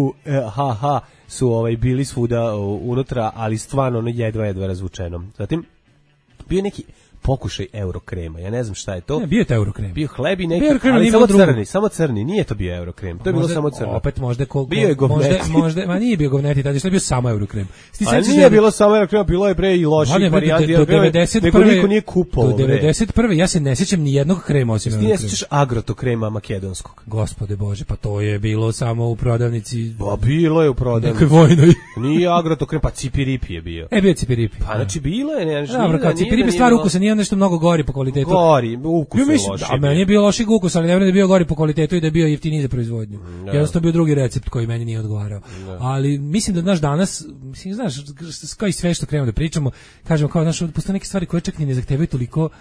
Speaker 6: su bili svuda unutra, ali stvarno jedva razvučeno. Zatim, bio neki pokušaj eurokrema. Ja ne znam šta je to.
Speaker 7: Ne, bio je eurokrem.
Speaker 6: Bio hleb i neki, ali samo crni, nije to bio eurokrem. To je bilo samo crno.
Speaker 7: Opet možda
Speaker 6: bio je govneti.
Speaker 7: Ma nije bio govneti, tada je bio samo eurokrem.
Speaker 6: Ali nije bilo samo eurokrem, bilo je bre i loši varijanti.
Speaker 7: Do 91.
Speaker 6: Nego niko nije kupovao.
Speaker 7: Do 91. ja se ne sjećam ni jednog krema osim eurokrema.
Speaker 6: Ti ne sjećaš agrotokrema makedonskog?
Speaker 7: Gospode Bože, pa to je bilo samo u prodavnici.
Speaker 6: Pa bilo je u prodavnici.
Speaker 7: Nekoj vojnoj.
Speaker 6: Nije agrotokrem, pa Cipiripi je bio.
Speaker 7: Bio Cipiripi.
Speaker 6: Pa znači bilo je,
Speaker 7: dobro, kao Cipiripi stvar ukusa, nije nešto mnogo gori po kvalitetu.
Speaker 6: Ukus je loši.
Speaker 7: A meni je bio loši ukus, ali ne vjerujem da je bio gori po kvalitetu i da je bio jeftiniji za proizvodnju. Jednostavno bio drugi recept koji meni nije odgovarao. Ali mislim da danas, mislim, znaš, kao i sve što krenemo da pričamo, kažemo kao, znaš, postoje neke stvari koje čak ni ne zahtevaju toliko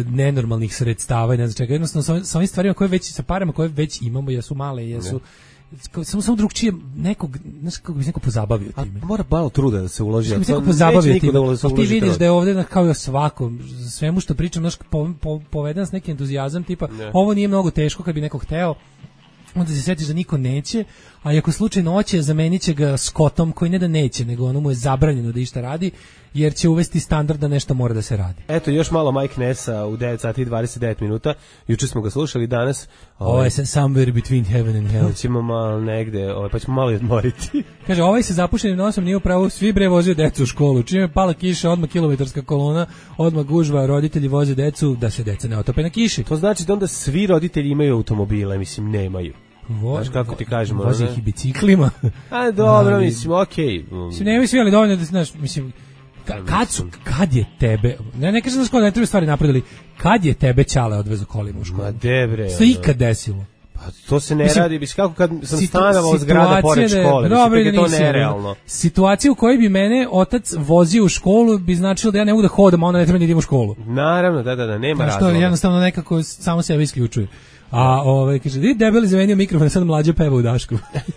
Speaker 7: nenormalnih sredstava i ne znam čega. Jednostavno sa ovim stvarima koje već, sa parama koje već imamo, jesu male, samo drugčije nekog, znaš, kako bi se neko pozabavio time.
Speaker 6: Mora malo truda da se uloži.
Speaker 7: Kako bi se neko pozabavio time. Ti vidiš da je ovde kao i svako, svemu što pričam, znaš, povedan s neki entuzijazam, tipa, ovo nije mnogo teško kad bi neko hteo, onda se setiš da niko neće, a ako slučajno hoće, zamenit će ga Scottom koji ne da neće, nego ono mu je zabranjeno da išta radi, jer će uvesti standard da nešto mora da se radi.
Speaker 6: Eto, još malo Mike Nessa u 9 sati i 29 minuta. Juče smo ga slušali, danas...
Speaker 7: Ovo je somewhere between heaven and hell.
Speaker 6: Ćemo malo negde, pa ćemo malo odmoriti.
Speaker 7: Kaže, ovaj se zapušenim nosom nije upravo, svi bre vozio decu u školu. Čim je pala kiša, odmah kilometarska kolona, odmah gužva, roditelji voze decu, da se deca ne otope na kiši.
Speaker 6: To znači da onda svi roditelji imaju automobile, mislim, nemaju. Znaš kako ti kažemo?
Speaker 7: Vozi ih i biciklima.
Speaker 6: A dobro, mislim, okej.
Speaker 7: Mislim, nemaju svi, ali dovoljno da, znaš, mislim, kad je tebe, ne kažem da škola ne treba stvari napredili, kad je tebe ćale odvezu kolima u školu?
Speaker 6: Ma debre.
Speaker 7: Sve ikad desilo.
Speaker 6: Pa to se ne radi, mislim, kako kad sam stanovao zgrada pored škole, mislim, je to nerealno.
Speaker 7: Situacija u kojoj bi mene otac vozio u školu bi značilo da ja ne mogu da hodam, a onda ne treba da idem u školu.
Speaker 6: Naravno, da, nema razloga.
Speaker 7: Što jednostavno nekako samo sebe isključuje. A kaže, debeli zamenio mikrofon, sad mlađe peva u Dašku.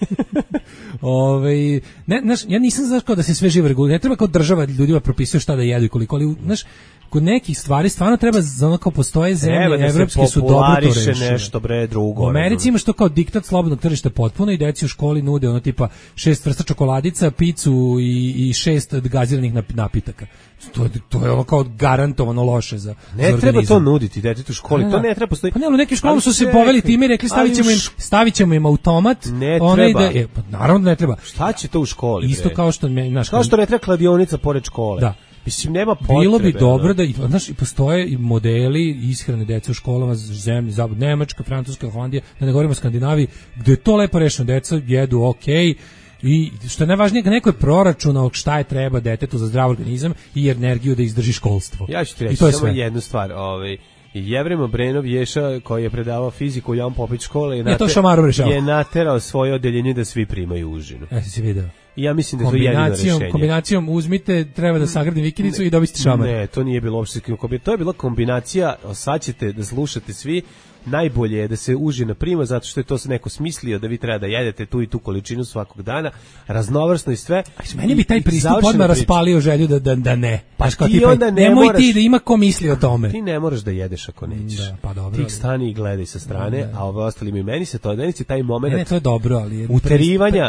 Speaker 7: Ne, znaš, ja nisam znaš kao da se sve živo regulira. Ne treba kao država ljudima propisuje šta da jedu i koliko, ali znaš, kod nekih stvari stvarno treba za ono kao postoje zemlje evropske su dobro to rešile.
Speaker 6: Nešto bre drugo.
Speaker 7: U Americi imaš to kao diktat slobodnog tržišta potpuno i deci u školi nude ono tipa 6 vrsta čokoladica, picu i 6 gaziranih napitaka. To je ono kao garantovano loše za
Speaker 6: ne treba to nuditi detetu u školi, to ne treba postoji.
Speaker 7: Pa ne, u nekim školama su se poveli time i rekli stavit ćemo im automat.
Speaker 6: Ne treba.
Speaker 7: Pa naravno da ne treba.
Speaker 6: Šta će to u školi?
Speaker 7: Isto kao što
Speaker 6: kao što ne treba kladionica pored škole.
Speaker 7: Da.
Speaker 6: Mislim, nema potrebe.
Speaker 7: Bilo bi dobro da, znaš, postoje i modeli ishrane dece u školama zemlje, Nemačka, Francuska, Holandija, da ne govorimo o Skandinaviji, gde je to lepo rešeno, deca jedu okej, i što je najvažnije, neko je proračunao šta je treba detetu za zdrav organizam i energiju da izdrži školstvo.
Speaker 6: Ja ću ti reći samo jednu stvar, Jevrem Obrenov Ješa koji je predavao fiziku u Jan Popić škole je naterao svoje odeljenje da svi primaju užinu.
Speaker 7: Si video.
Speaker 6: I ja mislim da je to jedino rešenje.
Speaker 7: Kombinacijom uzmite, treba da sagradim vikendicu i dobiste šamar.
Speaker 6: Ne, to nije bilo uopšte. To je bila kombinacija, sad ćete da slušate svi, najbolje je da se užina prima, zato što je to neko smislio da vi treba da jedete tu i tu količinu svakog dana, raznovrsno i sve.
Speaker 7: Meni bi taj pristup odmah raspalio želju da ne.
Speaker 6: Pa ti onda
Speaker 7: nemoj ti da ima ko misli o tome.
Speaker 6: Ti ne moraš da jedeš ako nećeš.
Speaker 7: Da, pa dobro.
Speaker 6: Ti stani i gledaj sa strane, a ove ostali meni se to, taj moment.
Speaker 7: Ne, to je dobro, ali
Speaker 6: uterivanja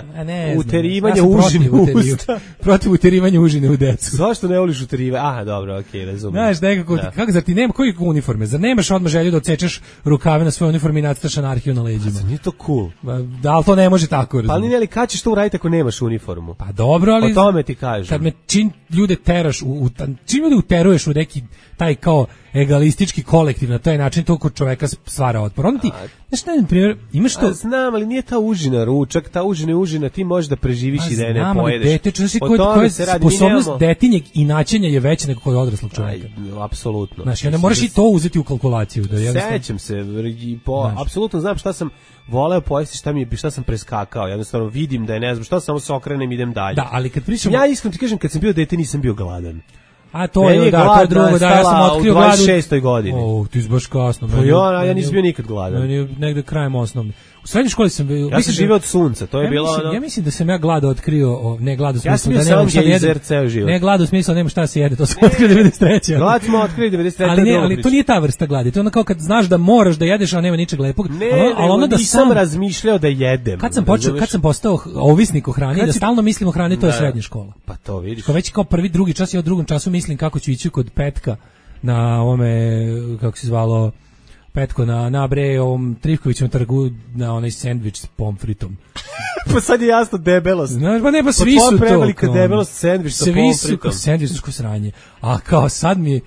Speaker 6: užine u usta.
Speaker 7: Protiv uterivanja užine u decu.
Speaker 6: Zašto ne voliš uterivanje? Aha, dobro, okej, razumem.
Speaker 7: Znaš, nekako, kako zar ti nema koji uniforme? Zar nemaš odmah želju da odsečeš rukave na svoje uniforme i nacrtaš anarhiju na leđima?
Speaker 6: Nije to cool.
Speaker 7: Da, ali to ne može tako, razumem.
Speaker 6: Pa ali kad ćeš to uraditi ako nemaš uniformu?
Speaker 7: Pa dobro, ali...
Speaker 6: O tome ti kažem.
Speaker 7: Kad me ljude teraš, čim ljude uteruješ u neki taj kao egalistički kolektiv na taj način, to kod čoveka stvara otpor. Onda ti, znaš, na primjer, imaš to...
Speaker 6: Znam, ali nije ta užina ručak, ta užina, ti možeš da preživiš i da je ne pojedeš.
Speaker 7: Dete, koja sposobnost detinjeg i naćenja je veća nego kod odraslog čoveka.
Speaker 6: Apsolutno.
Speaker 7: Znaš, ne moraš i to uzeti u kalkulaciju.
Speaker 6: Sećam se, apsolutno znam šta sam voleo pojesti, šta sam preskakao. Jednostavno vidim da je ne znam, šta samo se okrenem i idem dalje.
Speaker 7: Da, ali kad pričamo...
Speaker 6: Ja iskreno ti kažem, kad sam bio dete nisam bio gladan.
Speaker 7: A to je drugo, da, ja sam otkrio gladu
Speaker 6: u 26. godini.
Speaker 7: Ti si baš kasno.
Speaker 6: Ja nisam bio nikad gladan.
Speaker 7: Meni negde krajem osnovne. U srednjoj školi sam bio...
Speaker 6: Ja sam živeo od sunca, to je bilo ono...
Speaker 7: Ja mislim da sam ja gladu otkrio, ne gladu u smislu
Speaker 6: da nemam šta da jedem. Ne
Speaker 7: gladu u smislu da nemam šta da se jede, to sam otkrio 93.
Speaker 6: Glad smo otkrili 93.
Speaker 7: Ali to nije ta vrsta gladi, to je ono kao kad znaš da moraš da jedeš, a nema ničeg lepog.
Speaker 6: Ne, nisam razmišljao da jedem.
Speaker 7: Kad sam postao ovisnik o hrani, da stalno mislim o hrani, to je srednja škola.
Speaker 6: Pa to vidiš.
Speaker 7: Već kao prvi, drugi čas, ja u drugom času mislim kako ću ići kod Petka na ovome, kako se zvalo, Petko na ovom Trifkovićevom trgu na onaj sendvič s pomfritom.
Speaker 6: Pa sad je jasno debelost.
Speaker 7: Znaš, pa ne, pa svi su to.
Speaker 6: Prevelika debelost sendvič sa pomfritom.
Speaker 7: Svi su kao sendvič sa sranje. A kao sad bi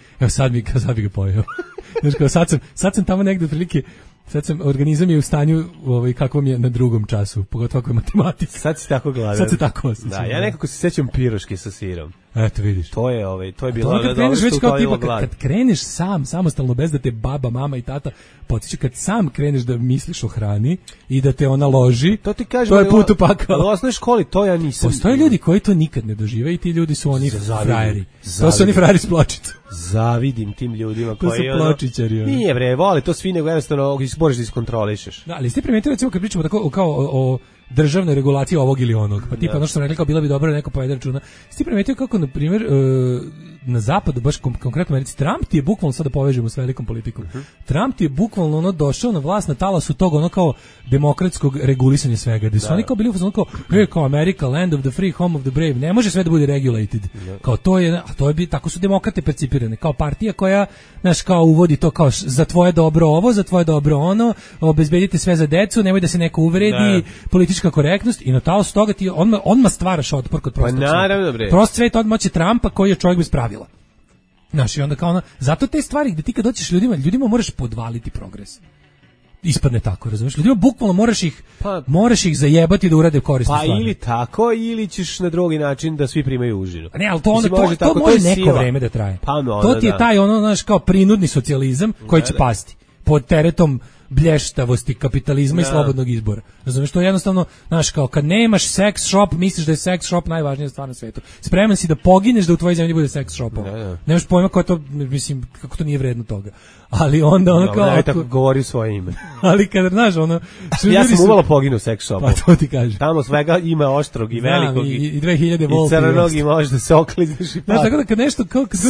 Speaker 7: ga pojeo. Znaš, kao sad sam tamo negde otprilike, organizam je u stanju kakvom je na drugom času, pogotovo ako je matematika.
Speaker 6: Sad si tako gladan.
Speaker 7: Sad se tako osjećam.
Speaker 6: Da, ja nekako se sećam piroške sa sirom.
Speaker 7: Eto vidiš.
Speaker 6: To je bilo
Speaker 7: kad kreneš već kao tipa, kad kreneš sam, samostalno, bez da te baba, mama i tata podsjećaju, kad sam kreneš da misliš o hrani i da te ona loži,
Speaker 6: to ti kažem,
Speaker 7: to je put u pakao.
Speaker 6: Ali u osnovnoj školi to ja nisam.
Speaker 7: Postoje ljudi koji to nikad ne dožive i ti ljudi su oni frajeri. To su oni frajeri s pločicu.
Speaker 6: Zavidim tim ljudima koji...
Speaker 7: To su pločićari.
Speaker 6: Nije vole to svi, nego jednostavno možeš da iskontrolišeš.
Speaker 7: Da, ali ste primetili, recimo, kad pričamo tako kao o državnoj regulaciji ovog ili onog. Pa tipa ono što sam rekli kao bilo bi dobro da neko povede računa. Ti primetio kako, na primjer, na zapadu, baš konkretno Americi, Trump ti je bukvalno, sad da povežemo s velikom politikom, Trump ti je bukvalno ono došao na vlast na talasu tog ono kao demokratskog regulisanja svega, gde su oni kao bili ono kao America, land of the free, home of the brave, ne može sve da bude regulated. Kao to je, a to je tako su demokrate percipirane, kao partija koja, znaš, kao uvodi to kao za tvoje dobro ovo, za tvoje dobro ono, obezbedite sve za decu, nemoj da se neko uvredi, politička korektnost, i na talasu toga ti odmah stvaraš otpor kod prostog sveta. Prost svet odmah će Trumpa koji je čovjek bez pravila. Znaš, i onda kao ono, zato te stvari gde ti kad doćeš ljudima moraš podvaliti progres. Ispadne tako, razumiješ? Ljudima bukvalno moraš ih zajebati da urade korisne stvari.
Speaker 6: Pa ili tako, ili ćeš na drugi način da svi primaju užinu.
Speaker 7: Ne, ali to može neko vreme da traje. To ti je taj ono, znaš, kao prinudni socijalizam koji će pasti pod teretom blještavosti kapitalizma i slobodnog izbora. Razumiješ, to je jednostavno, znaš, kao kad nemaš sex shop, misliš da je sex shop najvažnija stvar na svetu. Spreman si da pogineš da u tvojoj zemlji bude sex shop. Nemaš pojma kako to, mislim, kako to nije vredno toga. Ali onda ono kao...
Speaker 6: Ne, tako govori svoje ime.
Speaker 7: Ali kad, znaš, ono...
Speaker 6: Ja sam umalo poginu u sex shopu.
Speaker 7: Pa to ti kažem.
Speaker 6: Tamo svega ima oštrog i velikog
Speaker 7: i 2000 volti.
Speaker 6: I crnog i možeš da se oklizneš i
Speaker 7: znaš, tako da kad nešto, kao kad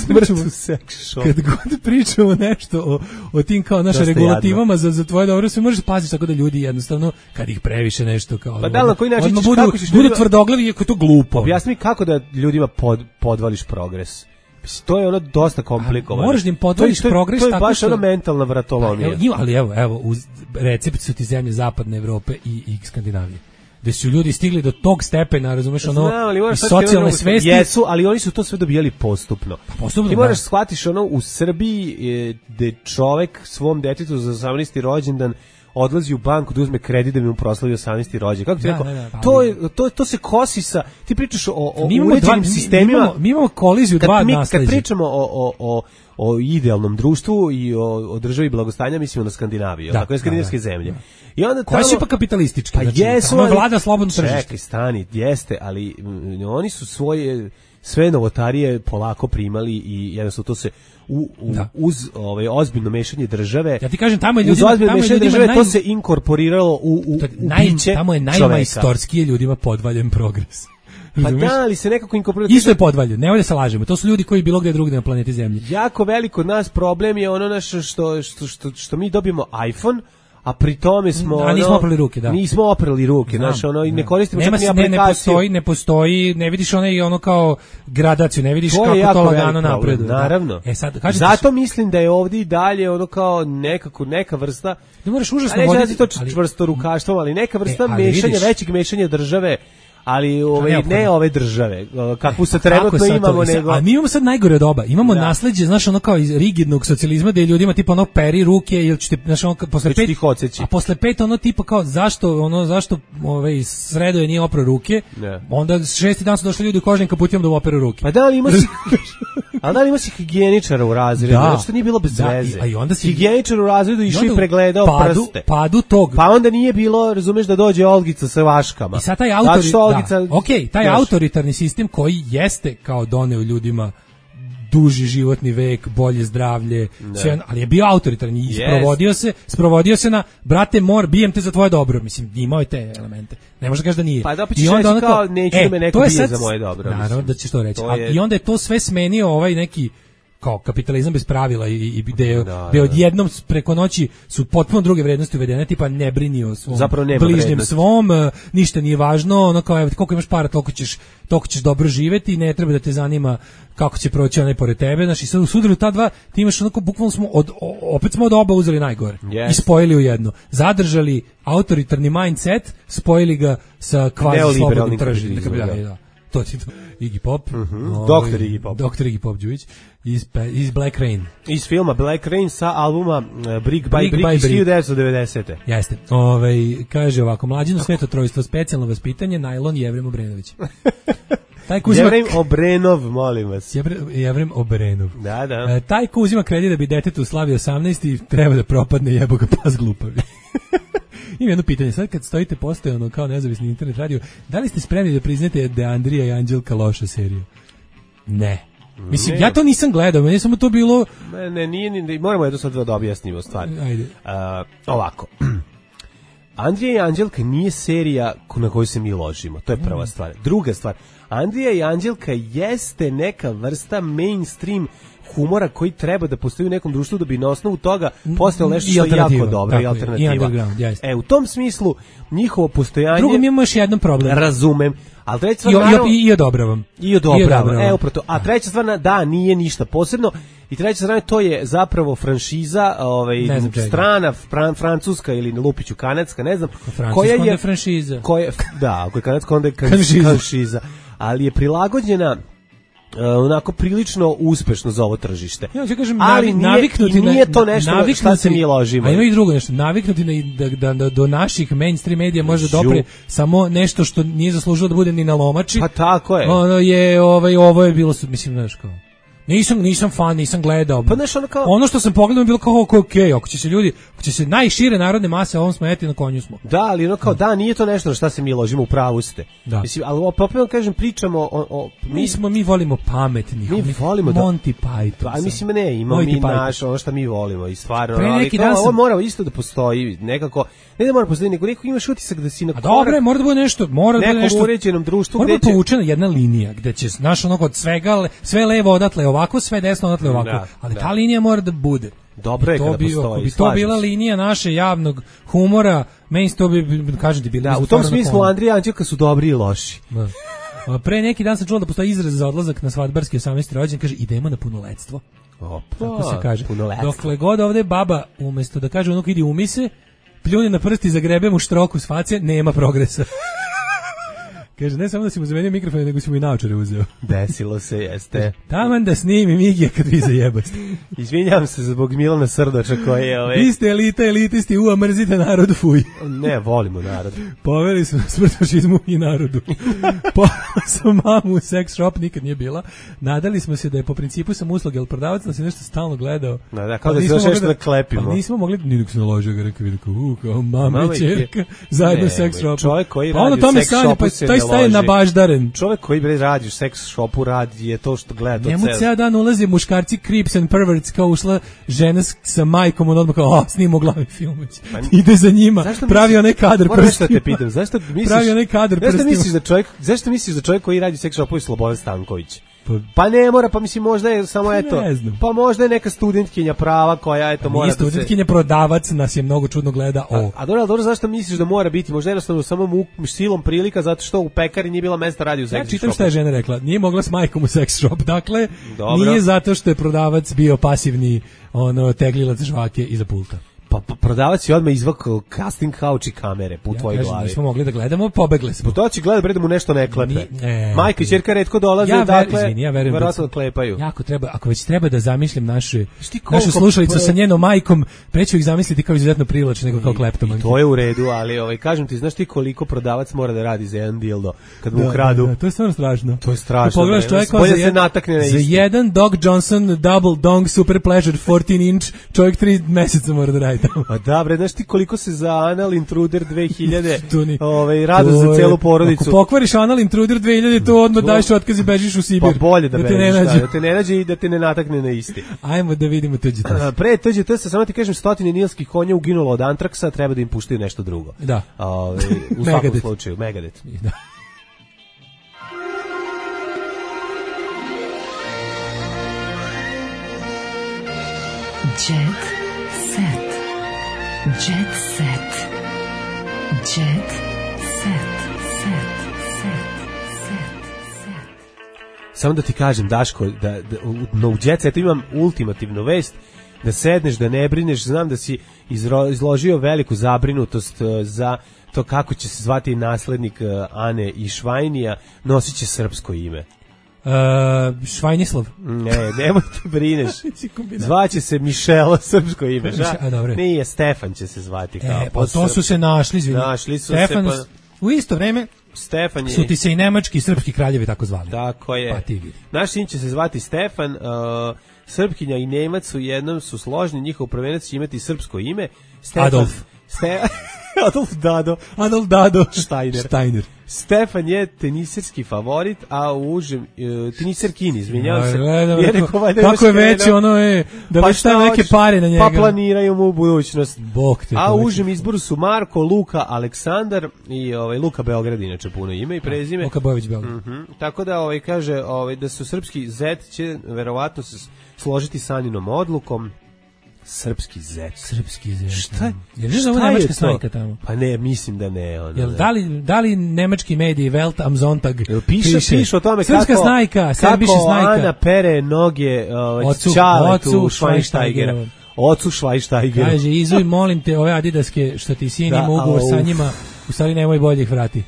Speaker 7: god pričamo nešto o tim kao naše regulativama za tvoje dobro, sve možeš paziti tako da ljudi jednostavno, kad ih previše nešto kao...
Speaker 6: Pa da, na koji način
Speaker 7: budu tvrdoglavi, iako je to glupo.
Speaker 6: Objasni mi kako da ljudima podvališ progres. To je ono dosta komplikovano.
Speaker 7: Moraš da im podvališ progres tako što...
Speaker 6: To je baš ono mentalna vratolomija.
Speaker 7: Ali evo, recept su ti zemlje zapadne Evrope i Skandinavije. Gde su ljudi stigli do tog stepena, razumeš, ono, i socijalne svesti.
Speaker 6: Jesu, ali oni su to sve dobijali postupno. Ti moraš shvatiš ono, u Srbiji gde čovek svom detetu za 18. rođendan odlazi u banku da uzme kredit da bi mu proslavio 18. rođendan. Kako ti rekao? To se kosi sa... Ti pričaš o uređenim sistemima.
Speaker 7: Mi imamo koliziju dva nasleđa.
Speaker 6: Kad pričamo o idealnom društvu i o državi blagostanja, mislimo na Skandinaviju, tako je skandinavske zemlje. I onda
Speaker 7: koje su pa kapitalističke?
Speaker 6: Pa znači, jesu, ali
Speaker 7: vlada slobodno tržište.
Speaker 6: Čekaj, stani, jeste, ali oni su svoje sve novotarije polako primali i jednostavno to se uz ozbiljno mešanje države.
Speaker 7: Ja ti kažem, tamo je ljudima,
Speaker 6: uz ozbiljno mešanje države to se inkorporiralo u biće.
Speaker 7: Tamo je najmajstorskije ljudima podvaljen progres.
Speaker 6: Pa da, ali se nekako inkorporirati.
Speaker 7: Isto je podvalje, nemoj da se lažemo. To su ljudi koji bilo gde drugde na planeti Zemlji.
Speaker 6: Jako veliko od nas problem je ono naše što mi dobijemo iPhone, a pri tome smo
Speaker 7: nismo oprali ruke, da.
Speaker 6: Nismo oprali ruke, znači ono i ne koristimo čak ni aplikaciju.
Speaker 7: Ne postoji, ne vidiš ono kao gradaciju, ne vidiš kako to lagano napreduje.
Speaker 6: Naravno.
Speaker 7: Sad
Speaker 6: zato mislim da je ovdje i dalje ono kao neka vrsta.
Speaker 7: Ne moraš užasno
Speaker 6: voditi to čvrsto rukaštvom, ali neka vrsta mešanja, većeg mešanja države. Ali ne ove države, kakvu se trenutno imamo, nego...
Speaker 7: A mi imamo sad najgore od oba. Imamo nasleđe, znaš, ono kao iz rigidnog socijalizma, gde ljudima tipa ono peri ruke, ili ćete, znaš, ono, posle 5... A posle 5 ono tipa kao, zašto Sredoje nije opro ruke, onda 6. dan su došli ljudi u kožnim kaputima da mu operu ruke.
Speaker 6: Pa da li ima si higijeničara u razredu, znači to nije bilo bez veze. Higijeničar u razredu išao i pregledao prste.
Speaker 7: Padu tog.
Speaker 6: Pa onda nije bilo, razumeš, da dođe Olgica sa vaškama.
Speaker 7: I sad taj taj autoritarni sistem koji jeste kao doneo ljudima duži životni vek, bolje zdravlje, sve, ali je bio autoritarni i sprovodio se na brate bijem te za tvoje dobro, mislim, imao je te elemente. Ne može da kažeš da nije.
Speaker 6: Pa da opet kao neću da me neko bije za moje dobro.
Speaker 7: Naravno da ćeš to reći. I onda je to sve smenio neki kao kapitalizam bez pravila i gde odjednom preko noći su potpuno druge vrednosti uvedene, tipa ne brini o svom bližnjem svom, ništa nije važno, ono kao evo koliko imaš para toliko ćeš dobro živeti, ne treba da te zanima kako će proći onaj pored tebe, znači sad u sudaru ta dva ti imaš onako bukvalno smo opet smo od oba uzeli najgore i spojili u jedno, zadržali autoritarni mindset, spojili ga sa kvazi slobodnim tržištem. To ti to. Iggy Pop.
Speaker 6: Doktor Iggy Pop.
Speaker 7: Doktor Iggy Pop Đujić iz Black Rain.
Speaker 6: Iz filma Black Rain sa albuma Brick by Brick iz 1990.
Speaker 7: Jeste. Kaže ovako, Mlađino Svetotrojstvo, specijalno vaspitanje, Najlon Jevrem Obrenović.
Speaker 6: Jevrem Obrenov, molim vas.
Speaker 7: Jevrem Obrenov.
Speaker 6: Da.
Speaker 7: Taj ko uzima kredit da bi detetu slavio 18 i treba da propadne, jebo ga pas glupavi. Imam jedno pitanje, sad kad stojite postojano kao nezavisni internet radio, da li ste spremni da priznate da je Andrija i Anđelka loša serija? Ne. Mislim, ja to nisam gledao, meni samo to bilo...
Speaker 6: Ne, nije, moramo jedno sad da objasnimo stvar.
Speaker 7: Ajde.
Speaker 6: Ovako. Andrija i Anđelka nije serija na koju se mi ložimo. To je prva stvar. Druga stvar, Andrija i Anđelka jeste neka vrsta mainstream humora koji treba da postoji u nekom društvu da bi na osnovu toga postojalo nešto što je jako dobro i alternativa. U tom smislu njihovo postojanje...
Speaker 7: Drugo, mi imamo još jedan problem.
Speaker 6: Razumem. Ali treća stvar,
Speaker 7: I odobravam.
Speaker 6: Upravo to. A treća stvar, da, nije ništa posebno. I treća stvar, to je zapravo franšiza, strana, francuska ili lupiću kanadska, ne znam.
Speaker 7: Koja je franšiza.
Speaker 6: Ako je kanadska, onda je franšiza. Ali je prilagođena onako prilično uspešno za ovo tržište.
Speaker 7: Ja ću kažem,
Speaker 6: ali nije to nešto šta se mi ložimo.
Speaker 7: A ima i drugo nešto, naviknuti da do naših mainstream medija može dopre samo nešto što nije zaslužilo da bude ni na lomači.
Speaker 6: Pa tako je.
Speaker 7: Ovo je bilo, mislim, znaš kao... Nisam fan, nisam gledao.
Speaker 6: Pa
Speaker 7: ono što sam pogledao je bilo kao okej, ako će se najšire narodne mase ovom smeti, na konju smo.
Speaker 6: Da, ali ono kao nije to nešto na šta se mi ložimo, u pravu ste.
Speaker 7: Da.
Speaker 6: Mislim, ali opet vam kažem, pričamo
Speaker 7: mi volimo pametnih.
Speaker 6: Mi volimo
Speaker 7: Monty Python.
Speaker 6: Pa mislim imamo mi naš ono što mi volimo i stvarno, ali
Speaker 7: ovo
Speaker 6: mora isto da postoji nekako. Ne da mora postoji, nego imaš utisak da si na korak.
Speaker 7: A dobro, mora da bude nešto,
Speaker 6: nekom uređenom društvu
Speaker 7: gde će povučena jedna linija gde će naš onog od svega sve levo odatle ovako, sve desno odatle ovako, ali ta linija mora da bude.
Speaker 6: Dobro je kada postoji.
Speaker 7: Ako bi to bila linija naše javnog humora, meni to bi, kažem ti, bili.
Speaker 6: Da, u tom smislu Andrija i Anđelka su dobri i loši.
Speaker 7: Pre neki dan sam čula da postoji izraz za odlazak na svadbarski 18. rođendan, kaže idemo na punoletstvo. Tako se kaže. Dokle god ovde baba umesto da kaže unuku idi umi se, pljune na prsti, zagrebe mu štroku s face, nema progresa. Kaže, ne samo da si mu zamenio mikrofon, nego si mu i naočare uzeo.
Speaker 6: Desilo se, jeste.
Speaker 7: Taman da snimi Migija kad vi zajebaste.
Speaker 6: Izvinjam se zbog Milana Srdoča koji je...
Speaker 7: Vi ste elitisti, mrzite narodu, fuj.
Speaker 6: Ne, volimo narodu.
Speaker 7: Poveli smo smrt fašizmu i narodu. Poveli smo mamu u sex shop, nikad nije bila. Nadali smo se da je po principu sam usluge, ali prodavac nas je nešto stalno gledao.
Speaker 6: Da, kao da se još nešto da klepimo.
Speaker 7: Pa nismo mogli, ni dok se naložio ga rekao, kao mama i čerka, zajedno u sex shopu.
Speaker 6: Čovjek koji radi u sex shopu se ne
Speaker 7: staje na baždaren.
Speaker 6: Čovjek koji radi u sex shopu radi je to što gleda to.
Speaker 7: Njemu ceo dan ulaze muškarci creeps and perverts, kao ušla žena sa majkom, on odmah kao snima u glavi filmić. Ide za njima, pravi onaj kadar prstima.
Speaker 6: Moram te pitam, zašto misliš da čovjek koji radi u sex shopu je Slobodan Stanković? Pa ne mora, pa mislim možda je samo pa možda je neka studentkinja prava koja mora da se...
Speaker 7: Studentkinja, prodavac nas je mnogo čudno gleda.
Speaker 6: A dobro, zašto misliš da mora biti? Možda jednostavno samo silom prilika zato što u pekari nije bila mesta radi u sex shopu.
Speaker 7: Ja čitam šta je žena rekla, nije mogla s majkom u sex shop, dakle nije zato što je prodavac bio pasivni teglilac žvake iza pulta.
Speaker 6: Pa prodavac je odmah izvukao casting couch i kamere po tvojoj glavi.
Speaker 7: Nismo mogli da gledamo, pobegle smo.
Speaker 6: To će gledati, da mu nešto ne klepe. Majka i ćerka retko dolaze,
Speaker 7: ja verujem,
Speaker 6: verovatno klepaju.
Speaker 7: Jako treba, ako već treba da zamišljam našu slušalicu sa njenom majkom, preću ih zamisliti kao izuzetno privlačne nego kao kleptomanke.
Speaker 6: To je u redu, ali kažem ti, znaš ti koliko prodavac mora da radi za jedan dildo kad mu ukradu?
Speaker 7: Da, to je stvarno strašno.
Speaker 6: To je strašno.
Speaker 7: Pogledaš čovjek kao za jedan Doc Johnson double dong super pleasure 14 inch, čovjek 3 meseca mora da radi tamo.
Speaker 6: A da, bre, znaš ti koliko se za Anal Intruder 2000 rado za celu porodicu.
Speaker 7: Ako pokvariš Anal Intruder 2000, to odmah daješ otkaz i bežiš u Sibir.
Speaker 6: Pa bolje da te ne nađe i da te ne natakne na isti.
Speaker 7: Ajmo da vidimo tuđe test.
Speaker 6: Pre tuđe test, samo ti kažem, 100 nilskih konja uginulo od antraksa, treba da im puštaju nešto drugo.
Speaker 7: Da.
Speaker 6: U svakom slučaju, Megadeth.
Speaker 7: Da.
Speaker 4: Jet set. Jet set. Jet set.
Speaker 6: Samo da ti kažem, Daško, da u Jet setu imam ultimativnu vest, da sedneš, da ne brineš, znam da si izložio veliku zabrinutost za to kako će se zvati naslednik Ane i Švajnija, nosit će srpsko ime.
Speaker 7: Švajnislav.
Speaker 6: Ne, nemoj te brineš. Zvaće se Mišela, srpsko ime. Nije, Stefan će se zvati.
Speaker 7: Pa to su se našli, izvini.
Speaker 6: Našli su
Speaker 7: Stefan,
Speaker 6: se
Speaker 7: u isto vreme
Speaker 6: Stefan je...
Speaker 7: su ti se i nemački i srpski kraljevi tako zvali.
Speaker 6: Tako je.
Speaker 7: Pa ti vidi.
Speaker 6: Naš sin će se zvati Stefan, Srpkinja i Nemac su jednom su složni, njihov prvenac će imati srpsko ime.
Speaker 7: Adolf.
Speaker 6: Adolf Dado
Speaker 7: Steiner.
Speaker 6: Stefan je teniserski favorit, a u užem teniserkin, izvinjavam se.
Speaker 7: Kako je veće ono da već stavio neke pare na njega.
Speaker 6: Pa planiraju mu budućnost.
Speaker 7: Bog te.
Speaker 6: A u užem izboru su Marko, Luka, Aleksandar i Luka Beograd, inače puno ime i prezime.
Speaker 7: Luka Bojović Beograd.
Speaker 6: Tako da kaže da su srpski zet će verovatno se složiti sa Aninom odlukom. Srpski zet. Šta
Speaker 7: je nemačka snajka tamo?
Speaker 6: Pa ne, mislim da ne.
Speaker 7: Da li nemački mediji Welt am Sonntag
Speaker 6: piše o tome
Speaker 7: srpska snajka,
Speaker 6: kako Ana pere noge Čaletu Švajnštajgera. Ocu Švajnštajgera.
Speaker 7: Kaže, Izuj, molim te, ove adidaske što ti sin ima ugovor sa njima, u stvari nemoj bolje ih vrati.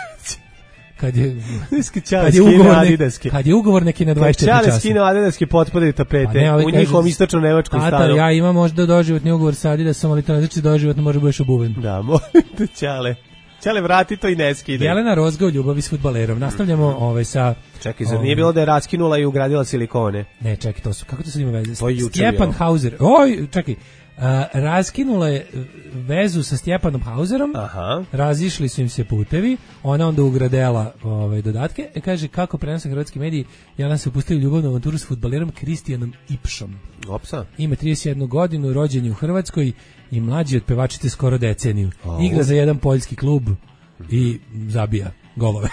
Speaker 7: Kad je ugovor neki na 24 časa.
Speaker 6: Čale skine adidaske potpade i tapete u njihovom istočno-nemačkom stanu.
Speaker 7: Tatar, ja imam možda doživotni ugovor sa Adidasom, ali to ne znači doživotno može budeš obuven.
Speaker 6: Da, molim te, Čale, vrati to i ne skide.
Speaker 7: Jelena Rozga u ljubavi s fudbalerom. Nastavljamo sa...
Speaker 6: Čekaj, zar nije bilo da je raskinula i ugradila silikone?
Speaker 7: Ne, čekaj, kako to sad ima veze?
Speaker 6: Stjepan
Speaker 7: Hauser. Čekaj. Raskinula je vezu sa Stjepanom Hauserom. Razišli su im se putevi. Ona onda ugradela dodatke. Kaže, kako prenose hrvatski mediji, Jelena se upustila u ljubavnu avanturu s fudbalerom Kristijanom Ipšom.
Speaker 6: Opsa.
Speaker 7: Ima 31 godinu, rođen je u Hrvatskoj i mlađi od pevačice skoro deceniju. Igra za jedan poljski klub i zabija golove.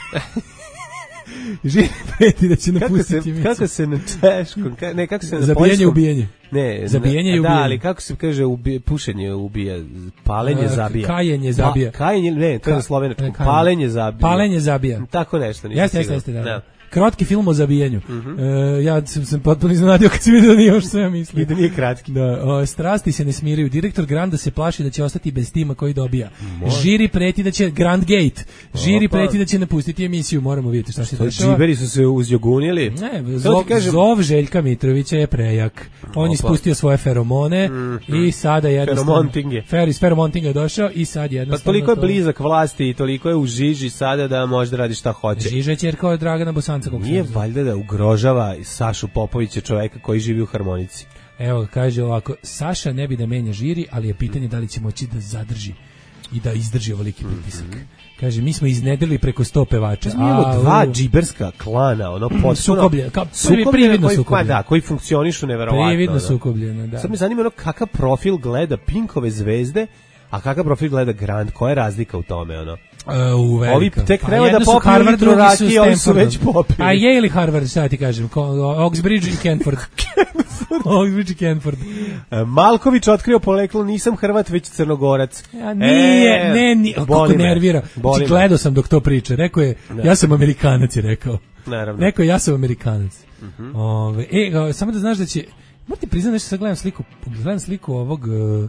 Speaker 7: Žiri preti da će napustiti.
Speaker 6: Kako se na češkom, kako se na
Speaker 7: zabijanje, ubijanje.
Speaker 6: Ne,
Speaker 7: zabijanje i ubijanje.
Speaker 6: Da, ali kako se kaže pušenje ubija, palenje zabija.
Speaker 7: Kajenje zabija.
Speaker 6: Kajenje, ne, to je na slovenačkom. Palenje zabija.
Speaker 7: Palenje zabija.
Speaker 6: Tako nešto.
Speaker 7: Jeste, da. Kratki film o zabijanju. Ja sam potpuno iznenadio kad sam vidio da nije ovo što ja mislim.
Speaker 6: I da nije kratki.
Speaker 7: Da, strasti se ne smiraju. Direktor Granda se plaši da će ostati bez tima koji dobija. Žiri preti da će Grand Gate. Žiri preti da će napustiti emisiju. Moramo vidjeti šta se dešava.
Speaker 6: Džiberi su se uzjogunili.
Speaker 7: Ne, zov Željka Mitrovića je prejak. On je ispustio svoje feromone i sada jednostavno... Iz feromontinga je došao i sad jednostavno...
Speaker 6: Pa toliko je blizak vlasti i toliko je u žiži sada da može da radi šta hoće.
Speaker 7: Žiža je ćerka od Dragana Bosanca.
Speaker 6: Nije valjda da ugrožava Sašu Popovića, čoveka koji živi u harmonici.
Speaker 7: Evo, kaže ovako, Saša ne bi da menja Žiri, ali je pitanje da li će moći da zadrži i da izdrži ovoliki pritisak. Kaže, mi smo iznedrili preko 100 pevača.
Speaker 6: Mi imamo dva džiberska klana, ono potpuno...
Speaker 7: Prividno sukobljena.
Speaker 6: Da, koji funkcionišu neverovatno.
Speaker 7: Prividno sukobljena, da.
Speaker 6: Sad me zanima kakav profil gleda Pinkove zvezde, a kakav profil gleda Grand, koja je razlika u tome, ono? Ovi tek treba da popiju litru rakije, oni su već popili.
Speaker 7: A je ili Harvard, šta ti kažem? Oxbridge i Canford. Oxbridge i Canford.
Speaker 6: Malković otkrio poreklo, nisam Hrvat, već Crnogorac.
Speaker 7: Nije, kako nervira. Gledao sam dok to priča. Rekao je, ja sam Amerikanac, je rekao.
Speaker 6: Naravno.
Speaker 7: Rekao je, ja sam Amerikanac. Samo da znaš da će... Morate priznati nešto, sad gledam sliku ovog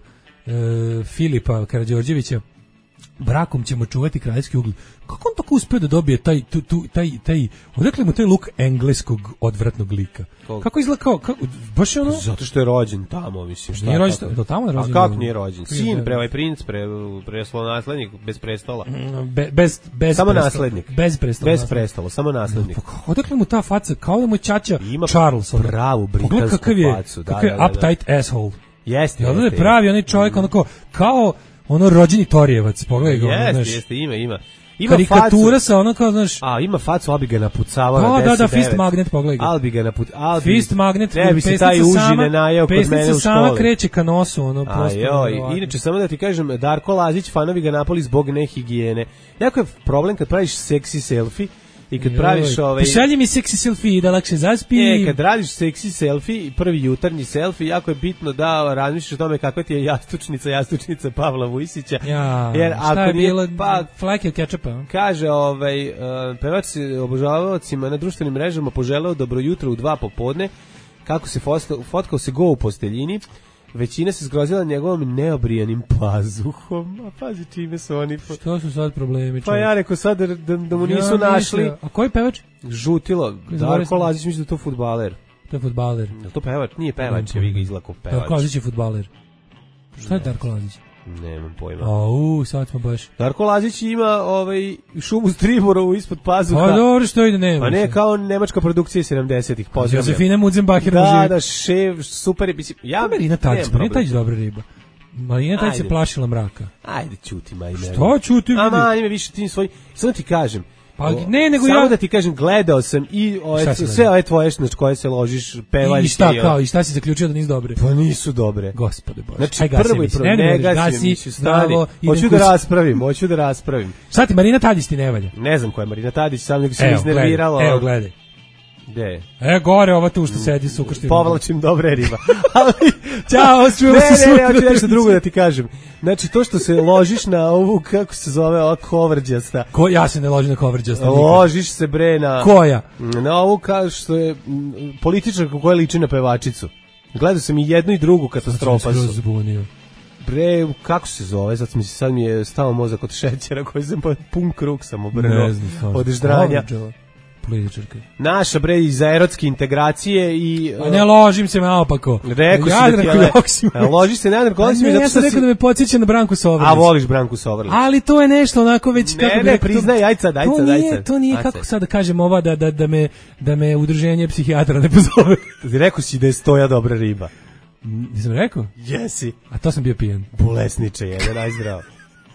Speaker 7: Filipa Karađorđevića. Brakom ćemo čuvati kraljevski ugled. Kako on tako uspio da dobije taj odakle mu taj luk engleskog odvratnog lika? Kako izgleda kao baš ono?
Speaker 6: Zato što je rođen tamo, mislim, šta.
Speaker 7: Nije rođen, do tamo je rođen.
Speaker 6: A kako nije rođen? Sin, ovaj princ, prestolonaslednik, bez prestola.
Speaker 7: Bez
Speaker 6: samo naslednik.
Speaker 7: Bez prestola.
Speaker 6: Bez prestola, samo naslednik.
Speaker 7: Odakle mu ta faca, kao da mu ćaća Charles,
Speaker 6: pravu britansku facu,
Speaker 7: da. Kakav je uptight asshole.
Speaker 6: Jeste.
Speaker 7: Ovdje je pravi onaj čovjek onako kao ono rođeni Torijevac, pogledaj ga.
Speaker 6: Jeste, ima.
Speaker 7: Karikatura sa ono kao, znaš...
Speaker 6: ima facu, ali bi ga napucavao na 10-9.
Speaker 7: Da, Fist Magnet, pogledaj ga.
Speaker 6: Ali bi ga napucavao.
Speaker 7: Fist Magnet,
Speaker 6: ne bi se taj uži ne najao kod mene u školi.
Speaker 7: Sama kreće ka nosu, ono, prosto.
Speaker 6: Inače, samo da ti kažem, Darko Lazić, fanovi ga napali zbog nehigijene. Jako je problem kad praviš seksi selfie, i kad praviš
Speaker 7: pošalji mi seksi selfie da lakše zaspijem.
Speaker 6: Kad radiš seksi selfie, prvi jutarnji selfie, jako je bitno da razmišljaš o tome kakva ti je jastučnica Pavla Vujsića.
Speaker 7: Jer ako je bilo flake od kečapa.
Speaker 6: Kaže, pevač se obožavaocima na društvenim mrežama poželeo dobro jutro u 2 popodne, kako se fotkao se go u posteljini. Većina se zgrozila njegovom neobrijanim pazuhom. A pazi čime su oni...
Speaker 7: Što su sad problemi?
Speaker 6: Pa ja rekao sad da mu nisu našli...
Speaker 7: A koji pevač?
Speaker 6: Žutilo. Darko Lazić, mislim da je to fudbaler.
Speaker 7: To je fudbaler.
Speaker 6: Je to pevač? Nije pevač, je vi ga izlako pevač.
Speaker 7: Darko Lazić je fudbaler. Šta je Darko Lazić?
Speaker 6: Nemam pojma.
Speaker 7: Sad smo baš...
Speaker 6: Darko Lazić ima šumu Striborovu ispod pazuha.
Speaker 7: Pa dobro, što ide nema.
Speaker 6: Pa ne, kao nemačka produkcija 70-ih.
Speaker 7: Josefina Mudzenbacher.
Speaker 6: Da, šef, super.
Speaker 7: Ja Marina Tajić, Marina Tajić dobra riba. Marina Tadić se plašila mraka.
Speaker 6: Ajde, ćuti, majme.
Speaker 7: Što ćuti?
Speaker 6: Ama, ima više tim svojim. Samo ti kažem.
Speaker 7: Pa ne, nego
Speaker 6: samo
Speaker 7: ja
Speaker 6: da ti kažem, gledao sam i sve ove tvoje na koje se ložiš, pevaljke.
Speaker 7: I šta kao, i šta si zaključio da nisu dobre?
Speaker 6: Pa nisu dobre.
Speaker 7: Gospode Bože.
Speaker 6: Znači, prvo i prvo, ne gasi, stani. Hoću da raspravim.
Speaker 7: Šta ti, Marina Tadić ti ne valja?
Speaker 6: Ne znam koja je Marina Tadić, sam nego se mi iznervirala.
Speaker 7: Evo, gledaj.
Speaker 6: Gde?
Speaker 7: Gore, ova tu što sedi s ukrštenim.
Speaker 6: Povlačim dobre riba. Ali,
Speaker 7: ćao, čujemo se sutra.
Speaker 6: Ne, hoću nešto drugo da ti kažem. Znači, to što se ložiš na ovu, kako se zove, ova kovrđasta.
Speaker 7: Ja se ne ložim na kovrđasta.
Speaker 6: Ložiš se, bre, na...
Speaker 7: Koja?
Speaker 6: Na ovu, kao što je političarka koja liči na pevačicu. Gledao sam i jednu i drugu katastrofa su. Bre, kako se zove? Sad mi je stao mozak od šećera koji sam pun krug sam obrnuo od ždranja.
Speaker 7: Političarka.
Speaker 6: Naša bre iz erotske integracije i
Speaker 7: a ne ložim se naopako.
Speaker 6: Rekao si da ti ložiš se na Jadranku Joksimović.
Speaker 7: Ja sam rekao da me podsjeća na Branku Sovrlić.
Speaker 6: A voliš Branku Sovrlić.
Speaker 7: Ali to je nešto onako već kako
Speaker 6: ne priznaj, ajde sad.
Speaker 7: To nije kako sad da kažem ova da me udruženje psihijatra ne pozove.
Speaker 6: Rekao si da je Stoja dobra riba.
Speaker 7: Nisam rekao?
Speaker 6: Jesi.
Speaker 7: A to sam bio pijan.
Speaker 6: Bolesniče jedan, aj zdravo.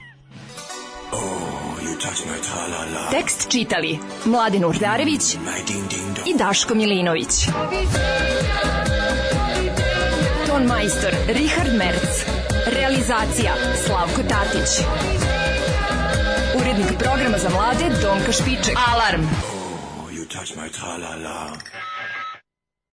Speaker 4: Tekst čitali Mladen Urdarević i Daško Milinović. Ton majstor Richard Merc. Realizacija Slavko Tatić. Urednik programa za mlade Donka Špiček. Alarm!
Speaker 8: You touch my tra-la-la.